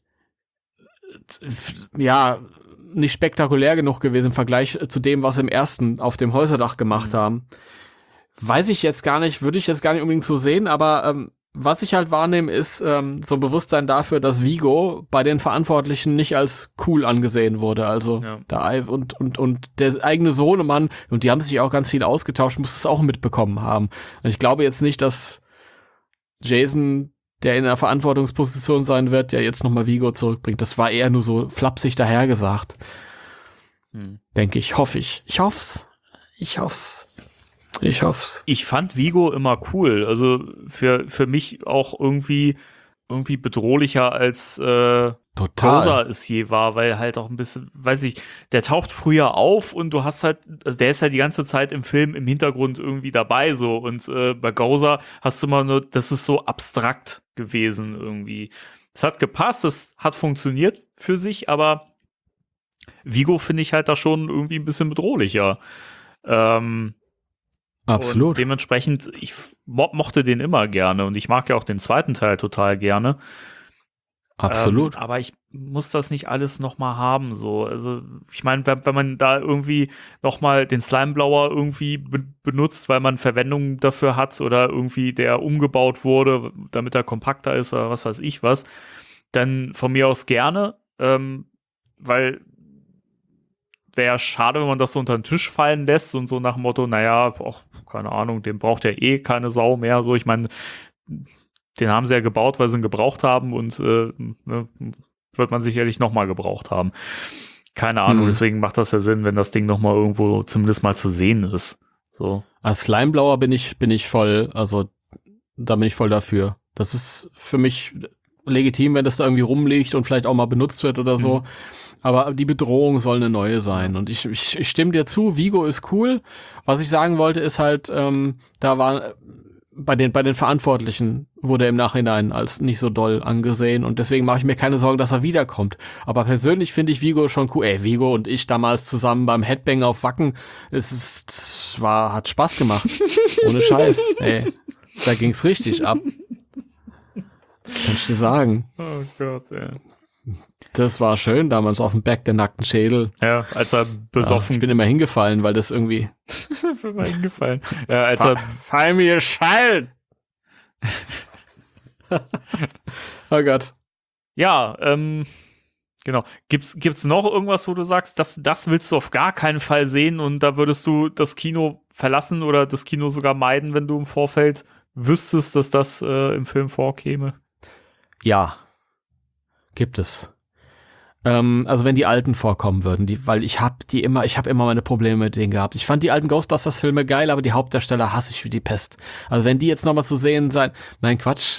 ja nicht spektakulär genug gewesen im Vergleich zu dem, was im ersten auf dem Häuserdach gemacht mhm. haben. Weiß ich jetzt gar nicht, würde ich jetzt gar nicht unbedingt so sehen, aber ähm, was ich halt wahrnehme, ist ähm, so ein Bewusstsein dafür, dass Vigo bei den Verantwortlichen nicht als cool angesehen wurde. Also ja. da und und und der eigene Sohnemann, und die haben sich auch ganz viel ausgetauscht, muss es auch mitbekommen haben. Und ich glaube jetzt nicht, dass Jason, der in einer Verantwortungsposition sein wird, ja jetzt nochmal Vigo zurückbringt. Das war eher nur so flapsig dahergesagt. Hm. Denke ich, hoffe ich. Ich hoff's. Ich hoff's. Ich hoff's. Ich fand Vigo immer cool. Also für, für mich auch irgendwie, irgendwie bedrohlicher als äh, Gozer es je war, weil halt auch ein bisschen, weiß ich, der taucht früher auf und du hast halt, also der ist halt die ganze Zeit im Film im Hintergrund irgendwie dabei so und äh, bei Gozer hast du immer nur, das ist so abstrakt gewesen irgendwie. Es hat gepasst, es hat funktioniert für sich, aber Vigo finde ich halt da schon irgendwie ein bisschen bedrohlicher. Ähm, Absolut. Und dementsprechend, ich mo- mochte den immer gerne und ich mag ja auch den zweiten Teil total gerne. Absolut. Ähm, aber ich muss das nicht alles nochmal haben, so. Also, ich meine, wenn, wenn man da irgendwie nochmal den Slimeblower irgendwie be- benutzt, weil man Verwendung dafür hat oder irgendwie der umgebaut wurde, damit er kompakter ist oder was weiß ich was, dann von mir aus gerne, ähm, weil wäre schade, wenn man das so unter den Tisch fallen lässt und so nach dem Motto, naja, auch, keine Ahnung, den braucht ja eh keine Sau mehr. So, ich meine, den haben sie ja gebaut, weil sie ihn gebraucht haben und äh, ne, wird man sicherlich nochmal gebraucht haben. Keine Ahnung, hm. deswegen macht das ja Sinn, wenn das Ding nochmal irgendwo zumindest mal zu sehen ist. So. Als Slimeblower bin ich, bin ich voll, also da bin ich voll dafür. Das ist für mich legitim, wenn das da irgendwie rumliegt und vielleicht auch mal benutzt wird oder so. Mhm. Aber die Bedrohung soll eine neue sein. Und ich, ich, ich stimme dir zu, Vigo ist cool. Was ich sagen wollte, ist halt, ähm, da war bei den, bei den Verantwortlichen wurde er im Nachhinein als nicht so doll angesehen. Und deswegen mache ich mir keine Sorgen, dass er wiederkommt. Aber persönlich finde ich Vigo schon cool. Ey, Vigo und ich damals zusammen beim Headbang auf Wacken, es ist, es war, hat Spaß gemacht. Ohne Scheiß. Ey, da ging's richtig ab. Das kann ich dir sagen. Oh Gott, ey. Das war schön, damals auf dem Berg der nackten Schädel. Ja, als er besoffen... Ja, ich bin immer hingefallen, weil das irgendwie... ich bin immer hingefallen. Ja, als Fa- er... Fall mir Schall! Oh Gott. Ja, ähm... Genau. Gibt's, gibt's noch irgendwas, wo du sagst, das, das willst du auf gar keinen Fall sehen und da würdest du das Kino verlassen oder das Kino sogar meiden, wenn du im Vorfeld wüsstest, dass das äh, im Film vorkäme? Ja. Gibt es. Ähm, also wenn die alten vorkommen würden, die, weil ich hab die immer, ich habe immer meine Probleme mit denen gehabt. Ich fand die alten Ghostbusters-Filme geil, aber die Hauptdarsteller hasse ich wie die Pest. Also wenn die jetzt nochmal zu sehen sein, nein, Quatsch.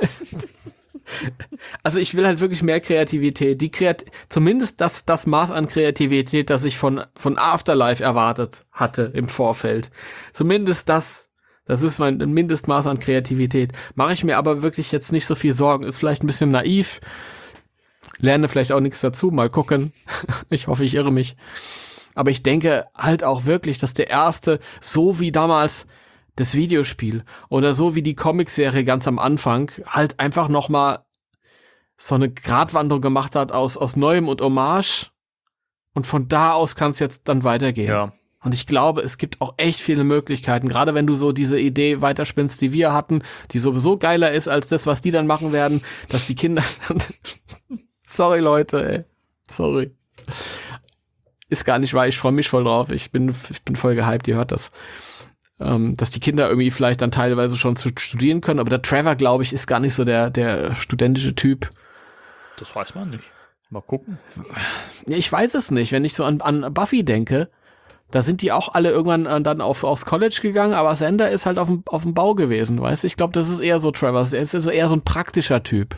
Also ich will halt wirklich mehr Kreativität. Die Kreat- zumindest das, das Maß an Kreativität, das ich von, von Afterlife erwartet hatte im Vorfeld. Zumindest das, das ist mein Mindestmaß an Kreativität. Mache ich mir aber wirklich jetzt nicht so viel Sorgen. Ist vielleicht ein bisschen naiv. Lerne vielleicht auch nichts dazu, mal gucken. Ich hoffe, ich irre mich. Aber ich denke halt auch wirklich, dass der erste, so wie damals das Videospiel oder so wie die Comicserie ganz am Anfang, halt einfach nochmal so eine Gratwanderung gemacht hat aus, aus Neuem und Hommage. Und von da aus kann es jetzt dann weitergehen. Ja. Und ich glaube, es gibt auch echt viele Möglichkeiten, gerade wenn du so diese Idee weiterspinnst, die wir hatten, die sowieso geiler ist als das, was die dann machen werden, dass die Kinder sorry, Leute, ey. Sorry. Ist gar nicht wahr, ich freue mich voll drauf. Ich bin, ich bin voll gehypt, ihr hört das. Ähm, dass die Kinder irgendwie vielleicht dann teilweise schon zu studieren können, aber der Trevor, glaube ich, ist gar nicht so der, der studentische Typ. Das weiß man nicht. Mal gucken. Ja, ich weiß es nicht. Wenn ich so an, an Buffy denke, da sind die auch alle irgendwann dann auf, aufs College gegangen, aber Xander ist halt auf dem, auf dem Bau gewesen, weißt du? Ich glaube, das ist eher so Trevor. Er ist also eher so ein praktischer Typ.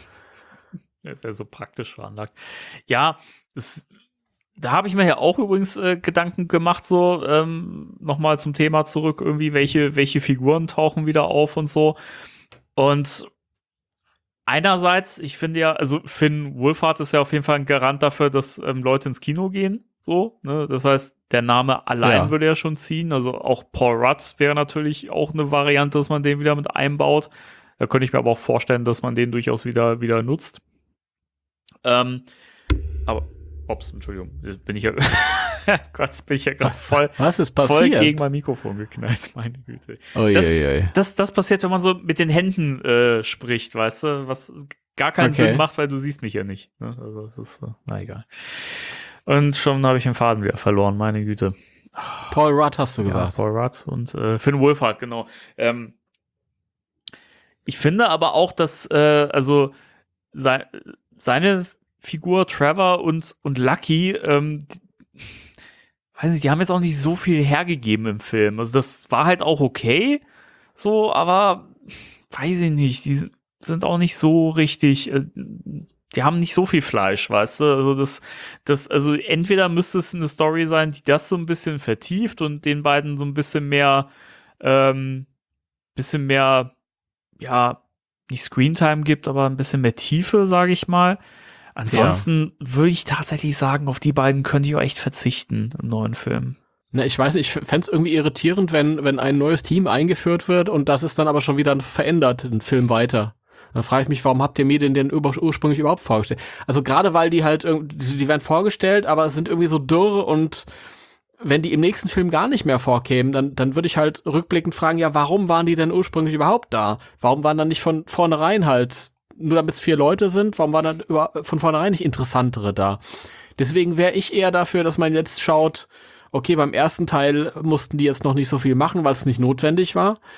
Er ist ja so praktisch veranlagt. Ja, es, da habe ich mir ja auch übrigens äh, Gedanken gemacht, so ähm, nochmal zum Thema zurück, irgendwie, welche, welche Figuren tauchen wieder auf und so. Und einerseits, ich finde ja, also Finn Wolfhard ist ja auf jeden Fall ein Garant dafür, dass ähm, Leute ins Kino gehen. So, ne? Das heißt, der Name allein ja. würde ja schon ziehen. Also auch Paul Rudd wäre natürlich auch eine Variante, dass man den wieder mit einbaut. Da könnte ich mir aber auch vorstellen, dass man den durchaus wieder, wieder nutzt. Ähm, aber, ups, Entschuldigung, bin ich ja, Gott, bin ich ja gerade voll, Was ist passiert? voll gegen mein Mikrofon geknallt, meine Güte. Oh, das, je, je. Das, das passiert, wenn man so mit den Händen äh, spricht, weißt du, was gar keinen Okay. Sinn macht, weil du siehst mich ja nicht. Ne? Also, das ist, so, na egal. Und schon habe ich den Faden wieder verloren, meine Güte. Paul Rudd hast du Ja, gesagt. Paul Rudd und äh, Finn Wolfhard, genau. Ähm, ich finde aber auch, dass, äh, also, sei, seine Figur Trevor und, und Lucky, ähm, die, weiß nicht, die haben jetzt auch nicht so viel hergegeben im Film. Also das war halt auch okay, so, aber weiß ich nicht, die sind auch nicht so richtig, äh, die haben nicht so viel Fleisch, weißt du? Also das, das, also entweder müsste es eine Story sein, die das so ein bisschen vertieft und den beiden so ein bisschen mehr, ähm, bisschen mehr, ja, nicht Screentime gibt, aber ein bisschen mehr Tiefe, sage ich mal. Ansonsten ja. würde ich tatsächlich sagen, auf die beiden könnte ich auch echt verzichten im neuen Film. Na, ich weiß nicht, ich fände es irgendwie irritierend, wenn, wenn ein neues Team eingeführt wird und das ist dann aber schon wieder verändert, ein Film weiter. Dann frage ich mich, warum habt ihr mir den denn ur- ursprünglich überhaupt vorgestellt? Also gerade weil die halt, die, die werden vorgestellt, aber sind irgendwie so dürr und wenn die im nächsten Film gar nicht mehr vorkämen, dann, dann würde ich halt rückblickend fragen, ja, warum waren die denn ursprünglich überhaupt da? Warum waren dann nicht von vornherein halt, nur damit es vier Leute sind, warum waren dann über, von vornherein nicht interessantere da? Deswegen wäre ich eher dafür, dass man jetzt schaut, okay, beim ersten Teil mussten die jetzt noch nicht so viel machen, weil es nicht notwendig war.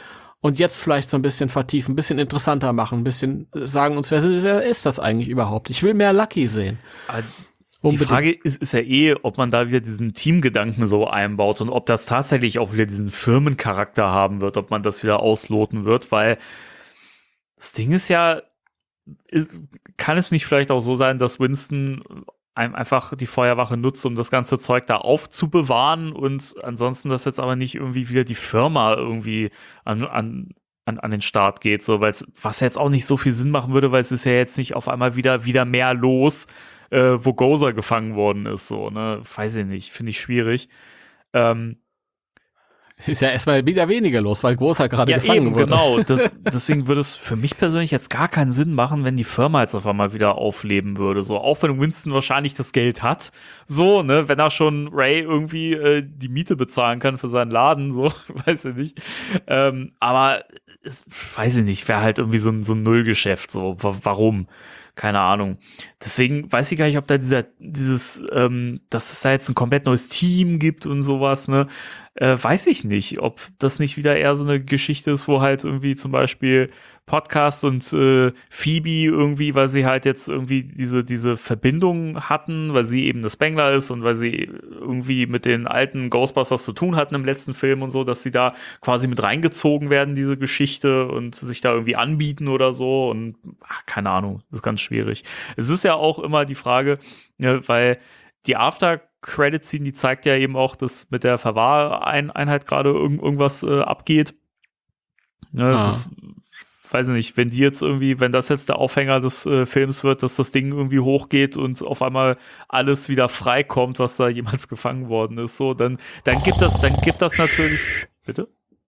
und jetzt vielleicht so ein bisschen vertiefen, ein bisschen interessanter machen, ein bisschen sagen uns, wer, wer ist das eigentlich überhaupt? Ich will mehr Lucky sehen. Aber die Frage ist, ist ja eh, ob man da wieder diesen Teamgedanken so einbaut und ob das tatsächlich auch wieder diesen Firmencharakter haben wird, ob man das wieder ausloten wird, weil das Ding ist ja, ist, kann es nicht vielleicht auch so sein, dass Winston einem einfach die Feuerwache nutzt, um das ganze Zeug da aufzubewahren und ansonsten das jetzt aber nicht irgendwie wieder die Firma irgendwie an, an, an, an den Start geht, so, weil es, was jetzt auch nicht so viel Sinn machen würde, weil es ist ja jetzt nicht auf einmal wieder, wieder mehr los, äh, wo Gozer gefangen worden ist, so, ne, weiß ich nicht, finde ich schwierig. Ähm, Ist ja erstmal wieder weniger los, weil Gozer gerade ja, gefangen eben, wurde. Genau. Das, deswegen würde es für mich persönlich jetzt gar keinen Sinn machen, wenn die Firma jetzt auf einmal wieder aufleben würde. So, auch wenn Winston wahrscheinlich das Geld hat, so, ne, wenn er schon Ray irgendwie äh, die Miete bezahlen kann für seinen Laden, so, weiß ich nicht. Ähm, aber es, weiß ich nicht, wäre halt irgendwie so ein, so ein Nullgeschäft, so, w- warum? Keine Ahnung. Deswegen weiß ich gar nicht, ob da dieser, dieses, ähm, dass es da jetzt ein komplett neues Team gibt und sowas, ne, äh, weiß ich nicht, ob das nicht wieder eher so eine Geschichte ist, wo halt irgendwie zum Beispiel Podcast und äh, Phoebe irgendwie, weil sie halt jetzt irgendwie diese, diese Verbindung hatten, weil sie eben eine Spengler ist und weil sie irgendwie mit den alten Ghostbusters zu tun hatten im letzten Film und so, dass sie da quasi mit reingezogen werden, diese Geschichte und sich da irgendwie anbieten oder so und ach, keine Ahnung, das ist ganz schwierig. Es ist ja auch immer die Frage, ne, weil die After-Credit-Scene, die zeigt ja eben auch, dass mit der Verwahreinheit gerade irgend, irgendwas äh, abgeht. Ne, Ah. das, weiß ich nicht, wenn die jetzt irgendwie, wenn das jetzt der Aufhänger des äh, Films wird, dass das Ding irgendwie hochgeht und auf einmal alles wieder freikommt, was da jemals gefangen worden ist, so, dann, dann gibt das, dann gibt das natürlich, bitte?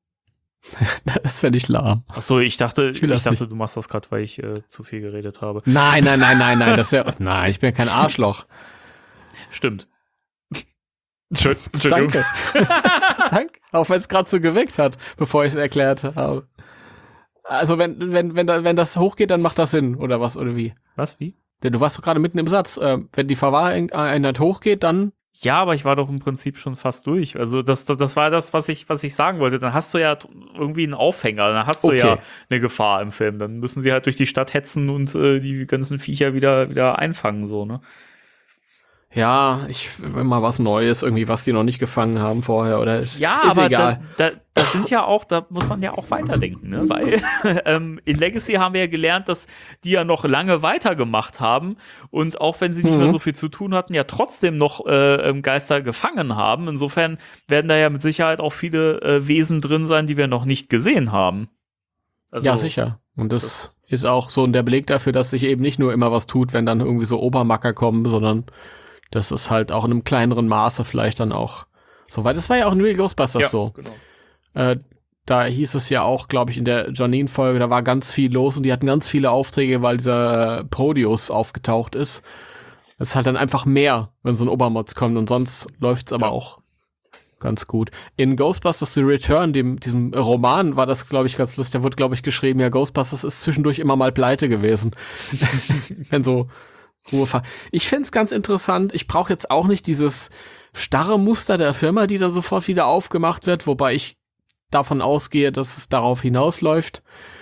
Das fände ich lahm. Achso, ich dachte, Ich ich, will das dachte, nicht. du machst das gerade, weil ich äh, zu viel geredet habe. Nein, nein, nein, nein, nein, das ist ja, nein, ich bin ja kein Arschloch. Stimmt. Entschuld- Entschuldigung. Danke. Danke. Auch wenn es gerade so geweckt hat, bevor ich es erklärt habe. Also wenn, wenn, wenn, da, wenn das hochgeht, dann macht das Sinn, oder was, oder wie? Was, wie? Denn du warst doch gerade mitten im Satz. Äh, wenn die Verwahreinheit hochgeht, dann. Ja, aber ich war doch im Prinzip schon fast durch. Also das, das, das war das, was ich, was ich sagen wollte. Dann hast du ja t- irgendwie einen Aufhänger, dann hast du Okay. ja eine Gefahr im Film. Dann müssen sie halt durch die Stadt hetzen und äh, die ganzen Viecher wieder, wieder einfangen, so, ne? Ja, ich will mal was Neues, irgendwie, was die noch nicht gefangen haben vorher, oder? Ja, ist aber egal. Da, da, das sind ja auch, da muss man ja auch weiterdenken, ne? Weil ähm, in Legacy haben wir ja gelernt, dass die ja noch lange weitergemacht haben und auch wenn sie nicht Mhm. mehr so viel zu tun hatten, ja trotzdem noch äh, ähm, Geister gefangen haben. Insofern werden da ja mit Sicherheit auch viele äh, Wesen drin sein, die wir noch nicht gesehen haben. Also, Ja, sicher. Und das, ist auch so der Beleg dafür, dass sich eben nicht nur immer was tut, wenn dann irgendwie so Obermacker kommen, sondern dass es halt auch in einem kleineren Maße vielleicht dann auch so weit. Das war ja auch in Real Ghostbusters ja, so. Genau. Äh, da hieß es ja auch, glaube ich, in der Janine-Folge, da war ganz viel los und die hatten ganz viele Aufträge, weil dieser Proteus aufgetaucht ist. Das ist halt dann einfach mehr, wenn so ein Obermods kommt und sonst läuft's aber Ja. auch ganz gut. In Ghostbusters The Return, dem, diesem Roman, war das, glaube ich, ganz lustig. Da wurde, glaube ich, geschrieben, ja, Ghostbusters ist zwischendurch immer mal pleite gewesen. Wenn so Ruhe fahren. Ich find's ganz interessant. Ich brauche jetzt auch nicht dieses starre Muster der Firma, die dann sofort wieder aufgemacht wird, wobei ich davon ausgehe, dass es darauf hinausläuft.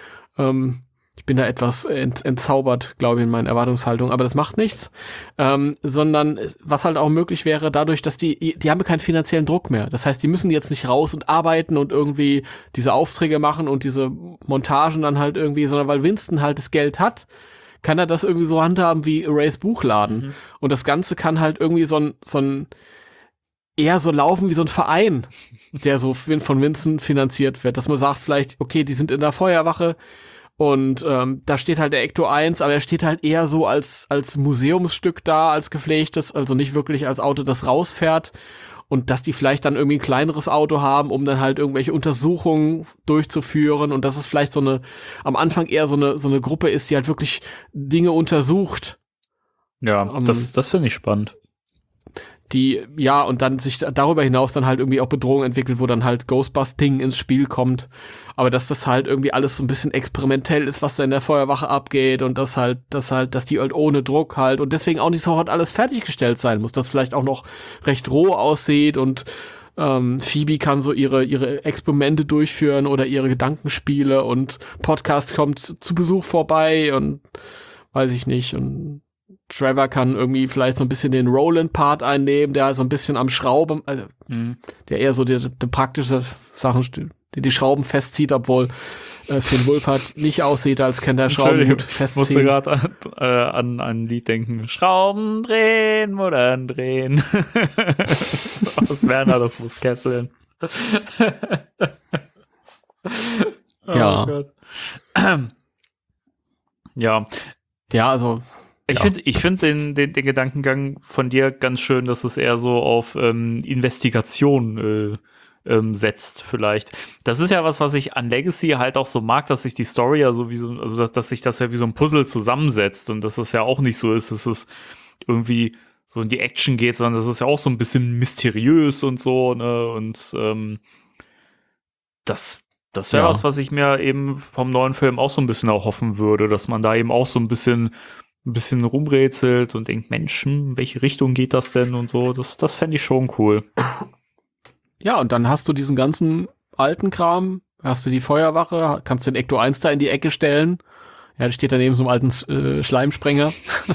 Ähm, ich bin da etwas ent, entzaubert, glaube ich, in meinen Erwartungshaltungen, aber das macht nichts. Ähm, sondern was halt auch möglich wäre, dadurch, dass die, die haben keinen finanziellen Druck mehr. Das heißt, die müssen jetzt nicht raus und arbeiten und irgendwie diese Aufträge machen und diese Montagen dann halt irgendwie, sondern weil Winston halt das Geld hat, kann er das irgendwie so handhaben wie Rays Buchladen. Mhm. Und das Ganze kann halt irgendwie so ein, so ein, eher so laufen wie so ein Verein, der so von Vincent finanziert wird. Dass man sagt vielleicht, okay, die sind in der Feuerwache und ähm, da steht halt der Ecto eins, aber er steht halt eher so als, als Museumsstück da, als gepflegtes, also nicht wirklich als Auto, das rausfährt. Und dass die vielleicht dann irgendwie ein kleineres Auto haben, um dann halt irgendwelche Untersuchungen durchzuführen und dass es vielleicht so eine, am Anfang eher so eine, so eine Gruppe ist, die halt wirklich Dinge untersucht. Ja, Um, das, das finde ich spannend. Die, ja, und dann sich da- darüber hinaus dann halt irgendwie auch Bedrohung entwickelt, wo dann halt Ghostbusting ins Spiel kommt. Aber dass das halt irgendwie alles so ein bisschen experimentell ist, was da in der Feuerwache abgeht und dass halt, dass halt, dass die halt ohne Druck halt und deswegen auch nicht sofort alles fertiggestellt sein muss, dass vielleicht auch noch recht roh aussieht und ähm, Phoebe kann so ihre ihre Experimente durchführen oder ihre Gedankenspiele und Podcast kommt zu Besuch vorbei und weiß ich nicht und Trevor kann irgendwie vielleicht so ein bisschen den Roland-Part einnehmen, der so ein bisschen am Schrauben, also, mhm. der eher so die, die praktische Sachen, die die Schrauben festzieht, obwohl äh, Finn Wolfhard nicht aussieht, als kann der Schrauben gut festziehen. Ich musste gerade an, äh, an, an ein Lied denken. Schrauben drehen, Muttern drehen. Aus Werner, das muss kesseln. Oh ja. Gott. Ja. Ja, also Ich ja. finde ich find den, den, den Gedankengang von dir ganz schön, dass es eher so auf ähm, Investigation äh, ähm, setzt vielleicht. Das ist ja was, was ich an Legacy halt auch so mag, dass sich die Story ja so wie so, also dass, dass sich das ja wie so ein Puzzle zusammensetzt und dass es ja auch nicht so ist, dass es irgendwie so in die Action geht, sondern das ist ja auch so ein bisschen mysteriös und so, ne, und ähm, das Das wäre Ja. was, was ich mir eben vom neuen Film auch so ein bisschen erhoffen würde, dass man da eben auch so ein bisschen ein bisschen rumrätselt und denkt, Mensch, in welche Richtung geht das denn und so. Das, das fände ich schon cool. Ja, und dann hast du diesen ganzen alten Kram, hast du die Feuerwache, kannst den Ecto eins da in die Ecke stellen. Ja, der steht daneben so einem alten äh, Schleimsprenger.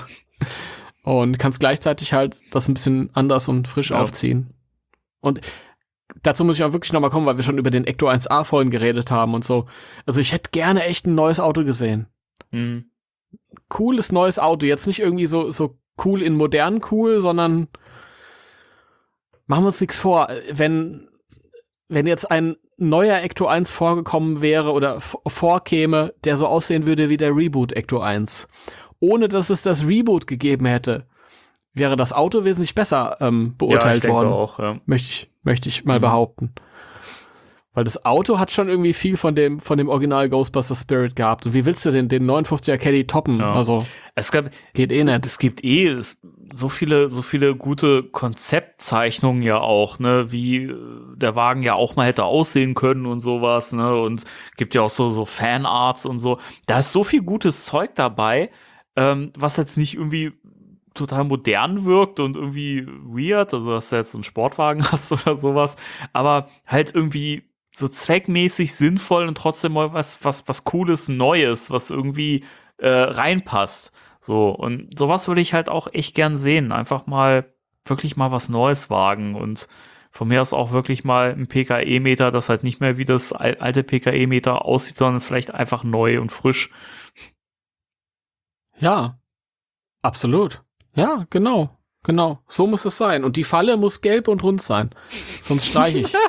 Und kannst gleichzeitig halt das ein bisschen anders und frisch Ja. aufziehen. Und dazu muss ich auch wirklich nochmal kommen, weil wir schon über den Ecto eins A vorhin geredet haben und so. Also ich hätte gerne echt ein neues Auto gesehen. Hm. Cooles neues Auto. Jetzt nicht irgendwie so, so cool in modern cool, sondern machen wir uns nichts vor. Wenn, wenn jetzt ein neuer Ecto eins vorgekommen wäre oder f- vorkäme, der so aussehen würde wie der Reboot Ecto eins, ohne dass es das Reboot gegeben hätte, wäre das Auto wesentlich besser ähm, beurteilt ja, ich denke worden. auch, ja. Möchte ich, möchte ich mal Mhm. behaupten. Weil das Auto hat schon irgendwie viel von dem, von dem Original Ghostbuster Spirit gehabt. Und wie willst du denn den neunundfünfziger Caddy toppen? Ja. Also, Es gab, geht eh nicht. es gibt eh es- so viele, so viele gute Konzeptzeichnungen ja auch, ne, wie äh, der Wagen ja auch mal hätte aussehen können und sowas, ne, und gibt ja auch so, so Fanarts und so. Da ist so viel gutes Zeug dabei, ähm, was jetzt nicht irgendwie total modern wirkt und irgendwie weird, also dass du jetzt so einen Sportwagen hast oder sowas, aber halt irgendwie so zweckmäßig sinnvoll und trotzdem mal was, was, was Cooles, Neues, was irgendwie äh, reinpasst. So, und sowas würde ich halt auch echt gern sehen. Einfach mal, wirklich mal was Neues wagen und von mir aus auch wirklich mal ein P K E-Meter, das halt nicht mehr wie das al- alte P K E-Meter aussieht, sondern vielleicht einfach neu und frisch. Ja, absolut. Ja, genau. Genau. So muss es sein. Und die Falle muss gelb und rund sein. Sonst streiche ich.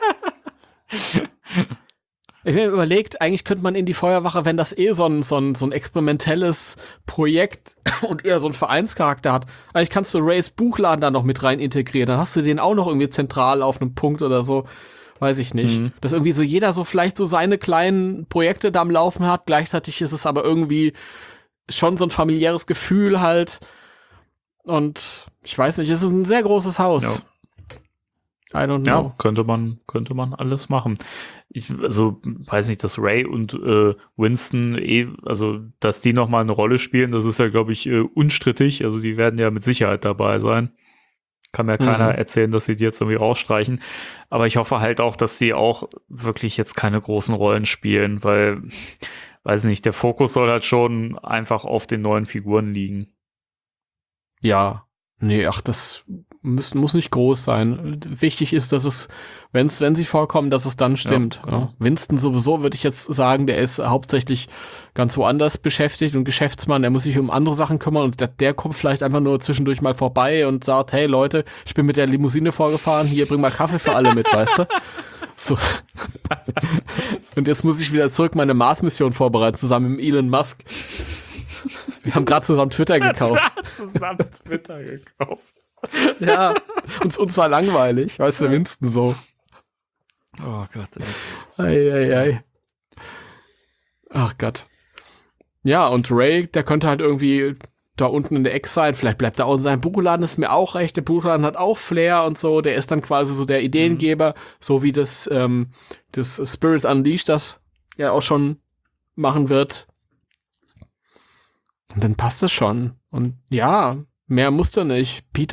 Ich habe mir überlegt, eigentlich könnte man in die Feuerwache, wenn das eh so ein, so ein, so ein experimentelles Projekt und eher so ein Vereinscharakter hat, eigentlich kannst du Rays Buchladen da noch mit rein integrieren. Dann hast du den auch noch irgendwie zentral auf einem Punkt oder so. Weiß ich nicht. Mhm. Dass irgendwie so jeder so vielleicht so seine kleinen Projekte da am Laufen hat. Gleichzeitig ist es aber irgendwie schon so ein familiäres Gefühl halt. Und ich weiß nicht, es ist ein sehr großes Haus. I don't know. Ja, könnte man, könnte man alles machen. Ich, also, weiß nicht, dass Ray und äh, Winston eh, also, dass die nochmal eine Rolle spielen, das ist ja, glaube ich, äh, unstrittig. Also, die werden ja mit Sicherheit dabei sein. Kann mir keiner Mhm. erzählen, dass sie die jetzt irgendwie rausstreichen. Aber ich hoffe halt auch, dass die auch wirklich jetzt keine großen Rollen spielen, weil, weiß nicht, der Fokus soll halt schon einfach auf den neuen Figuren liegen. Ja, nee, ach, das muss, muss nicht groß sein. Wichtig ist, dass es, wenn's, wenn sie vorkommen, dass es dann stimmt. Ja, genau. Ja. Winston sowieso, würde ich jetzt sagen, der ist hauptsächlich ganz woanders beschäftigt und Geschäftsmann, der muss sich um andere Sachen kümmern und der, der kommt vielleicht einfach nur zwischendurch mal vorbei und sagt, hey Leute, ich bin mit der Limousine vorgefahren, hier, bring mal Kaffee für alle mit, weißt du? So. Und jetzt muss ich wieder zurück meine Mars-Mission vorbereiten, zusammen mit Elon Musk. Wir haben gerade zusammen Twitter gekauft. Zusammen Twitter gekauft. Ja, uns, uns war langweilig, weißt du, Winston so. Oh Gott, ey. Ei, ei, ei. Ach Gott. Ja, und Ray, der könnte halt irgendwie da unten in der Ecke sein. Vielleicht bleibt er auch in seinem Buchladen, ist mir auch recht. Der Buchladen hat auch Flair und so. Der ist dann quasi so der Ideengeber, mhm. so wie das, ähm, das Spirit Unleashed das ja auch schon machen wird. Und dann passt das schon. Und ja, mehr musste nicht. Peter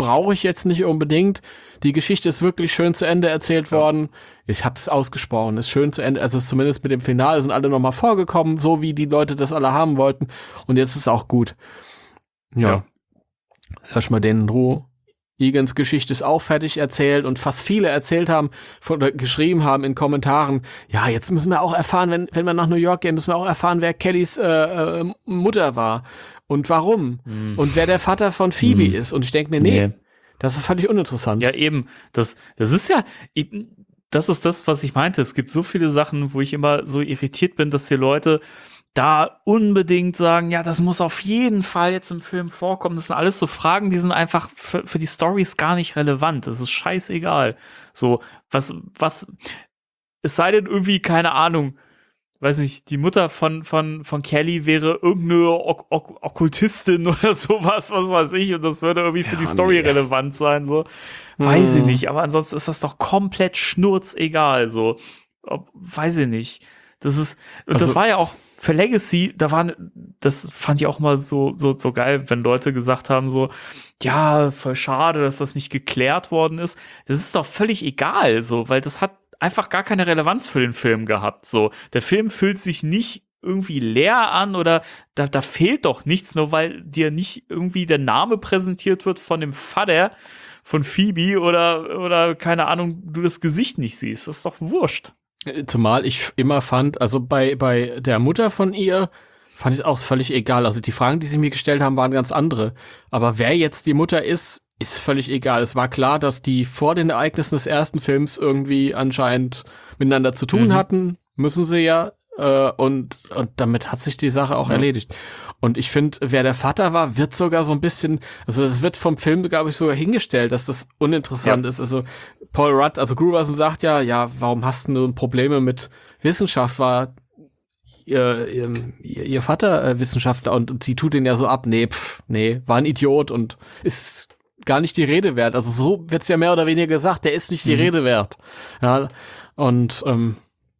brauche ich jetzt nicht unbedingt. Die Geschichte ist wirklich schön zu Ende erzählt ja. worden. Ich habe es ausgesprochen, ist schön zu Ende, also zumindest mit dem Finale sind alle nochmal vorgekommen, so wie die Leute das alle haben wollten. Und jetzt ist es auch gut. Ja. ja. Lass mal den in Ruhe. Egans Geschichte ist auch fertig erzählt und fast viele erzählt haben oder geschrieben haben in Kommentaren, ja, jetzt müssen wir auch erfahren, wenn wenn wir nach New York gehen, müssen wir auch erfahren, wer Kellys äh, äh, Mutter war und warum mhm. und wer der Vater von Phoebe mhm. ist. Und ich denke mir, nee, nee, das ist völlig uninteressant. Ja, eben, das, das ist ja, das ist das, was ich meinte. Es gibt so viele Sachen, wo ich immer so irritiert bin, dass die Leute da unbedingt sagen, ja, das muss auf jeden Fall jetzt im Film vorkommen. Das sind alles so Fragen, die sind einfach für, für die Storys gar nicht relevant. Das ist scheißegal. So, was, was, es sei denn irgendwie, keine Ahnung, weiß nicht, die Mutter von, von, von Kelly wäre irgendeine Ok- Ok- Okkultistin oder sowas, was weiß ich, und das würde irgendwie für ja, die Story nee. relevant sein, so. Mhm. Weiß ich nicht, aber ansonsten ist das doch komplett schnurzegal, so. Ob, weiß ich nicht. Das ist, und also, das war ja auch für Legacy, da waren, das fand ich auch mal so, so, so geil, wenn Leute gesagt haben, so, ja, voll schade, dass das nicht geklärt worden ist. Das ist doch völlig egal, so, weil das hat einfach gar keine Relevanz für den Film gehabt, so. Der Film fühlt sich nicht irgendwie leer an oder da, da fehlt doch nichts, nur weil dir nicht irgendwie der Name präsentiert wird von dem Vater von Phoebe oder, oder, keine Ahnung, du das Gesicht nicht siehst. Das ist doch wurscht. Zumal ich immer fand, also bei, bei der Mutter von ihr fand ich es auch völlig egal. Also die Fragen, die sie mir gestellt haben, waren ganz andere. Aber wer jetzt die Mutter ist, ist völlig egal. Es war klar, dass die vor den Ereignissen des ersten Films irgendwie anscheinend miteinander zu tun mhm. hatten. Müssen sie ja. Äh, und, und damit hat sich die Sache auch mhm. erledigt. Und ich finde, wer der Vater war, wird sogar so ein bisschen, also das wird vom Film, glaube ich, sogar hingestellt, dass das uninteressant ja. ist. Also Paul Rudd, also Grooverson sagt ja, ja, warum hast du Probleme mit Wissenschaft? War ihr, ihr, ihr Vater äh, Wissenschaftler und, und sie tut ihn ja so ab. Nee, pff, nee, war ein Idiot und ist gar nicht die Rede wert. Also so wird's ja mehr oder weniger gesagt, der ist nicht die mhm. Rede wert. Ja, und ähm,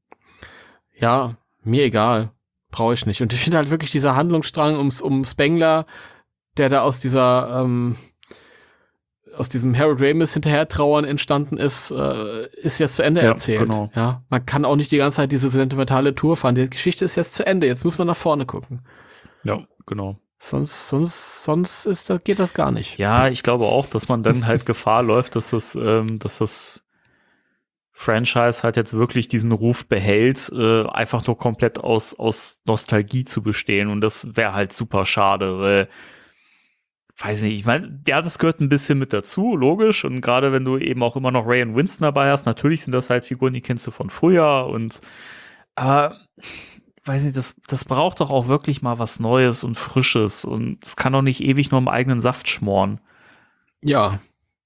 ja, mir egal. Brauche ich nicht. Und ich finde halt wirklich dieser Handlungsstrang ums, um Spengler, der da aus dieser, ähm, aus diesem Harold Ramis Hinterhertrauern entstanden ist, äh, ist jetzt zu Ende ja, erzählt. Genau. Ja, man kann auch nicht die ganze Zeit diese sentimentale Tour fahren. Die Geschichte ist jetzt zu Ende. Jetzt muss man nach vorne gucken. Ja, genau. Sonst, sonst, sonst ist, geht das gar nicht. Ja, ich glaube auch, dass man dann halt Gefahr läuft, dass das, ähm, dass das Franchise halt jetzt wirklich diesen Ruf behält, äh, einfach nur komplett aus, aus Nostalgie zu bestehen. Und das wäre halt super schade, weil, weiß nicht, ich meine, ja, das gehört ein bisschen mit dazu, logisch. Und gerade wenn du eben auch immer noch Ray und Winston dabei hast, natürlich sind das halt Figuren, die kennst du von früher. Und, aber, weiß nicht, das, das braucht doch auch wirklich mal was Neues und Frisches. Und es kann doch nicht ewig nur im eigenen Saft schmoren. Ja,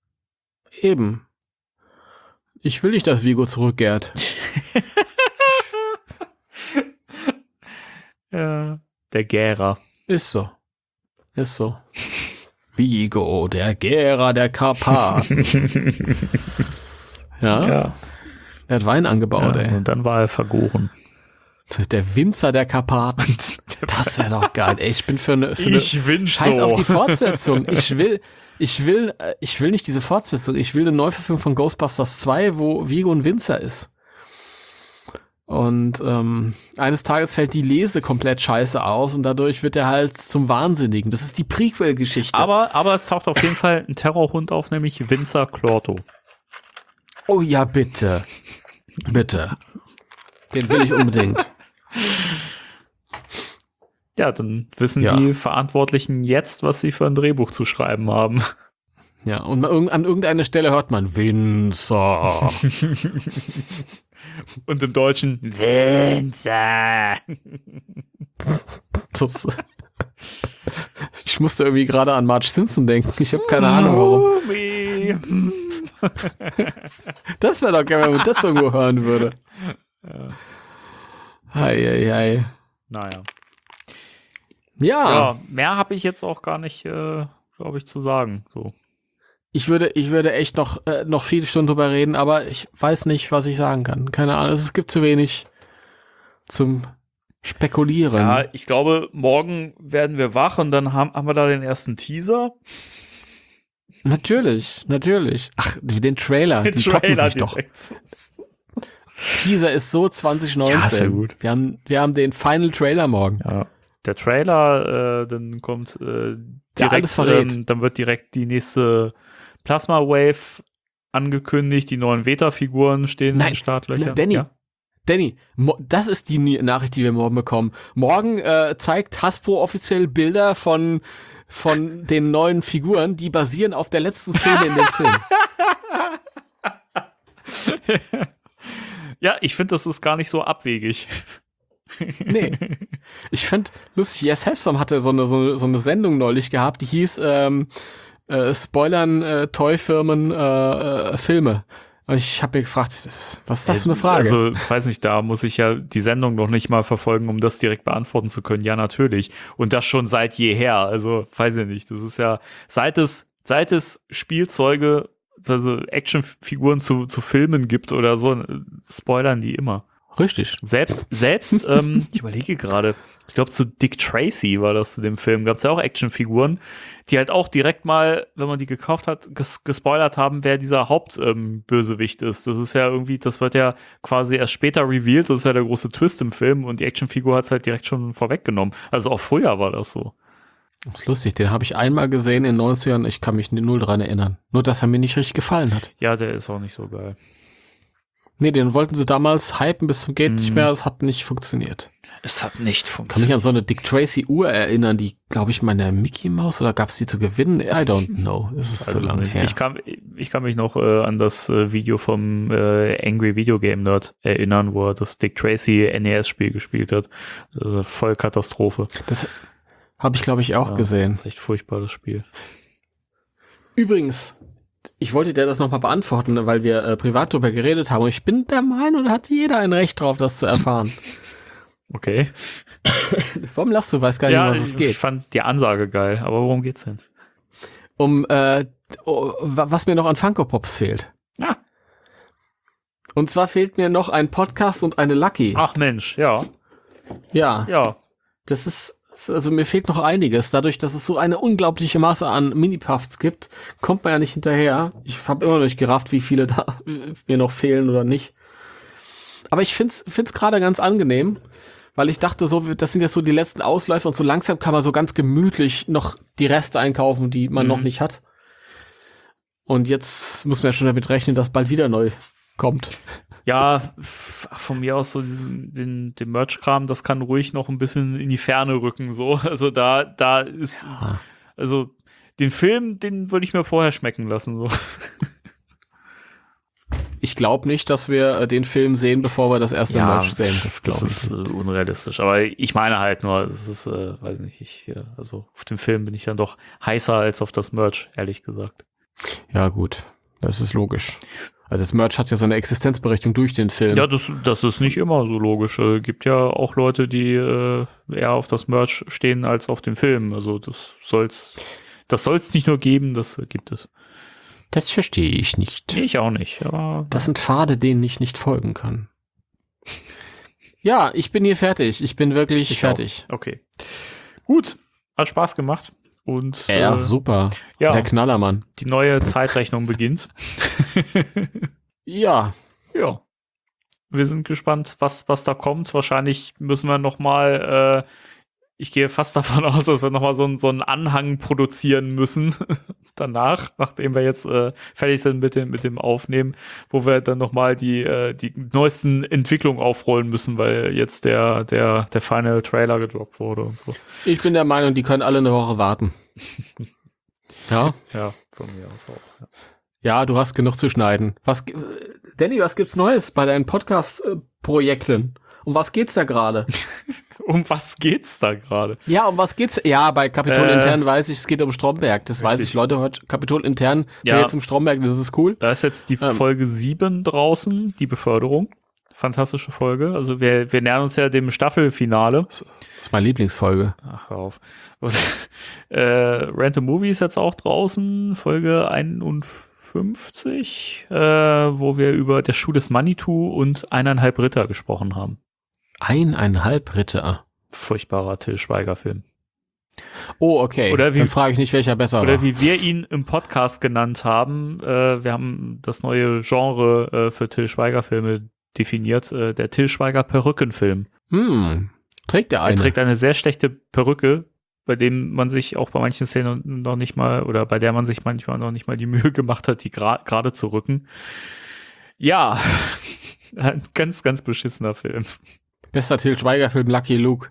eben. Ich will nicht, dass Vigo zurückkehrt. Ja, der Gärer. Ist so. Ist so. Vigo, der Gärer der Karpaten. ja? ja. Er hat Wein angebaut, ja, ey. Und dann war er vergoren. Der Winzer der Karpaten. Das wäre doch geil, ey. Ich bin für eine, für eine ich bin Scheiß so. auf die Fortsetzung. Ich will, ich will, ich will nicht diese Fortsetzung. Ich will eine Neuverfilmung von Ghostbusters zwei, wo Vigo ein Winzer ist. Und ähm, eines Tages fällt die Lese komplett scheiße aus und dadurch wird er halt zum Wahnsinnigen. Das ist die Prequel-Geschichte. Aber, aber es taucht auf jeden Fall ein Terrorhund auf, nämlich Winzer Clorto. Oh ja, bitte. Bitte. Den will ich unbedingt. Ja, dann wissen ja. die Verantwortlichen jetzt, was sie für ein Drehbuch zu schreiben haben. Ja, und an irgendeiner Stelle hört man Winzer. Und im Deutschen Winzer. Das, ich musste irgendwie gerade an Marge Simpson denken. Ich habe keine Ahnung, warum. Das wäre doch geil, wenn man das irgendwo hören würde. Ja. Hei, hei, hei. Naja. Ja. ja mehr habe ich jetzt auch gar nicht, äh, glaube ich, zu sagen. So. Ich würde, ich würde echt noch, äh, noch viele Stunden drüber reden, aber ich weiß nicht, was ich sagen kann. Keine Ahnung. Es gibt zu wenig zum Spekulieren. Ja, ich glaube, morgen werden wir wach und dann haben, haben wir da den ersten Teaser. Natürlich, natürlich. Ach, den Trailer, den, den toppen sich doch. Teaser ist so zwanzig neunzehn. Ja, sehr gut. Wir haben, wir haben den Final Trailer morgen. Ja. Der Trailer, äh, dann kommt äh, direkt, ähm, dann wird direkt die nächste Plasma Wave angekündigt, die neuen Veta-Figuren stehen in den Startlöchern. Danny, ja? Danny, das ist die Nachricht, die wir morgen bekommen. Morgen äh, zeigt Hasbro offiziell Bilder von von den neuen Figuren, die basieren auf der letzten Szene in dem Film. Ja, ich finde, das ist gar nicht so abwegig. Nee. Ich finde lustig, Yes Have hatte so eine, so, so eine Sendung neulich gehabt, die hieß ähm, äh, Spoilern äh, Toyfirmen äh, äh, Filme. Und ich habe mir gefragt, das, was ist das für eine Frage? Also, ich weiß nicht, da muss ich ja die Sendung noch nicht mal verfolgen, um das direkt beantworten zu können. Ja, natürlich. Und das schon seit jeher. Also, weiß ich nicht. Das ist ja, seit es, seit es Spielzeuge, also Actionfiguren zu, zu Filmen gibt oder so, spoilern die immer. Richtig. Selbst, selbst, ähm, ich überlege gerade, ich glaube zu Dick Tracy war das zu dem Film, gab es ja auch Actionfiguren, die halt auch direkt mal, wenn man die gekauft hat, ges- gespoilert haben, wer dieser Hauptbösewicht ähm, ist. Das ist ja irgendwie, das wird ja quasi erst später revealed, das ist ja der große Twist im Film und die Actionfigur hat es halt direkt schon vorweggenommen. Also auch früher war das so. Das ist lustig, den habe ich einmal gesehen in den neunzigern, ich kann mich null dran erinnern. Nur, dass er mir nicht richtig gefallen hat. Ja, der ist auch nicht so geil. Nee, den wollten sie damals hypen bis zum geht nicht mehr, es hat nicht funktioniert. Es hat nicht Ich kann mich funktioniert. an so eine Dick Tracy Uhr erinnern, die, glaube ich, meine Mickey Mouse, oder gab es die zu gewinnen? I don't know. Es ist Also so lange nicht. her. Ich kann, ich kann mich noch äh, an das äh, Video vom äh, Angry Video Game Nerd erinnern, wo er das Dick Tracy N E S-Spiel gespielt hat. Also voll Katastrophe. Das habe ich, glaube ich, auch Ja, gesehen. Das ist echt furchtbar, das Spiel. Übrigens, ich wollte dir das nochmal beantworten, weil wir äh, privat darüber geredet haben. Und ich bin der Meinung, da hat jeder ein Recht drauf, das zu erfahren. Okay. Warum lachst du? Weiß gar nicht, Ja, um was es ich geht. fand die Ansage geil, aber worum geht's denn? Um, äh, oh, wa- was mir noch an Funko Pops fehlt. Ah. Und zwar fehlt mir noch ein Podcast und eine Lucky. Ach Mensch, ja. Ja, Ja. das ist, also mir fehlt noch einiges. Dadurch, dass es so eine unglaubliche Masse an Mini-Puffs gibt, kommt man ja nicht hinterher. Ich habe immer noch nicht gerafft, wie viele da äh, mir noch fehlen oder nicht. Aber ich find's, find's gerade ganz angenehm, weil ich dachte so, das sind jetzt so die letzten Ausläufer und so langsam kann man so ganz gemütlich noch die Reste einkaufen, die man Mhm. noch nicht hat. Und jetzt muss man ja schon damit rechnen, dass bald wieder neu kommt. Ja, f- von mir aus so diesen, den, den Merch-Kram, das kann ruhig noch ein bisschen in die Ferne rücken, so. Also da, da ist, Ja. also den Film, den würde ich mir vorher schmecken lassen, so. Ich glaube nicht, dass wir äh, den Film sehen, bevor wir das erste Ja, Merch sehen. Das Das glaube ich. ist äh, unrealistisch. Aber ich meine halt nur, es ist, äh, weiß nicht, ich, äh, also auf den Film bin ich dann doch heißer als auf das Merch, ehrlich gesagt. Ja, gut. Das ist logisch. Also das Merch hat ja seine Existenzberechtigung durch den Film. Ja, das, das ist nicht immer so logisch. Es gibt ja auch Leute, die äh, eher auf das Merch stehen als auf den Film. Also das soll's, das soll's nicht nur geben, das gibt es. Das verstehe ich nicht. Nee, ich auch nicht. Aber Das sind Pfade, denen ich nicht folgen kann. Ja, ich bin hier fertig. Ich bin wirklich Ich fertig. auch. Okay. Gut, hat Spaß gemacht. Und Ja, äh, super. ja. Der Knallermann. die neue Zeitrechnung beginnt. Ja, Ja. Wir sind gespannt, was, was da kommt. Wahrscheinlich müssen wir noch mal, äh, ich gehe fast davon aus, dass wir noch mal so, ein, so einen Anhang produzieren müssen danach, nachdem wir jetzt äh, fertig sind mit dem, mit dem Aufnehmen, wo wir dann noch mal die, äh, die neuesten Entwicklungen aufrollen müssen, weil jetzt der, der, der Final Trailer gedroppt wurde und so. ich bin der Meinung, die können alle eine Woche warten. Ja, Ja, von mir aus auch. Ja. ja, du hast genug zu schneiden. Was, gi- Danny, was gibt's Neues bei deinen Podcast-Projekten? Um was geht's da gerade? Um was geht's da gerade? Ja, um was geht's? Ja, bei Kapitol Äh, intern weiß ich, es geht um Stromberg. Das weiß richtig. ich, Leute, heute Kapitol intern, Ja. ja. Jetzt um Stromberg, das ist cool. Da ist jetzt die Ähm. Folge sieben draußen, die Beförderung. Fantastische Folge. Also wir, wir nähern uns ja dem Staffelfinale. Das ist meine Lieblingsfolge. Ach, hör auf. Und, äh, Random Movie ist jetzt auch draußen, Folge einundfünfzig, äh, wo wir über der Schuh des Manitou und eineinhalb Ritter gesprochen haben. Eineinhalb Ritter. Furchtbarer Till Schweiger-Film. Oh, okay. Oder wie, Dann frage ich nicht, welcher besser Oder war. wie wir ihn im Podcast genannt haben. Äh, wir haben das neue Genre äh, für Til Schweiger-Filme definiert. Äh, der Til Schweiger Perückenfilm. Hm, trägt der eine? Er trägt eine sehr schlechte Perücke, bei dem man sich auch bei manchen Szenen noch nicht mal, oder bei der man sich manchmal noch nicht mal die Mühe gemacht hat, die gra- gerade zu rücken. Ja, ein ganz, ganz beschissener Film. Bester Til Schweiger-Film, Lucky Luke.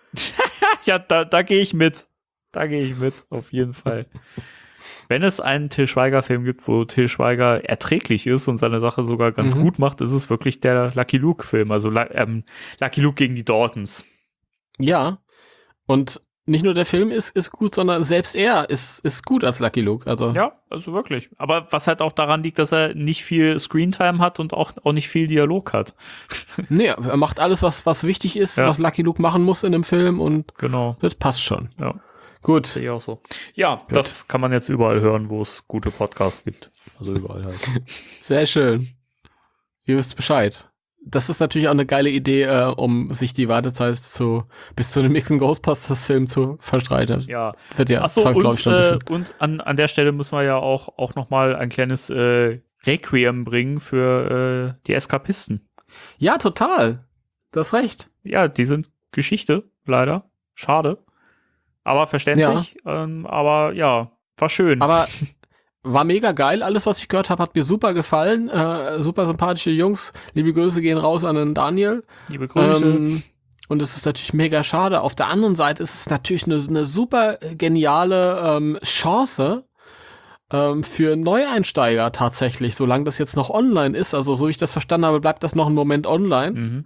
Ja, da, da gehe ich mit. Da gehe ich mit, auf jeden Fall. Wenn es einen Til Schweiger-Film gibt, wo Til Schweiger erträglich ist und seine Sache sogar ganz Mhm. gut macht, ist es wirklich der Lucky Luke-Film. Also ähm, Lucky Luke gegen die Daltons. Ja, und nicht nur der Film ist, ist gut, sondern selbst er ist, ist gut als Lucky Luke. Also, Ja, also wirklich. Aber was halt auch daran liegt, dass er nicht viel Screentime hat und auch, auch nicht viel Dialog hat. nee, er macht alles, was, was wichtig ist, Ja. was Lucky Luke machen muss in dem Film und Genau. das passt schon. Ja, Gut. sehe ich auch so. Ja, das kann man jetzt überall hören, wo es gute Podcasts gibt. Also überall halt. Sehr schön. Ihr wisst Bescheid. Das ist natürlich auch eine geile Idee, äh, um sich die Wartezeit zu bis zu dem nächsten Ghostbusters-Film zu verstreiten. Ja. Wird ja Achso, zwangsläufig und, schon ein äh, bisschen. und an, an der Stelle müssen wir ja auch, auch nochmal ein kleines äh, Requiem bringen für äh, die Eskapisten. Ja, total. Du hast recht. Ja, die sind Geschichte, leider. Schade. Aber verständlich. Ähm, aber ja, war schön. Aber war mega geil. Alles, was ich gehört habe, hat mir super gefallen. Äh, super sympathische Jungs. Liebe Grüße gehen raus an den Daniel. Liebe Grüße. Ähm, und es ist natürlich mega schade. Auf der anderen Seite ist es natürlich eine, eine super geniale ähm, Chance ähm, für Neueinsteiger tatsächlich, solange das jetzt noch online ist. Also so wie ich das verstanden habe, bleibt das noch einen Moment online. Mhm.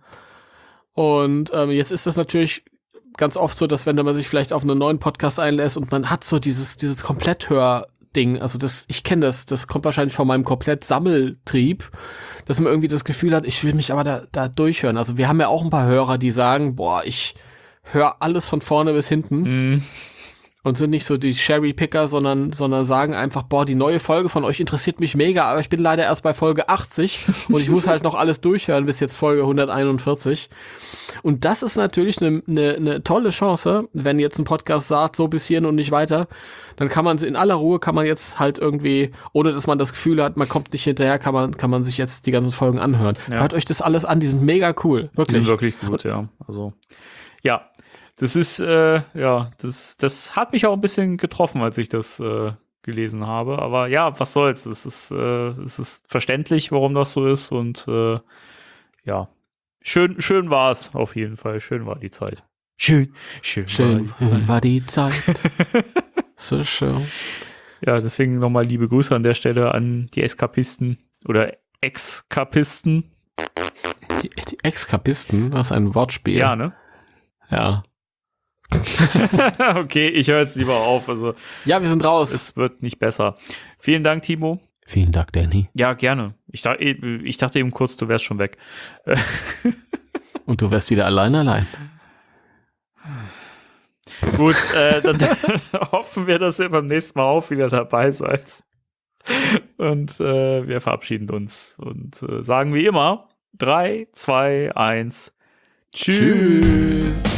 Und ähm, jetzt ist das natürlich ganz oft so, dass wenn man sich vielleicht auf einen neuen Podcast einlässt und man hat so dieses dieses Kompletthör-Ding, also das, ich kenne das, das kommt wahrscheinlich von meinem Komplett-Sammeltrieb, dass man irgendwie das Gefühl hat, ich will mich aber da, da durchhören. Also wir haben ja auch ein paar Hörer, die sagen, boah, ich höre alles von vorne bis hinten. Mhm. Und sind nicht so die Cherry-Picker, sondern, sondern sagen einfach, boah, die neue Folge von euch interessiert mich mega, aber ich bin leider erst bei Folge achtzig und ich muss halt noch alles durchhören bis jetzt Folge hunderteinundvierzig. Und das ist natürlich eine ne, ne tolle Chance, wenn jetzt ein Podcast sagt, so bis hierhin und nicht weiter, dann kann man in aller Ruhe, kann man jetzt halt irgendwie, ohne dass man das Gefühl hat, man kommt nicht hinterher, kann man, kann man sich jetzt die ganzen Folgen anhören. Ja. Hört euch das alles an, die sind mega cool, Die wirklich. sind wirklich gut, ja. Also, ja. Das ist, äh, ja, das, das hat mich auch ein bisschen getroffen, als ich das äh, gelesen habe. Aber ja, was soll's? Es ist, äh, es ist verständlich, warum das so ist. Und äh, ja, schön, schön war es auf jeden Fall. Schön war die Zeit. Schön, schön, Schön war die Zeit. war die Zeit. So schön. Ja, deswegen nochmal liebe Grüße an der Stelle an die Eskapisten oder Exkapisten. Die, die Exkapisten, was ein Wortspiel. Ja, ne? Ja. Okay, ich höre jetzt lieber auf. Also Ja, wir sind raus. es wird nicht besser. Vielen Dank, Timo. Vielen Dank, Danny. Ja, gerne. Ich, da, ich dachte eben kurz, du wärst schon weg. Und du wärst wieder allein allein. Gut, äh, dann hoffen wir, dass ihr beim nächsten Mal auch wieder dabei seid. Und äh, wir verabschieden uns und äh, sagen wie immer: drei, zwei, eins, tschüss. Tschüss.